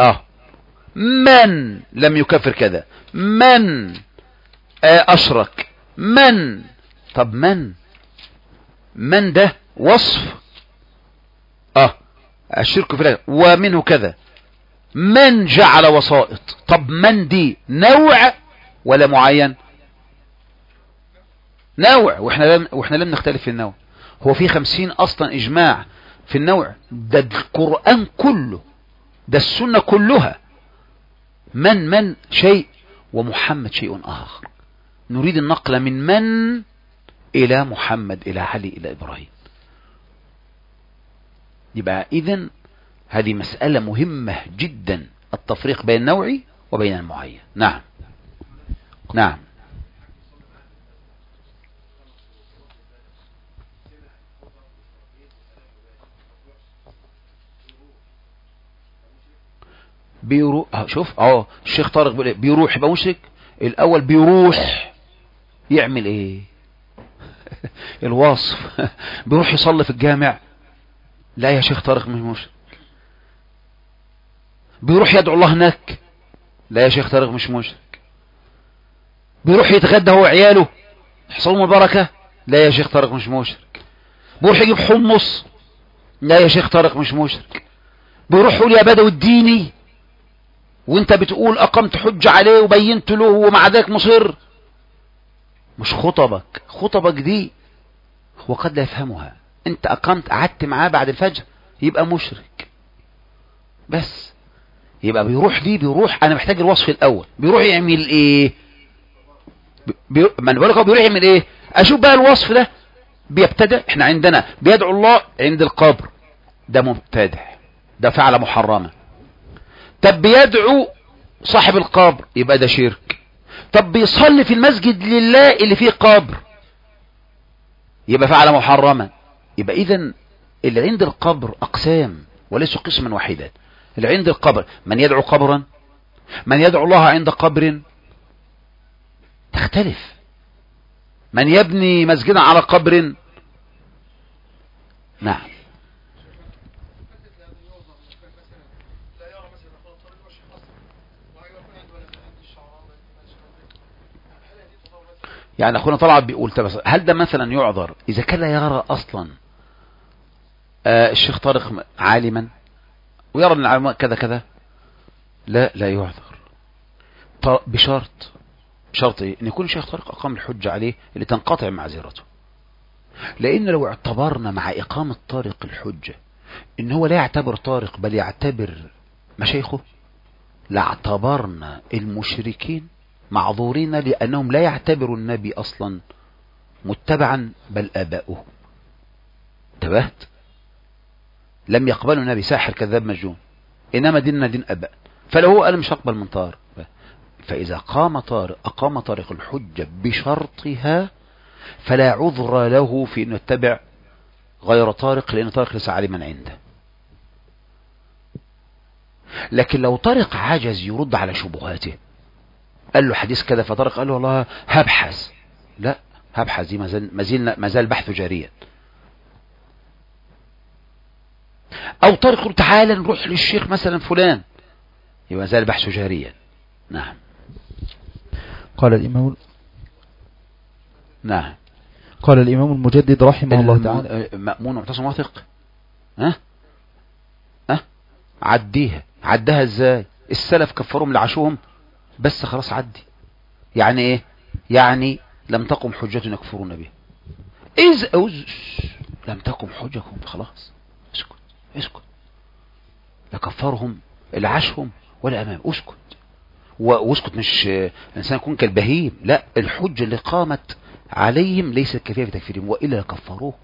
من لم يكفر كذا، من اشرك، من. طب من ده وصف الشرك في الله ومنه كذا. من جعل وسائط، طب من دي نوع ولا معين؟ نوع، واحنا لم نختلف في النوع. هو في 50 اصلا اجماع في النوع، ده القرآن كله، ده السنة كلها. من شيء ومحمد شيء آخر. نريد النقل من إلى محمد، إلى علي، إلى إبراهيم. يبقى إذن هذه مسألة مهمة جدا، التفريق بين النوعي وبين المعين. نعم نعم. بيروح، شوف الشيخ طارق بيقول ايه؟ بيروح يبقى مشرك. الاول بيروح يعمل ايه؟ الوصف. بيروح يصلي في الجامع، لا يا شيخ طارق مش مشرك. بيروح يدعو الله هناك، لا يا شيخ طارق مش مشرك. بيروح يتغدى هو وعياله يحصل لهم البركه، لا يا شيخ طارق مش مشرك. بيروح يجيب حمص، لا يا شيخ طارق مش مشرك. بيروح يقول يا بدوي اديني، وانت بتقول اقمت حجة عليه وبينت له ومع ذلك مصر. مش خطبك دي هو قد لا يفهمها. انت اقمت قعدت معاه بعد الفجر يبقى مشرك بس. يبقى بيروح انا محتاج الوصف الاول. بيروح يعمل ايه؟ ما انا بقولك هو بيروح يعمل ايه؟ اشوف بقى الوصف ده. بيبتدع، احنا عندنا بيدعو الله عند القبر، ده مبتدع، ده فعل محرمة. طب بيدعو صاحب القبر يبقى ده شرك. طب بيصلي في المسجد لله اللي فيه قبر يبقى فعل محرمة. يبقى اذا اللي عند القبر اقسام وليس قسما واحدا. اللي عند القبر من يدعو قبرا، من يدعو الله عند قبر تختلف، من يبني مسجدا على قبر. نعم. يعني اخونا طلعت بيقول هل ده مثلا يعذر اذا كان لا يرى اصلا الشيخ طارق عالما ويرى ان العلماء كذا كذا؟ لا يعذر بشرط ايه؟ ان يكون الشيخ طارق اقام الحجة عليه اللي تنقطع معذرته. لان لو اعتبرنا مع اقامة طارق الحجة ان هو لا يعتبر طارق بل يعتبر مشايخه، لاعتبرنا المشركين معذورين لأنهم لا يعتبروا النبي أصلا متبعا بل آباؤه. انتبهت؟ لم يقبلوا النبي ساحر كذاب مجنون، إنما ديننا دين آباء. فلو هو قال مش هقبل من طارق، فإذا أقام طارق الحجة بشرطها فلا عذر له في أن يتبع غير طارق، لأن طارق ليس عالما عنده. لكن لو طارق عجز يرد على شبهاته، قال له حديث كذا فطارق قال له والله هبحث، لا هبحث دي ما زال بحث جاريا. او طارق يقول تعالى نروح للشيخ مثلا فلان، يبقى ما زال بحث جاريا. نعم. قال الإمام نعم. قال الإمام المجدد رحمه الله تعالى مأمون معتصم واثق. عدها ازاي؟ السلف كفرهم اللي عاشوهم بس خلاص عدي. يعني ايه؟ يعني لم تقم حجة يكفرون بها. لم تقم حجتهم خلاص اسكت. لا كفرهم اللي عاشهم ولا امام. اسكت واسكت. مش الانسان يكون كالبهيم، لا، الحجة اللي قامت عليهم ليست كافية في تكفيرهم وإلا كفروه.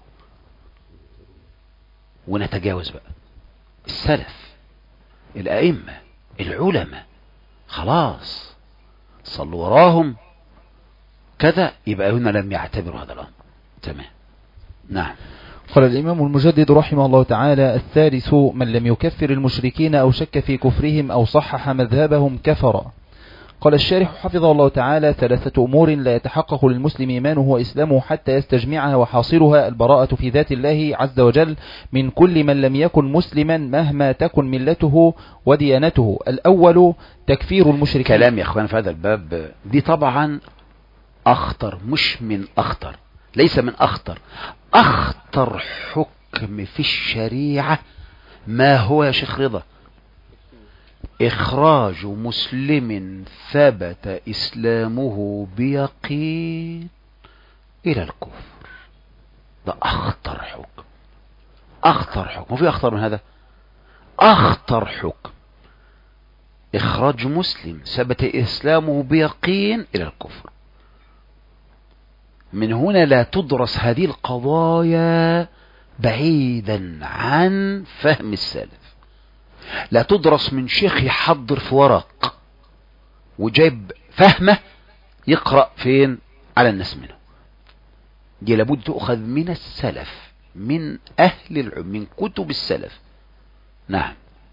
ونتجاوز بقى السلف الأئمة العلماء خلاص صلوا وراهم كذا، يبقى هنا لم يعتبروا هذا الأمر. تمام. نعم. قال الإمام المجدد رحمه الله تعالى: الثالث من لم يكفر المشركين أو شك في كفرهم أو صحح مذهبهم كفر. قال الشارح حفظه الله تعالى: ثلاثة أمور لا يتحقق للمسلم إيمانه وإسلامه حتى يستجمعها، وحاصرها البراءة في ذات الله عز وجل من كل من لم يكن مسلما مهما تكن ملته وديانته. الأول تكفير المشركين. كلام يا أخوان في هذا الباب دي طبعا أخطر، مش من أخطر، ليس من أخطر. أخطر حكم في الشريعة ما هو يا شيخ رضا؟ إخراج مسلم ثبت إسلامه بيقين إلى الكفر. ده أخطر حكم، أخطر حكم، وفي أخطر من هذا؟ أخطر حكم إخراج مسلم ثبت إسلامه بيقين إلى الكفر. من هنا لا تدرس هذه القضايا بعيدا عن فهم السلف. لا تدرس من شيخ يحضر في ورق وجايب فهمه يقرأ فين على الناس منه. دي لابد تأخذ من السلف، من أهل العلم، من كتب السلف. نعم.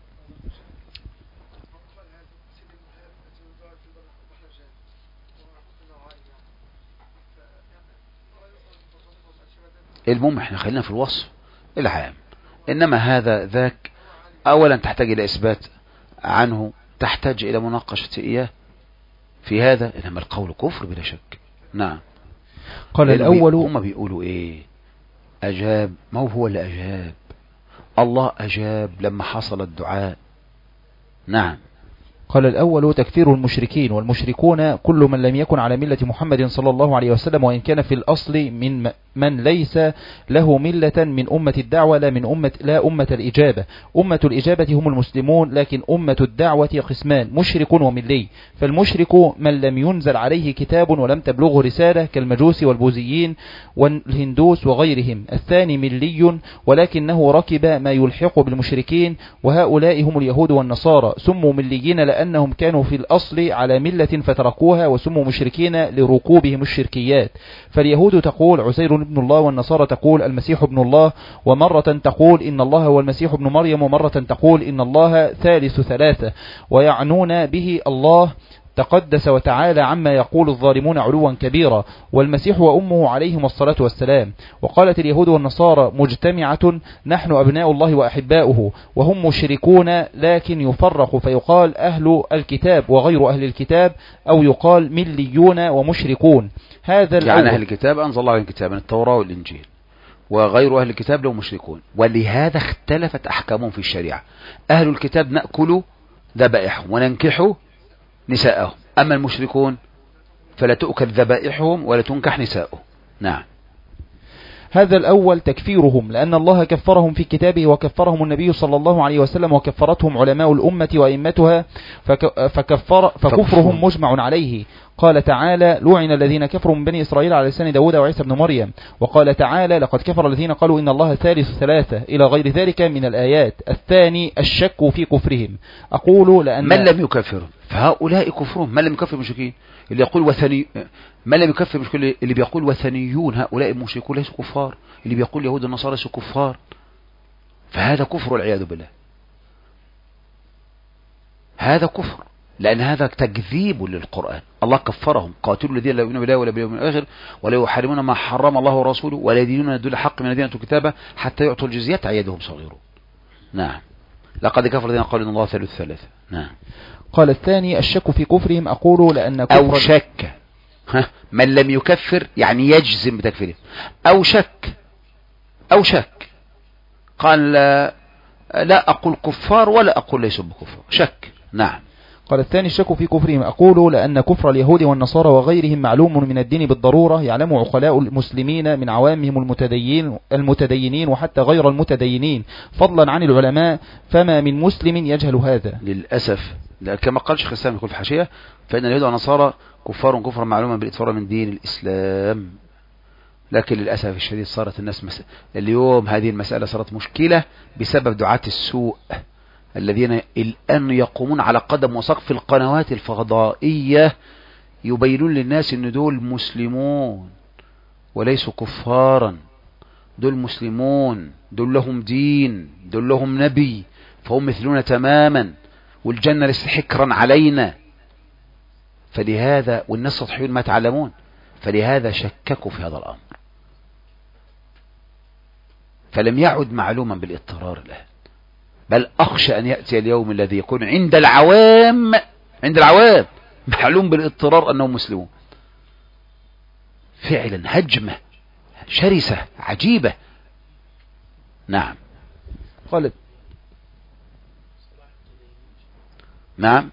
المهم احنا خلينا في الوصف العام، انما هذا ذاك اولا تحتاج الى اثبات عنه، تحتاج الى مناقشة اياه في هذا، انما القول كفر بلا شك. نعم. قال الاول، هم بيقولوا ايه؟ اجاب. ما هو اللي اجاب؟ الله اجاب لما حصل الدعاء. نعم. قال الأول تكفير المشركين، والمشركون كل من لم يكن على ملة محمد صلى الله عليه وسلم، وإن كان في الأصل من ليس له ملة من أمة الدعوة لا أمة الإجابة. أمة الإجابة هم المسلمون، لكن أمة الدعوة قسمان: مشرك وملي. فالمشرك من لم ينزل عليه كتاب ولم تبلغه رسالة كالمجوس والبوذيين والهندوس وغيرهم. الثاني ملي ولكنه ركب ما يلحق بالمشركين، وهؤلاء هم اليهود والنصارى. سموا مليين لأنهم كانوا في الأصل على ملة فتركوها، وسموا مشركين لركوبهم الشركيات. فاليهود تقول عزير ابن الله، والنصارى تقول المسيح ابن الله، ومرة تقول إن الله هو المسيح ابن مريم، ومرة تقول إن الله ثالث ثلاثة، ويعنون به الله تقدس وتعالى عما يقول الظالمون علوا كبيرا، والمسيح وأمه عليهم الصلاة والسلام. وقالت اليهود والنصارى مجتمعة: نحن أبناء الله وأحباؤه، وهم مشركون، لكن يفرق فيقال أهل الكتاب وغير أهل الكتاب، أو يقال مليون ومشركون. هذا يعني أهل الكتاب أنزل الله عليهم كتابا التوراة والإنجيل، وغير أهل الكتاب لهم مشركون، ولهذا اختلفت أحكامهم في الشريعة. أهل الكتاب نأكل ذبائحهم وننكح نساءهم، أما المشركون فلا تؤكل ذبائحهم ولا تنكح نساءهم. نعم. هذا الأول تكفيرهم، لأن الله كفرهم في كتابه، وكفرهم النبي صلى الله عليه وسلم، وكفرتهم علماء الأمة وأئمتها، فكفرهم مجمع عليه. قال تعالى: لعن الذين كفروا من بني إسرائيل على لسان داود وعيسى بن مريم. وقال تعالى: لقد كفر الذين قالوا إن الله ثالث ثلاثة، إلى غير ذلك من الآيات. الثاني الشك في كفرهم. أقول لأن من لم يكفرهم فهؤلاء كفرهم. من لم يكفر المشركين اللي يقول وثني، من لم يكفر المشركين اللي بيقول وثنيون، هؤلاء المشركون ليسوا كفار، اللي بيقول يهود النصارى ليسوا كفار، فهذا كفر والعياذ بالله. هذا كفر، لأن هذا تكذيب للقرآن. الله كفرهم: قاتلوا الذين لا يؤمنون بالله ولا باليوم الآخر ولا يحرمون ما حرم الله ورسوله ولا يدينون الدين الحق من الذين أوتوا الكتاب حتى يعطوا الجزية عن يد وهم صغيرون. نعم. لقد كفر الذين قالوا إن الله ثالث ثلاثة. نعم. قال الثاني الشك في كفرهم. أقول لأن كفر أو شك، من لم يكفر يعني يجزم بتكفيره، أو شك قال لا أقول كفار ولا أقول ليسوا بكفار، شك. نعم. قال الثاني الشك في كفرهم. أقول لأن كفر اليهود والنصارى وغيرهم معلوم من الدين بالضرورة، يعلم عقلاء المسلمين من عوامهم المتدينين وحتى غير المتدينين، فضلا عن العلماء، فما من مسلم يجهل هذا. للأسف كما قال شيخ الإسلام يقول في الحاشية: فإن اليهود والنصارى كفرا معلوما بالإتفار من دين الإسلام. لكن للأسف الشديد صارت الناس اليوم هذه المسألة صارت مشكلة بسبب دعاة السوء الذين الآن يقومون على قدم وساق في القنوات الفضائية يبينون للناس ان دول مسلمون وليسوا كفارا، دول مسلمون، دول لهم دين، دول لهم نبي، فهم مثلنا تماما، والجنة ليست حكرا علينا. فلهذا والناس سطحيون ما تعلمون، فلهذا شككوا في هذا الأمر، فلم يعد معلوما بالاضطرار الآن، بل أخشى أن يأتي اليوم الذي يكون عند العوام معلوم بالاضطرار أنهم مسلمون. فعلا هجمة شرسة عجيبة. نعم. قالت نعم.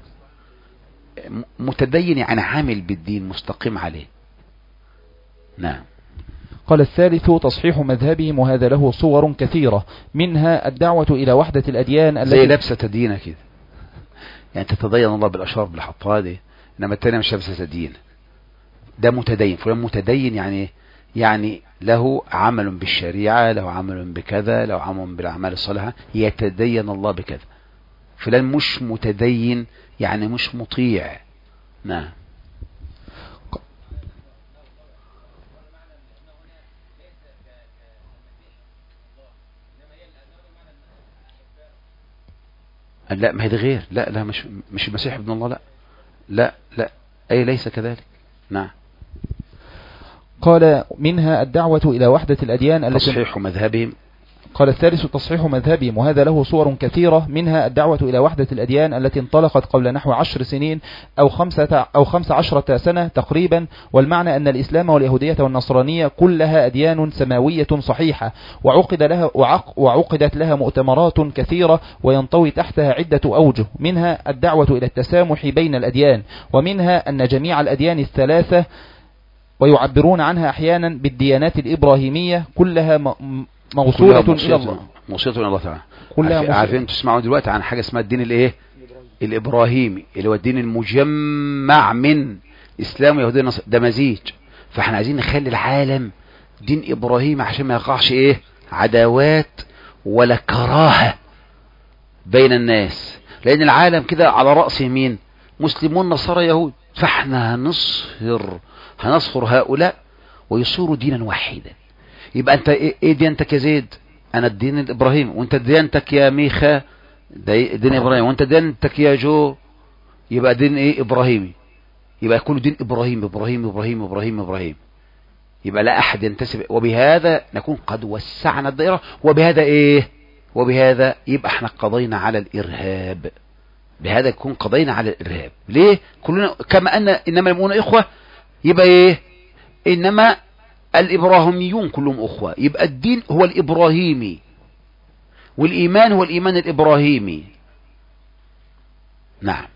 متدين يعني عامل بالدين مستقيم عليه. نعم. قال الثالث تصحيح مذهبهم، وهذا له صور كثيرة، منها الدعوة إلى وحدة الأديان التي زي لبسة تدينة كده، يعني تتدين الله بالأشرار بالحطها دي، إنما التاني مش لبسة تدين. ده متدين، فلان متدين يعني له عمل بالشريعة، له عمل بكذا، له عمل بالأعمال الصالحة، يتدين الله بكذا. فلان مش متدين يعني مش مطيع. نعم. لا ما هي دي غير، لا مش المسيح ابن الله، لا أي ليس كذلك. نعم. قال منها الدعوة إلى وحدة الأديان التي تصحيح مذهبهم. قال الثالث تصحيح مذهبهم، وهذا له صور كثيرة، منها الدعوة إلى وحدة الأديان التي انطلقت قبل نحو 10 سنين أو 15 سنة تقريبا، والمعنى أن الإسلام واليهودية والنصرانية كلها أديان سماوية صحيحة، وعقدت لها مؤتمرات كثيرة وينطوي تحتها عدة أوجه، منها الدعوة إلى التسامح بين الأديان، ومنها أن جميع الأديان الثلاثة، ويعبرون عنها أحيانا بالديانات الإبراهيمية، كلها موصولة إلى الله. موصولة إلى الله تعالى. عارفين تسمعوا دلوقتي عن حاجة اسمها الدين الايه الإبراهيمي، اللي هو الدين المجمع من إسلام ويهودية ونصر، ده مزيج. فاحنا عايزين نخلي العالم دين إبراهيمي عشان ما يقعش ايه عداوات ولا كراهة بين الناس، لأن العالم كده على رأسه مين؟ مسلمون نصارى يهود. فاحنا هنصهر هؤلاء ويصيروا دينا واحدا. يبقى انت ايه ديانتك يا زيد؟ انا الدين الابراهيمي. وانت ديانتك يا ميخا دين ابراهيم. وانت ديانتك يا جو يبقى دين ايه ابراهيمي. يبقى كله دين ابراهيم ابراهيم ابراهيم ابراهيم ابراهيم. يبقى لا احد ينتسب. وبهذا نكون قد وسعنا الدائرة. وبهذا يبقى احنا قضينا على الارهاب. بهذا يكون قضينا على الارهاب. ليه؟ كلنا كما انما المؤمنون اخوة، يبقى ايه؟ انما الإبراهيميون كلهم أخوة. يبقى الدين هو الإبراهيمي والإيمان هو الإيمان الإبراهيمي. نعم.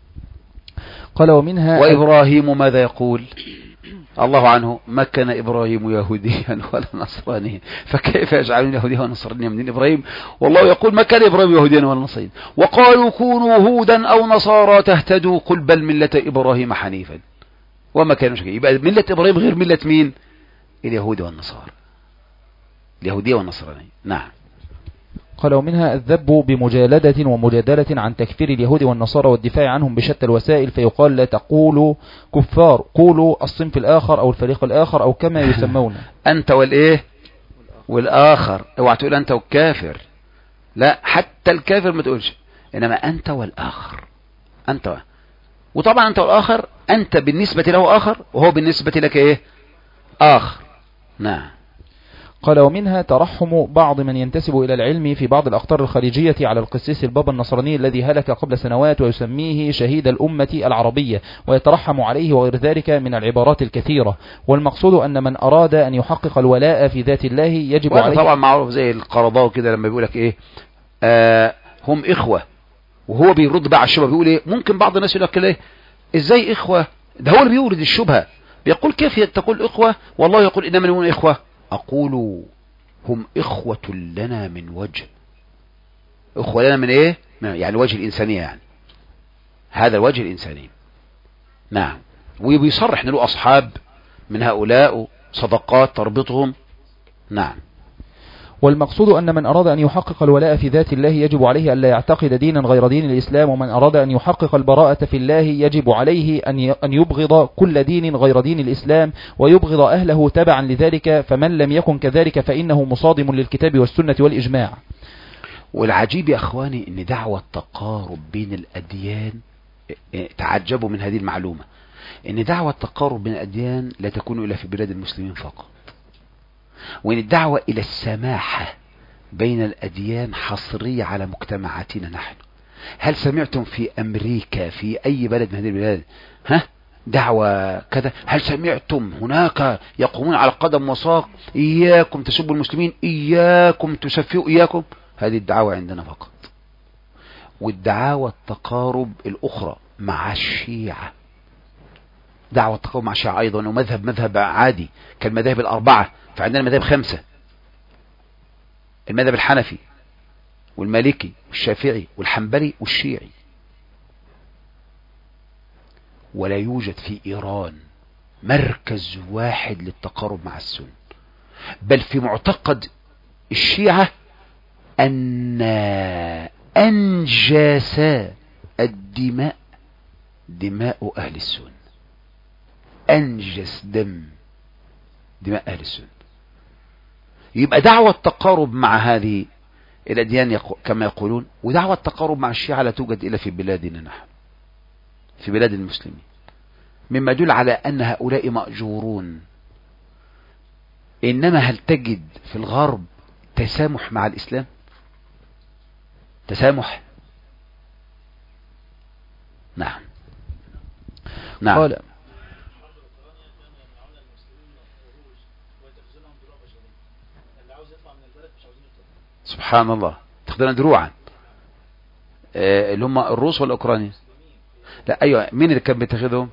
قال ومنها وإبراهيم ماذا يقول الله عنه؟ ما كان إبراهيم يهوديا ولا نصرانيا فكيف يجعلون يهوديا ونصرانيا من دين إبراهيم؟ والله يقول ما كان إبراهيم يهوديا ولا نصرانيا. وقالوا كونوا هودا أو نصارى تهتدوا قل بل ملة إبراهيم حنيفا وما كان مشركين. يبقى ملة إبراهيم غير ملة مين؟ اليهود والنصارى، اليهودية والنصرانية. نعم. قال ومنها الذب بمجالدة ومجادلة عن تكفير اليهود والنصارى والدفاع عنهم بشتى الوسائل، فيقال لا تقولوا كفار، قولوا الصنف الآخر أو الفريق الآخر أو كما يسمون. أنت والإيه والآخر. اوعى تقول أنت والكافر، لا حتى الكافر ما تقولش، إنما أنت والآخر. أنت وطبعا أنت والآخر، أنت بالنسبة له آخر وهو بالنسبة لك إيه آخر. نعم. قال ومنها ترحم بعض من ينتسب إلى العلم في بعض الأقطار الخارجية على القسيس البابا النصراني الذي هلك قبل سنوات، ويسميه شهيد الأمة العربية، ويترحم عليه وغير ذلك من العبارات الكثيرة. والمقصود أن من أراد أن يحقق الولاء في ذات الله يجب عليه. طبعا معروف زي القرضاوي كده لما بيقولك إيه هم إخوة، وهو بيرد بقى على الشبهة بيقول إيه؟ ممكن بعض الناس يقول لك إيه إزاي إخوة؟ ده هو اللي بيورد الشبهة، بيقول كيف تقول إخوة والله يقول إنما المؤمنون إخوة. أقول هم إخوة لنا من وجه. إخوة لنا من إيه؟ يعني وجه الإنسانية، يعني هذا الوجه الإنساني. نعم. وبيصرح له أصحاب من هؤلاء صدقات تربطهم. نعم. والمقصود أن من أراد أن يحقق الولاء في ذات الله يجب عليه أن لا يعتقد دينا غير دين الإسلام، ومن أراد أن يحقق البراءة في الله يجب عليه أن يبغض كل دين غير دين الإسلام ويبغض أهله تبعا لذلك، فمن لم يكن كذلك فإنه مصادم للكتاب والسنة والإجماع. والعجيب يا أخواني أن دعوة تقارب بين الأديان تعجبوا من هذه المعلومة، ان دعوة التقارب بين الأديان لا تكون إلا في بلاد المسلمين فقط، وان الدعوة إلى السماحة بين الأديان حصرية على مجتمعاتنا نحن. هل سمعتم في أمريكا في أي بلد من هذه البلاد دعوة كذا؟ هل سمعتم هناك يقومون على قدم وساق إياكم تسبوا المسلمين، إياكم تسفهوا، إياكم؟ هذه الدعوة عندنا فقط. والدعوة التقارب الأخرى مع الشيعة، دعوة التقارب مع الشيعة أيضا، ومذهب عادي كالمذاهب الأربعة، فعندنا مذاهب 5: المذهب الحنفي والمالكي والشافعي والحنبلي والشيعي. ولا يوجد في إيران مركز واحد للتقارب مع السنة، بل في معتقد الشيعة أن أنجس الدماء دماء أهل السنة، أنجس دماء أهل السنة. يبقى دعوة التقارب مع هذه الأديان كما يقولون، ودعوة التقارب مع الشيعة لا توجد إلا في بلادنا نحن، في بلاد المسلمين، مما يدل على أن هؤلاء مأجورون. إنما هل تجد في الغرب تسامح مع الإسلام؟ تسامح؟ نعم. قال سبحان الله، تاخذون دروعا، اللي هم الروس والأوكرانيين. لا أيوة، مين اللي كان بيتخذهم؟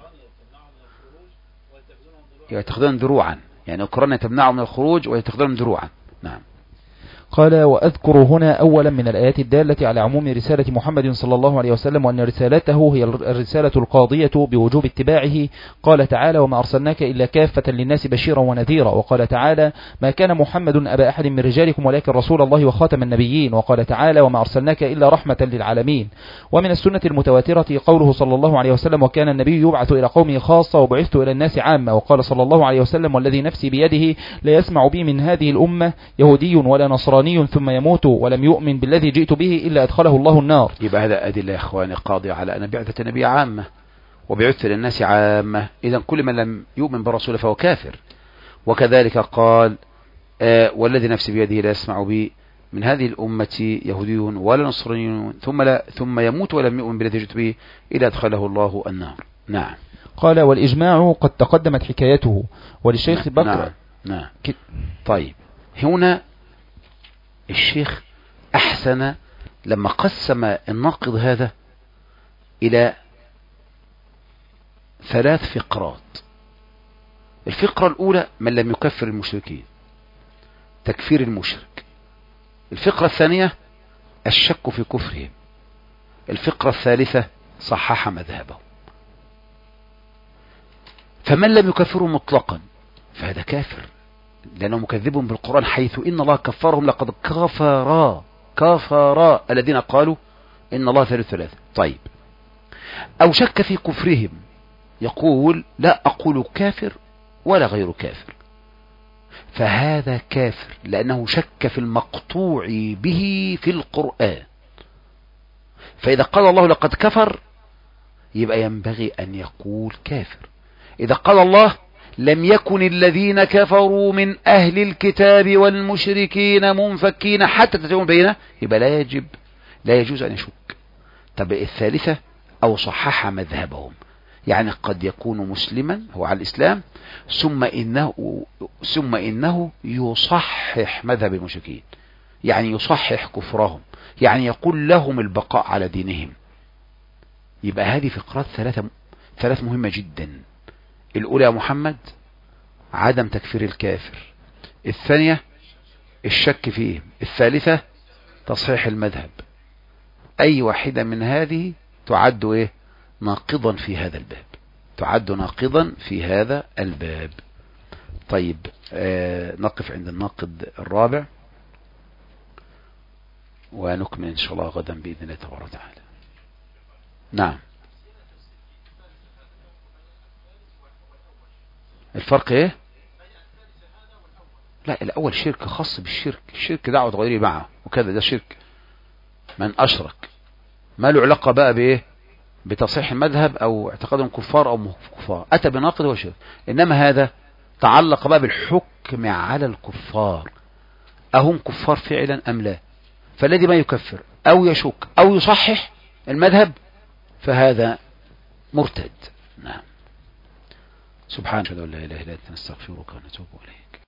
يتخذون دروعا، يعني أوكرانيا تمنعهم من الخروج ويتخذون دروعا. نعم. قال: وأذكر هنا أولا من الآيات الدالة على عموم رسالة محمد صلى الله عليه وسلم، وأن رسالته هي الرسالة القاضية بوجوب اتباعه. قال تعالى: وما أرسلناك إلا كافة للناس بشيرا ونذيرا. وقال تعالى: ما كان محمد أبا أحد من رجالكم ولكن رسول الله وخاتم النبيين. وقال تعالى: وما أرسلناك إلا رحمة للعالمين. ومن السنة المتواترة قوله صلى الله عليه وسلم: وكان النبي يبعث إلى قومه خاصة وبعثت إلى الناس عامة. وقال صلى الله عليه وسلم: والذي نفسي بيده لا يسمع بي من هذه الأمة يهودي ولا نصراني ثم يموت ولم يؤمن بالذي جئت به إلا أدخله الله النار. يبقى هذا أدلة يا إخواني قاضية على أن بعثة النبي عامة وبعث للناس عامة، إذن كل من لم يؤمن بالرسول فهو كافر. وكذلك قال: والذي نفسي بيده لا يسمع بي من هذه الأمة يهودي ولا نصراني ثم يموت ولم يؤمن بالذي جئت به إلا أدخله الله النار. نعم. قال: والإجماع قد تقدمت حكايته. وللشيخ بكر. نعم. طيب، هنا الشيخ أحسن لما قسم الناقض هذا إلى 3 فقرات. الفقرة الأولى: من لم يكفر المشركين، تكفير المشرك. الفقرة الثانية: الشك في كفرهم. الفقرة الثالثة: صحح مذهبه. فمن لم يكفره مطلقا فهذا كافر، لأنه مكذب بالقرآن، حيث إن الله كفرهم لقد كفر الذين قالوا إن الله ثالث ثلاثة. طيب، أو شك في كفرهم، يقول: لا أقول كافر ولا غير كافر، فهذا كافر لأنه شك في المقطوع به في القرآن. فإذا قال الله لقد كفر يبقى ينبغي أن يقول كافر. إذا قال الله لم يكن الذين كفروا من أهل الكتاب والمشركين منفكين حتى تتم بينه، يبقى لا يجوز أن يشك. طب الثالثة: أو صحح مذهبهم، يعني قد يكون مسلما هو على الإسلام ثم إنه يصحح مذهب المشركين، يعني يصحح كفرهم، يعني يقول لهم البقاء على دينهم. يبقى هذه فقرات 3 مهمة جدا. الأولى يا محمد: عدم تكفير الكافر. الثانية: الشك فيه. الثالثة: تصحيح المذهب. أي واحدة من هذه تعد ناقضا في هذا الباب، تعد ناقضا في هذا الباب. طيب، نقف عند الناقض الرابع ونكمل إن شاء الله غدا بإذن الله تبارك وتعالى. نعم. الفرق ايه؟ لا، الاول شرك خاص بالشرك، الشرك دعوة غيره معه وكذا، ده شرك من اشرك، ما له علاقة بقى بايه؟ بتصحيح المذهب أو اعتقادهم كفار أو كفار، أتى بناقض وشرك. إنما هذا تعلق بقى بالحكم على الكفار، أهم كفار فعلا أم لا؟ فالذي ما يكفر أو يشك أو يصحح المذهب فهذا مرتد. نعم. سبحانك لا إله إلا أنت نستغفرك ونتوب إليك.